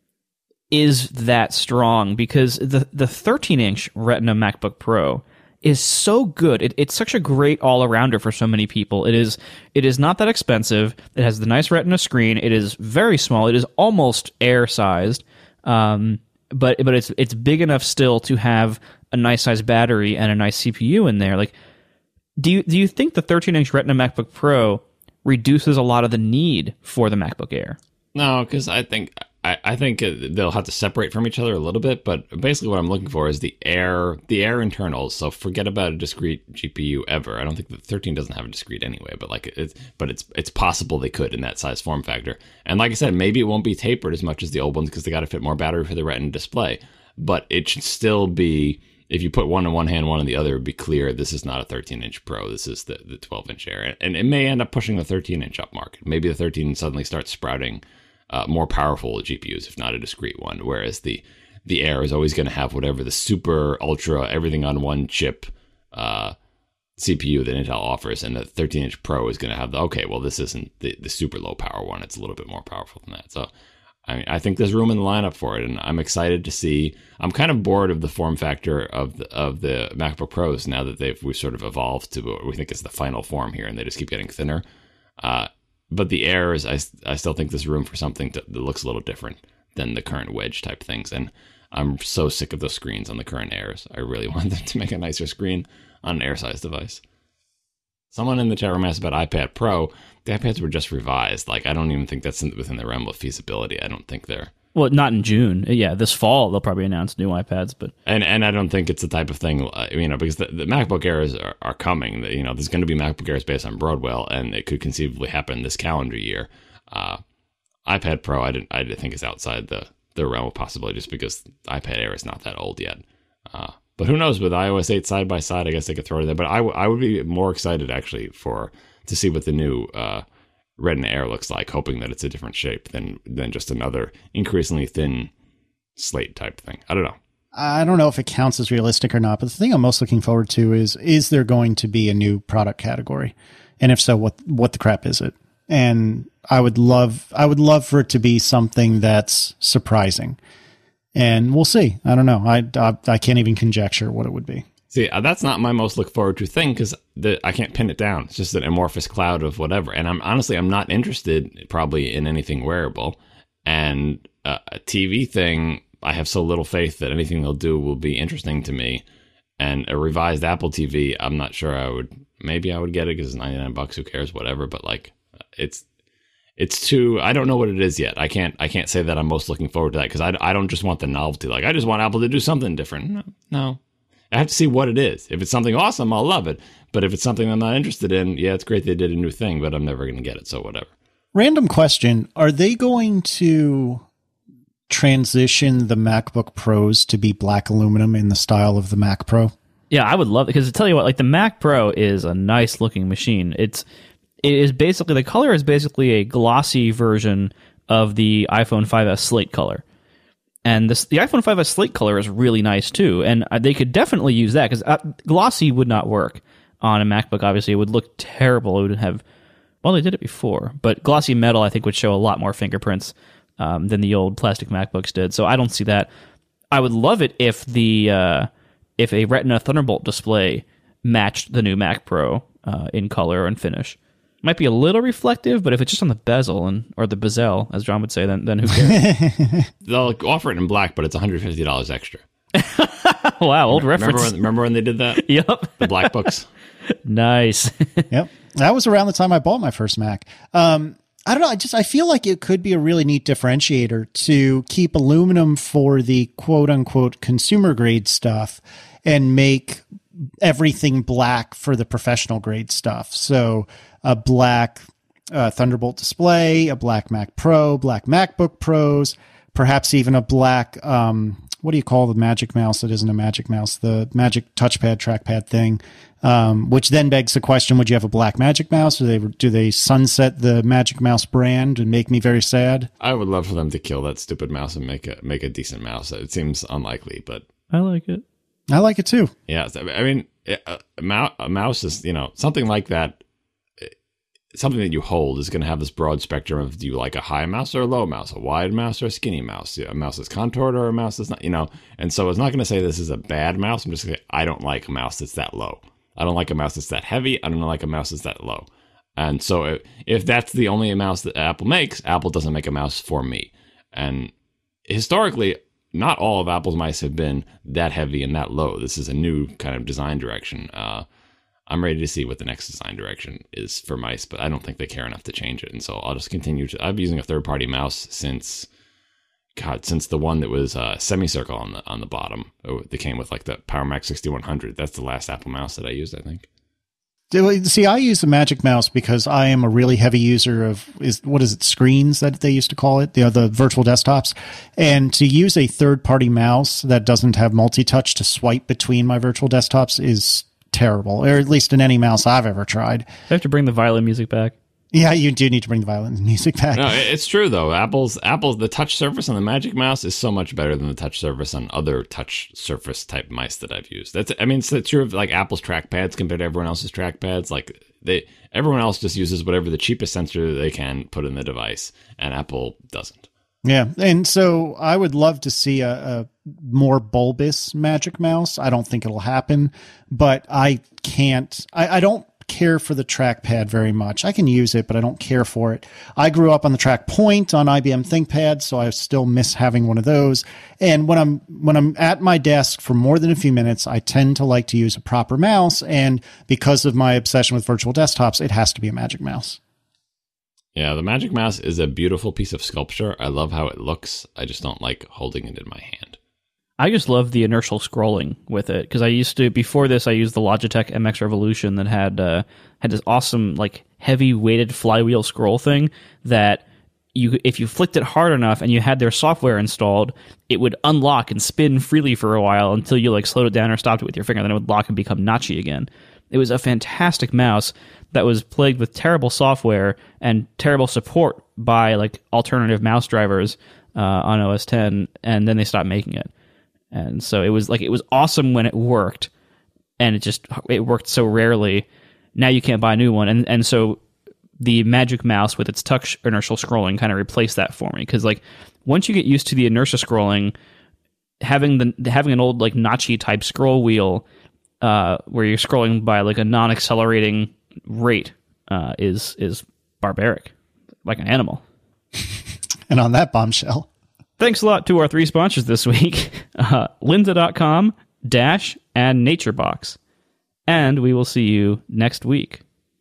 is that strong? Because the the thirteen inch Retina MacBook Pro is so good. It, it's such a great all-arounder for so many people. It is it is not that expensive. It has the nice Retina screen. It is very small. It is almost Air-sized, um, but but it's it's big enough still to have a nice-sized battery and a nice C P U in there. Like, do you do you think the thirteen inch Retina MacBook Pro reduces a lot of the need for the MacBook Air? No, because I think I, I think they'll have to separate from each other a little bit. But basically, what I'm looking for is the Air, the Air internals. So forget about a discrete G P U ever. I don't think the thirteen doesn't have a discrete anyway. But like it's but it's it's possible they could in that size form factor. And like I said, maybe it won't be tapered as much as the old ones because they got to fit more battery for the Retina display. But it should still be. If you put one in one hand, one in the other, it would be clear this is not a thirteen inch Pro. This is the, the twelve inch Air. And it may end up pushing the thirteen inch up market. Maybe the thirteen suddenly starts sprouting uh, more powerful G P Us, if not a discrete one. Whereas the, the Air is always going to have whatever the super, ultra, everything on one chip uh, C P U that Intel offers. And the thirteen inch Pro is going to have the, okay, well, this isn't the, the super low power one. It's a little bit more powerful than that. So I mean, I think there's room in the lineup for it, and I'm excited to see. I'm kind of bored of the form factor of the, of the MacBook Pros now that they've we've sort of evolved to what we think is the final form here, and they just keep getting thinner. Uh, but the Air is, I, I still think there's room for something to, that looks a little different than the current wedge type things, and I'm so sick of those screens on the current Airs. I really want them to make a nicer screen on an Air-sized device. Someone in the chat room asked about iPad Pro. The iPads were just revised. Like, I don't even think that's in, within the realm of feasibility. I don't think they're... Well, not in June. Yeah, this fall they'll probably announce new iPads, but... And and I don't think it's the type of thing, you know, because the, the MacBook Airs are, are coming. You know, there's going to be MacBook Airs based on Broadwell, and it could conceivably happen this calendar year. Uh, iPad Pro, I, didn't, I think, is outside the, the realm of possibility just because iPad Air is not that old yet. Uh, but who knows, with iOS eight side by side, I guess they could throw it in there. But I, w- I would be more excited, actually, for to see what the new uh, Retina Air looks like, hoping that it's a different shape than than just another increasingly thin slate type thing. I don't know. I don't know if it counts as realistic or not, but the thing I'm most looking forward to is, is there going to be a new product category? And if so, what what the crap is it? And I would love I would love for it to be something that's surprising. And we'll see. I don't know. I, I, I can't even conjecture what it would be. See, uh, that's not my most look forward to thing because I can't pin it down. It's just an amorphous cloud of whatever. And I'm honestly, I'm not interested probably in anything wearable. And uh, a T V thing, I have so little faith that anything they'll do will be interesting to me. And a revised Apple T V, I'm not sure I would. Maybe I would get it because it's ninety-nine bucks. Who cares? Whatever. But like, it's. It's too, I don't know what it is yet. I can't I can't say that I'm most looking forward to that because I, I don't just want the novelty. Like, I just want Apple to do something different. No, no. I have to see what it is. If it's something awesome, I'll love it. But if it's something I'm not interested in, yeah, it's great they did a new thing, but I'm never going to get it, so whatever. Random question. Are they going to transition the MacBook Pros to be black aluminum in the style of the Mac Pro? Yeah, I would love it because to tell you what, like the Mac Pro is a nice looking machine. It's It is basically, the color is basically a glossy version of the iPhone five S slate color. And this, the iPhone five S slate color is really nice too. And they could definitely use that because uh, glossy would not work on a MacBook. Obviously, it would look terrible. It would have, well, they did it before. But glossy metal, I think, would show a lot more fingerprints um, than the old plastic MacBooks did. So I don't see that. I would love it if the uh, if a Retina Thunderbolt display matched the new Mac Pro uh, in color and finish. Might be a little reflective, but if it's just on the bezel and or the bezel, as John would say, then then who cares? They'll offer it in black, but it's one hundred fifty dollars extra. Wow, old reference. Remember when, remember when they did that? Yep. The black books. Nice. Yep. That was around the time I bought my first Mac. Um, I don't know. I just, I feel like it could be a really neat differentiator to keep aluminum for the quote unquote consumer grade stuff and make everything black for the professional grade stuff. So a black uh, Thunderbolt display, a black Mac Pro, black MacBook Pros, perhaps even a black, um, what do you call the Magic Mouse that isn't a Magic Mouse, the Magic touchpad, trackpad thing, um, which then begs the question, would you have a black Magic Mouse? Do they, do they sunset the Magic Mouse brand and make me very sad? I would love for them to kill that stupid mouse and make a make a decent mouse. It seems unlikely, but I like it. I like it too. Yeah, I mean, a, a mouse is, you know, something like that. Something that you hold is going to have this broad spectrum of, do you like a high mouse or a low mouse, a wide mouse or a skinny mouse, yeah, a mouse that's contoured or a mouse that's not, you know. And so it's not going to say this is a bad mouse. I'm just going to say, I don't like a mouse that's that low. I don't like a mouse that's that heavy. I don't like a mouse that's that low. And so if, if that's the only mouse that Apple makes, Apple doesn't make a mouse for me. And historically, not all of Apple's mice have been that heavy and that low. This is a new kind of design direction. Uh, I'm ready to see what the next design direction is for mice, but I don't think they care enough to change it. And so I'll just continue to, I've been using a third party mouse since, God, since the one that was uh, semicircle on the on the bottom. They came with like the PowerMac sixty-one hundred. That's the last Apple mouse that I used, I think. See, I use the Magic Mouse because I am a really heavy user of, is what is it, screens that they used to call it, the, the virtual desktops. And to use a third-party mouse that doesn't have multi-touch to swipe between my virtual desktops is terrible, or at least in any mouse I've ever tried. I have to bring the violin music back. Yeah, you do need to bring the violin music back. No, it's true though. Apple's Apple's the touch surface on the Magic Mouse is so much better than the touch surface on other touch surface type mice that I've used. That's I mean, it's true of like Apple's trackpads compared to everyone else's trackpads. Like they, everyone else just uses whatever the cheapest sensor they can put in the device, and Apple doesn't. Yeah, and so I would love to see a, a more bulbous Magic Mouse. I don't think it'll happen, but I can't. I, I don't care for the trackpad very much. I can use it, but I don't care for it. I grew up on the Track Point on I B M ThinkPad, so I still miss having one of those. And when I'm when I'm at my desk for more than a few minutes, I tend to like to use a proper mouse. And because of my obsession with virtual desktops, it has to be a Magic Mouse. Yeah, the Magic Mouse is a beautiful piece of sculpture. I love how it looks. I just don't like holding it in my hand. I just love the inertial scrolling with it, because I used to, before this, I used the Logitech M X Revolution that had uh, had this awesome, like, heavy weighted flywheel scroll thing that you, if you flicked it hard enough and you had their software installed, it would unlock and spin freely for a while until you like slowed it down or stopped it with your finger, then it would lock and become notchy again. It was a fantastic mouse that was plagued with terrible software and terrible support by like alternative mouse drivers uh, on O S ten, and then they stopped making it. And so it was like, it was awesome when it worked, and it just, it worked so rarely. Now you can't buy a new one. And, and so the Magic Mouse with its touch inertial scrolling kind of replaced that for me. Cause like once you get used to the inertia scrolling, having the, having an old like notchy type scroll wheel, uh, where you're scrolling by like a non-accelerating rate, uh, is, is barbaric, like an animal. And on that bombshell, thanks a lot to our three sponsors this week, uh, lynda dot com, Dash, and NatureBox. And we will see you next week.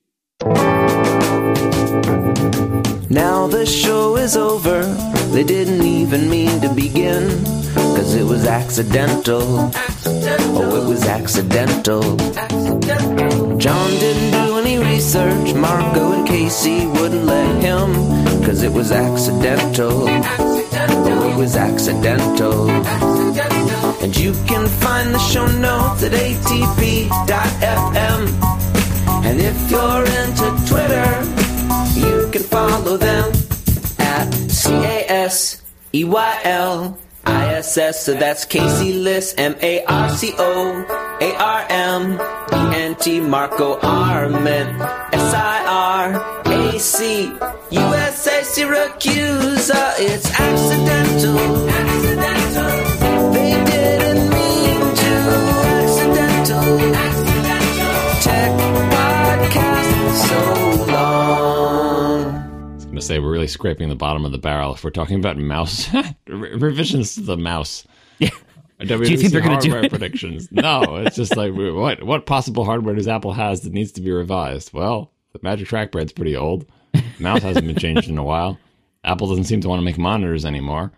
Now the show is over. They didn't even mean to begin, 'cause it was accidental. accidental. Oh, it was accidental. accidental. John didn't do any research. Marco and Casey wouldn't let him, 'cause it was accidental. accidental. Oh, it was accidental. accidental. And you can find the show notes at A T P dot F M. And if you're into Twitter, you can follow them at C A S E Y L I S S. So that's Casey Liss, M A R C O A R M E N T, Marco Arment, S I R A C U S A, Syracuse. Uh, it's accidental. Accidental. They didn't mean to. Accidental. Accidental. Tech podcast so long. I was going to say, we're really scraping the bottom of the barrel if we're talking about mouse re- revisions to the mouse. Yeah. Do you think they're going to do it? Predictions? No, it's just like, what what possible hardware does Apple has that needs to be revised? Well, The Magic Trackpad's pretty old. Mouse hasn't been changed in a while. Apple doesn't seem to want to make monitors anymore.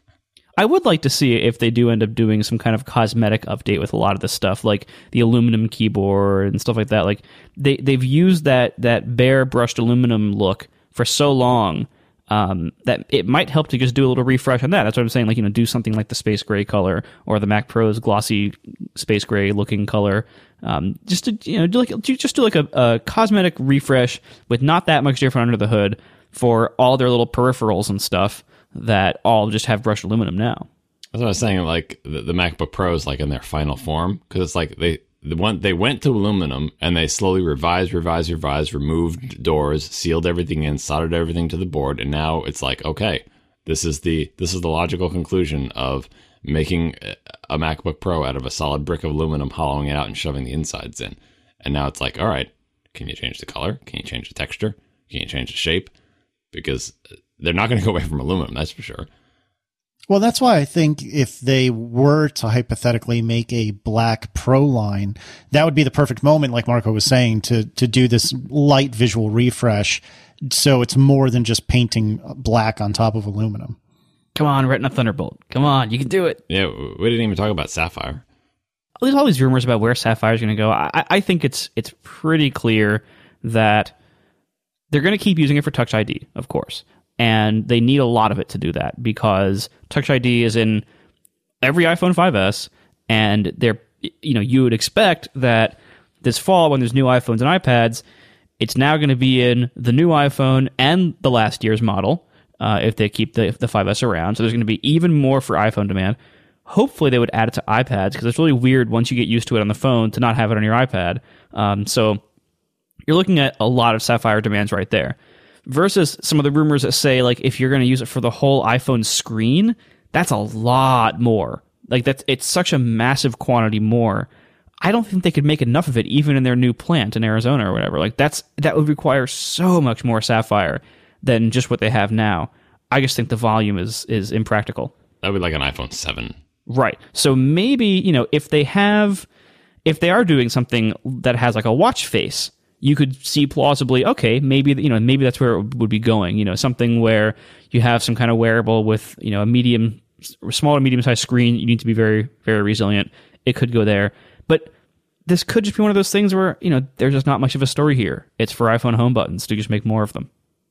I would like to see if they do end up doing some kind of cosmetic update with a lot of this stuff, like the aluminum keyboard and stuff like that. Like they they've used that that bare brushed aluminum look for so long um, that it might help to just do a little refresh on that. That's what I'm saying. Like, you know, do something like the space gray color or the Mac Pro's glossy space gray looking color. Um, just to you know, do like just do like a, a cosmetic refresh with not that much different under the hood for all their little peripherals and stuff that all just have brushed aluminum now. That's what I was saying. Like the, the MacBook Pro is like in their final form because it's like they the one they went to aluminum and they slowly revised, revised, revised, removed doors, sealed everything in, soldered everything to the board, and now it's like okay, this is the this is the logical conclusion of making a MacBook Pro out of a solid brick of aluminum, hollowing it out and shoving the insides in. And now it's like, all right, can you change the color? Can you change the texture? Can you change the shape? Because they're not going to go away from aluminum, that's for sure. Well, that's why I think if they were to hypothetically make a black Pro line, that would be the perfect moment, like Marco was saying, to to do this light visual refresh. So it's more than just painting black on top of aluminum. Come on, Retina Thunderbolt. Come on, you can do it. Yeah, we didn't even talk about Sapphire. There's all these rumors about where Sapphire is going to go. I, I think it's it's pretty clear that they're going to keep using it for Touch I D, of course. And they need a lot of it to do that because Touch I D is in every iPhone five S, and they're you know you would expect that this fall when there's new iPhones and iPads, it's now going to be in the new iPhone and the last year's model uh, if they keep the the five S around. So there's going to be even more for iPhone demand. Hopefully they would add it to iPads because it's really weird once you get used to it on the phone to not have it on your iPad. Um, so you're looking at a lot of Sapphire demands right there. Versus some of the rumors that say, like, if you're going to use it for the whole iPhone screen, that's a lot more. Like, that's it's such a massive quantity more. I don't think they could make enough of it, even in their new plant in Arizona or whatever. Like, that's that would require so much more Sapphire than just what they have now. I just think the volume is is impractical. That would be like an iPhone seven. Right. So maybe, you know, if they have, if they are doing something that has like a watch face, you could see plausibly, okay, maybe you know, maybe that's where it would be going. You know, something where you have some kind of wearable with you know a medium, small to medium sized screen. You need to be very, very resilient. It could go there, but this could just be one of those things where you know there's just not much of a story here. It's for iPhone home buttons to just make more of them.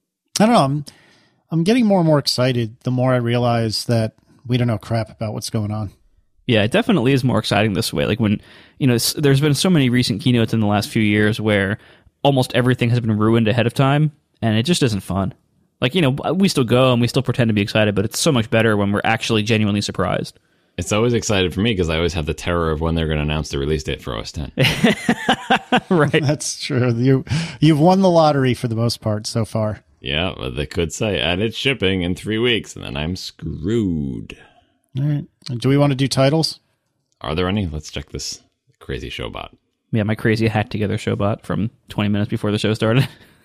I don't know. I'm, I'm getting more and more excited the more I realize that we don't know crap about what's going on. Yeah, it definitely is more exciting this way. Like when you know, there's been so many recent keynotes in the last few years where almost everything has been ruined ahead of time, and it just isn't fun. Like, you know, we still go and we still pretend to be excited, but it's so much better when we're actually genuinely surprised. It's always excited for me because I always have the terror of when they're going to announce the release date for O S ten. Right. That's true. You, you've won the lottery for the most part so far. Yeah, but they could say, and it's shipping in three weeks, and then I'm screwed. All right. Do we want to do titles? Are there any? Let's check this crazy showbot. Yeah, my crazy hacked together showbot from twenty minutes before the show started.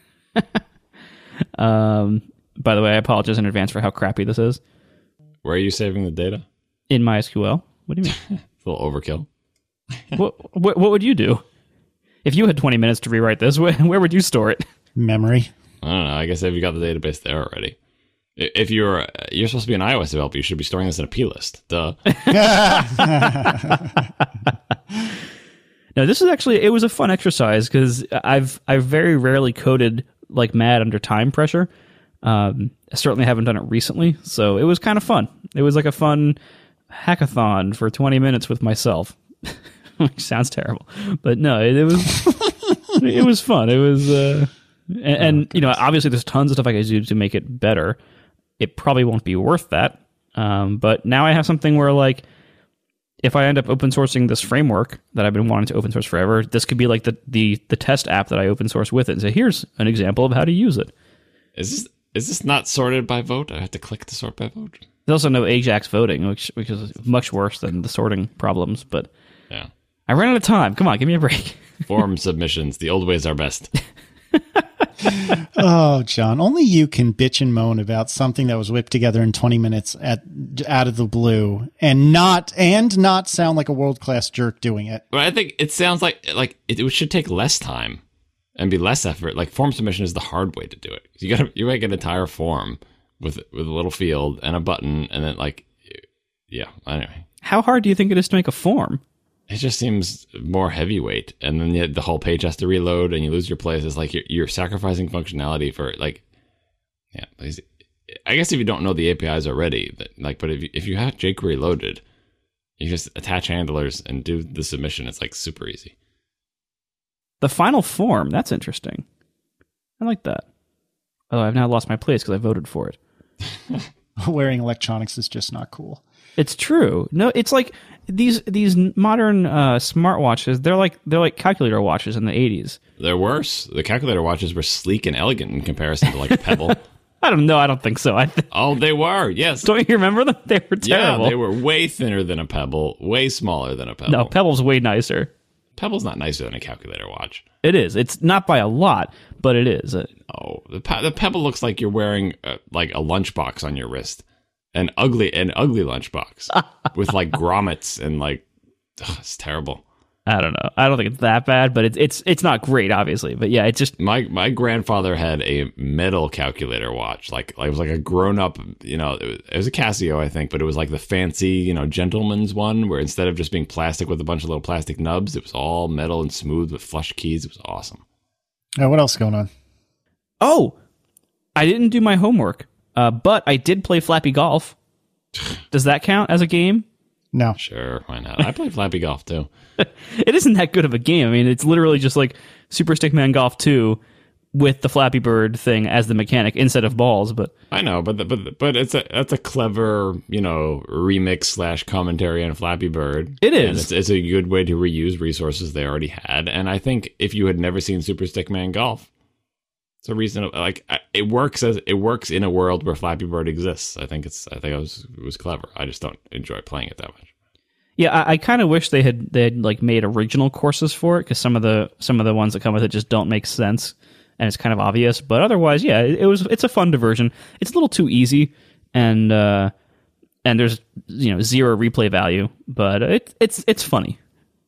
um, by the way, I apologize in advance for how crappy this is. Where are you saving the data? In MySQL. What do you mean? It's a little overkill. what, what What would you do? If you had twenty minutes to rewrite this, where, where would you store it? Memory. I don't know. I guess if you got the database there already. If you're you're supposed to be an iOS developer, you should be storing this in a P list. Duh. No, this is actually, it was a fun exercise because I've I've very rarely coded like mad under time pressure. Um, I certainly haven't done it recently, so it was kind of fun. It was like a fun hackathon for twenty minutes with myself. Which sounds terrible, but no, it, it was it was fun. It was, uh, and, and you know, obviously there's tons of stuff I can do to make it better. It probably won't be worth that, um, but now I have something where like, if I end up open sourcing this framework that I've been wanting to open source forever, this could be like the the, the test app that I open source with it and say, here's an example of how to use it. Is this is this not sorted by vote? I have to click to sort by vote. There's also no Ajax voting, which which is much worse than the sorting problems, but yeah. I ran out of time. Come on, give me a break. Form submissions. The old ways are best. Oh, John, only you can bitch and moan about something that was whipped together in twenty minutes at out of the blue and not and not sound like a world-class jerk doing it. But I think it sounds like like it, it should take less time. and be less effort. Like form submission is the hard way to do it. You gotta you make an entire form with with a little field and a button, and then like yeah. Anyway, how hard do you think it is to make a form? It just seems more heavyweight, and then the, the whole page has to reload, and you lose your place. It's like you're, you're sacrificing functionality for like yeah. I guess if you don't know the A P Is already, like, but if you, if you have jQuery loaded, you just attach handlers and do the submission. It's like super easy. The final form, that's interesting. I like that. Oh, I've now lost my place because I voted for it. Wearing electronics is just not cool. It's true. No, it's like these these modern uh, smartwatches. They're like they're like calculator watches in the eighties. They're worse. The calculator watches were sleek and elegant in comparison to like a Pebble. I don't know. I don't think so. I th- oh, they were. Yes. Don't you remember them? They were terrible. Yeah, they were way thinner than a Pebble, way smaller than a Pebble. No, Pebble's way nicer. Pebble's not nicer than a calculator watch. It is. It's not by a lot, but it is. Oh, the pe- the Pebble looks like you're wearing uh, like a lunchbox on your wrist, an ugly, an ugly lunchbox with like grommets and like ugh, it's terrible. I don't know. I don't think it's that bad, but it's it's it's not great, obviously. But yeah, it's just my my grandfather had a metal calculator watch, like, like it was like a grown up, you know, it was, it was a Casio, I think, but it was like the fancy, you know, gentleman's one, where instead of just being plastic with a bunch of little plastic nubs, it was all metal and smooth with flush keys. It was awesome. Now, what else is going on? Oh, I didn't do my homework, uh, but I did play Flappy Golf. Does that count as a game? No. Sure, why not? I play Flappy Golf too. It isn't that good of a game. I mean, it's literally just like Super Stickman Golf two with the Flappy Bird thing as the mechanic instead of balls. But I know, but the, but but it's a that's a clever, you know, remix slash commentary on Flappy Bird. It is. And it's, it's a good way to reuse resources they already had. And I think if you had never seen Super Stickman Golf, it's a reason. Like it works as it works in a world where Flappy Bird exists. I think it's. I think it was it was clever. I just don't enjoy playing it that much. Yeah, I, I kind of wish they had they had like made original courses for it, because some of the some of the ones that come with it just don't make sense, and it's kind of obvious. But otherwise, yeah, it, it was it's a fun diversion. It's a little too easy, and uh, and there's you know zero replay value, but it, it's it's funny.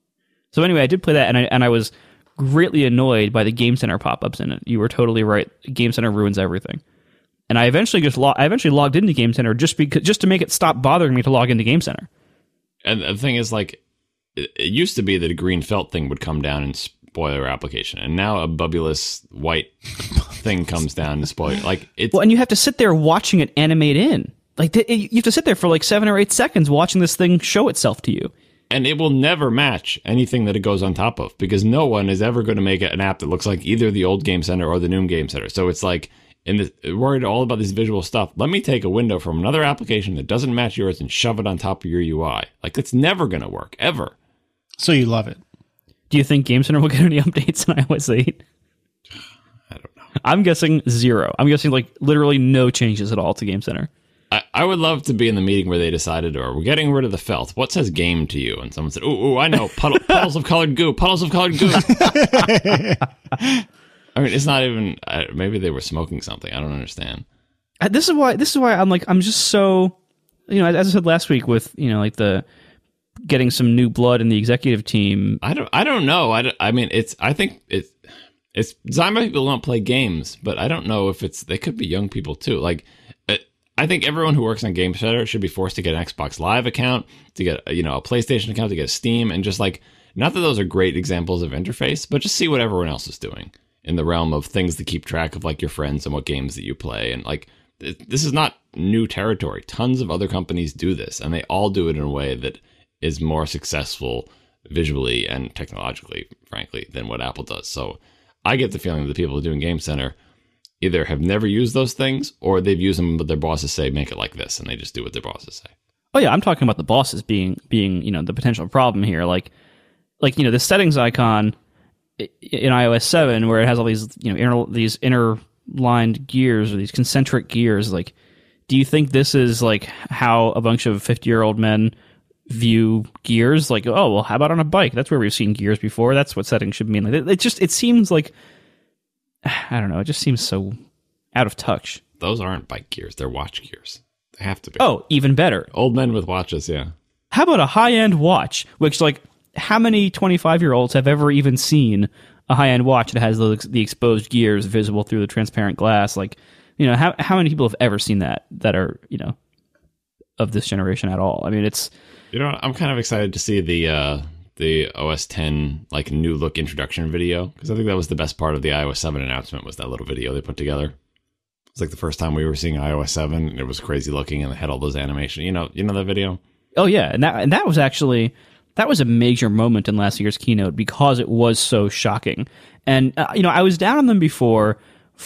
So anyway, I did play that, and I and I was greatly annoyed by the Game Center pop-ups in it. You were totally right. Game Center ruins everything. And I eventually just lo- I eventually logged into Game Center just because just to make it stop bothering me to log into Game Center. And the thing is, like, it, it used to be that a green felt thing would come down and spoil your application, and now a bubulous white thing comes down and spoil. Like, it's well, and you have to sit there watching it animate in. Like, it, you have to sit there for like seven or eight seconds watching this thing show itself to you. And it will never match anything that it goes on top of, because no one is ever going to make an app that looks like either the old Game Center or the new Game Center. So it's like, in the, worried all about this visual stuff. Let me take a window from another application that doesn't match yours and shove it on top of your U I. Like, it's never going to work, ever. So you love it. Do you think Game Center will get any updates in iOS eight? I don't know. I'm guessing zero. I'm guessing like literally no changes at all to Game Center. I, I would love to be in the meeting where they decided, or we're getting rid of the felt. What says game to you? And someone said, ooh, ooh I know, puddle, puddles of colored goo, puddles of colored goo. I mean, it's not even, uh, maybe they were smoking something. I don't understand. Uh, This is why, this is why I'm like, I'm just so, you know, as I said last week with, you know, like the getting some new blood in the executive team. I don't, I don't know. I, don't, I mean, it's, I think it's, it's designed by people who don't play games, but I don't know if it's, they could be young people too. Like, I think everyone who works on Game Center should be forced to get an Xbox Live account, to get, you know, a PlayStation account, to get a Steam, and just like, not that those are great examples of interface, but just see what everyone else is doing in the realm of things to keep track of, like your friends and what games that you play. And like, this is not new territory. Tons of other companies do this, and they all do it in a way that is more successful visually and technologically, frankly, than what Apple does. So I get the feeling that the people doing Game Center either have never used those things, or they've used them, but their bosses say, make it like this, and they just do what their bosses say. Oh yeah, I'm talking about the bosses being, being, you know, the potential problem here. Like, like, you know, the settings icon in i O S seven, where it has all these, you know, inter, these interlined gears, or these concentric gears. Like, do you think this is like how a bunch of fifty-year-old men view gears? Like, oh, well, how about on a bike? That's where we've seen gears before. That's what settings should mean. Like, it, it just, it seems like, I don't know. It just seems so out of touch. Those aren't bike gears. They're watch gears. They have to be. Oh, even better. Old men with watches, yeah. How about a high-end watch? Which, like, how many twenty-five-year-olds have ever even seen a high-end watch that has the, the exposed gears visible through the transparent glass. Like, you know, how how many people have ever seen that that are, you know, of this generation at all? I mean, it's... You know, I'm kind of excited to see the uh, the O S ten like new look introduction video, because I think that was the best part of the iOS seven announcement, was that little video they put together. It's like the first time we were seeing iOS seven, and it was crazy looking, and it had all those animation. You know, you know that video? Oh yeah, and that and that was actually that was a major moment in last year's keynote because it was so shocking. And uh, you know, I was down on them before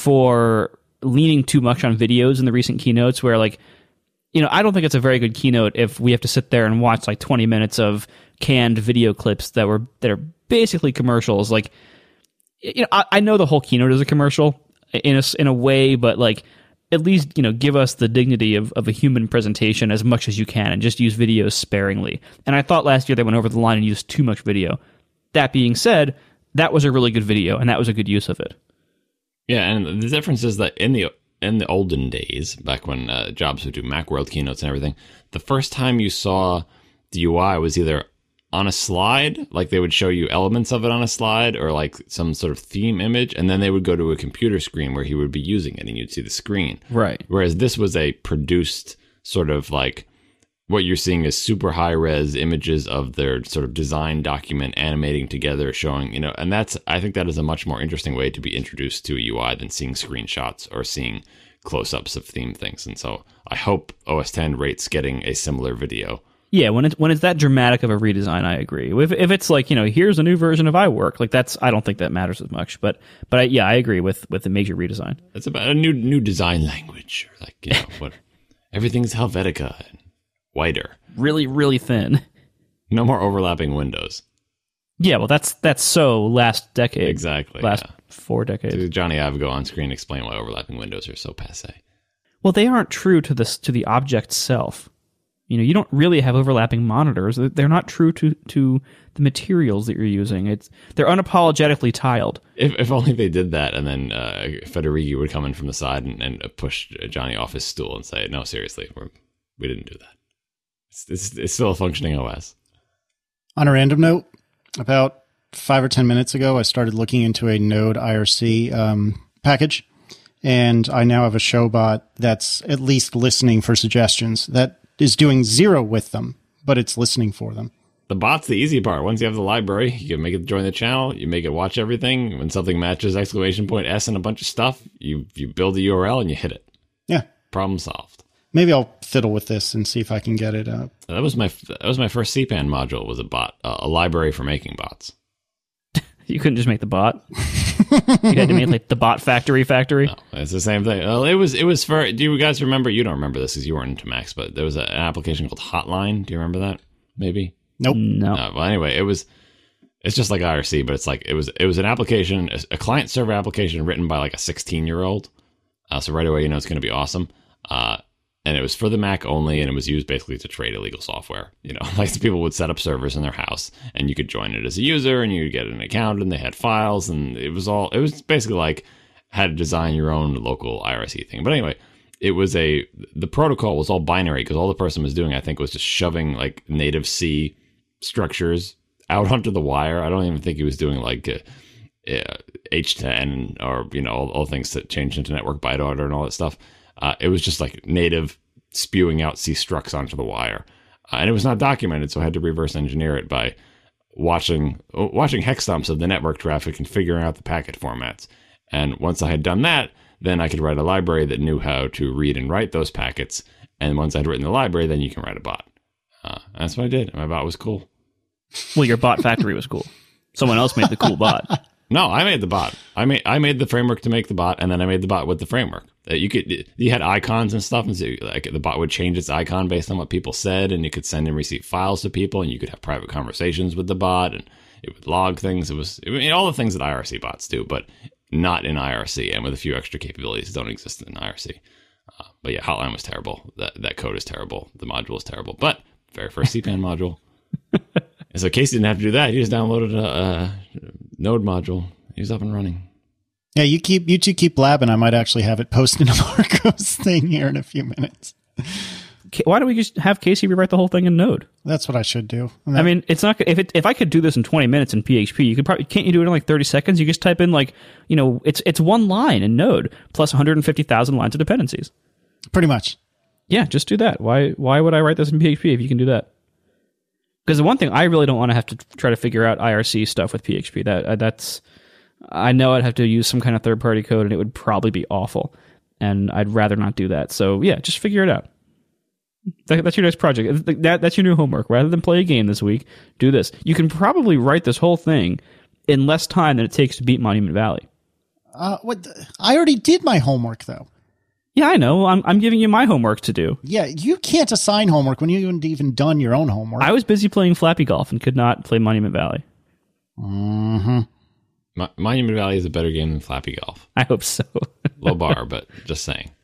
for leaning too much on videos in the recent keynotes, where like, you know, I don't think it's a very good keynote if we have to sit there and watch like twenty minutes of canned video clips that were that are basically commercials. Like, you know, I, I know the whole keynote is a commercial in a in a way, but like, at least, you know, give us the dignity of, of a human presentation as much as you can, and just use videos sparingly. And I thought last year they went over the line and used too much video. That being said, that was a really good video, and that was a good use of it. Yeah, and the difference is that in the in the olden days, back when uh, Jobs would do Macworld keynotes and everything, the first time you saw the U I was either on a slide, like they would show you elements of it on a slide, or like some sort of theme image, and then they would go to a computer screen where he would be using it and you'd see the screen. Right. Whereas this was a produced sort of like, what you're seeing is super high res images of their sort of design document animating together, showing, you know, and that's, I think that is a much more interesting way to be introduced to a U I than seeing screenshots or seeing close-ups of theme things. And so I hope O S ten rates getting a similar video. Yeah, when it's when it's that dramatic of a redesign, I agree. If if it's like, you know, here's a new version of iWork, like that's, I don't think that matters as much. But but I, yeah, I agree with with the major redesign. It's about a new new design language, or like, you know, what everything's Helvetica and whiter, really really thin. No more overlapping windows. Yeah, well, that's that's so last decade, exactly. Last yeah. four decades. Did Johnny Ive go on screen and explain why overlapping windows are so passé? Well, they aren't true to this to the object self. You know, you don't really have overlapping monitors. They're not true to, to the materials that you're using. It's they're unapologetically tiled. If if only they did that, and then uh, Federighi would come in from the side and, and push Johnny off his stool and say, "No, seriously, we're, we didn't do that. It's, it's, it's still a functioning O S." On a random note, about five or ten minutes ago, I started looking into a Node I R C um, package, and I now have a Showbot that's at least listening for suggestions. That is doing zero with them, but it's listening for them. The bot's the easy part. Once you have the library, you can make it join the channel, you make it watch everything. When something matches exclamation point S and a bunch of stuff, you you build a U R L and you hit it. Yeah. Problem solved. Maybe I'll fiddle with this and see if I can get it up. That was my that was my first C PAN module, was a bot, uh, a library for making bots. You couldn't just make the bot. You had to make like the bot factory factory. No, it's the same thing. Well, it was it was for. Do you guys remember? You don't remember this because you weren't into Macs, but there was a, an application called Hotline. Do you remember that? Maybe. Nope. No. Uh, well, anyway, it was. It's just like I R C, but it's like it was. It was an application, a, a client server application written by like a sixteen year old. Uh, so right away, you know it's going to be awesome. Uh, and it was for the Mac only, and it was used basically to trade illegal software. You know, like people would set up servers in their house, and you could join it as a user, and you could get an account, and they had files, and it was all. It was basically like how to design your own local I R C thing. But anyway, it was a the protocol was all binary because all the person was doing, I think, was just shoving like native C structures out onto the wire. I don't even think he was doing like uh, uh, H ten or you know all, all things that changed into network byte order and all that stuff. Uh, it was just like native spewing out C structs onto the wire, uh, and it was not documented, so I had to reverse engineer it by watching watching hex dumps of the network traffic and figuring out the packet formats. And once I had done that, then I could write a library that knew how to read and write those packets. And once I'd written the library, then you can write a bot. Uh, that's what I did. My bot was cool. Well, your bot factory was cool. Someone else made the cool bot. No, I made the bot. I made I made the framework to make the bot, and then I made the bot with the framework. Uh, you could you had icons and stuff, and so like the bot would change its icon based on what people said, and you could send and receive files to people, and you could have private conversations with the bot, and it would log things. It was I mean, all the things that I R C bots do, but not in I R C, and with a few extra capabilities that don't exist in I R C. Uh, but yeah, Hotline was terrible. That that code is terrible. The module is terrible. But very first C PAN module. And so Casey didn't have to do that. He just downloaded a, a Node module. He was up and running. Yeah, you keep you two keep blabbing. I might actually have it posted in a Marcos thing here in a few minutes. why don't we just have Casey rewrite the whole thing in Node? That's what I should do. And that, I mean, it's not if it, if I could do this in twenty minutes in P H P, you could probably can't you do it in like thirty seconds? You just type in like you know it's it's one line in Node plus one hundred fifty thousand lines of dependencies. pretty much. Yeah, just do that. Why why would I write this in P H P if you can do that? Because the one thing I really don't want to have to try to figure out I R C stuff with P H P. That that's I know I'd have to use some kind of third party code and it would probably be awful. And I'd rather not do that. So yeah, just figure it out. That, that's your next project. That, that's your new homework. Rather than play a game this week, do this. You can probably write this whole thing in less time than it takes to beat Monument Valley. Uh, what? The, I already did my homework, though. Yeah, I know. I'm I'm giving you my homework to do. Yeah, you can't assign homework when you haven't even done your own homework. I was busy playing Flappy Golf and could not play Monument Valley. Mm-hmm. Mo- Monument Valley is a better game than Flappy Golf. I hope so. Low bar, but just saying.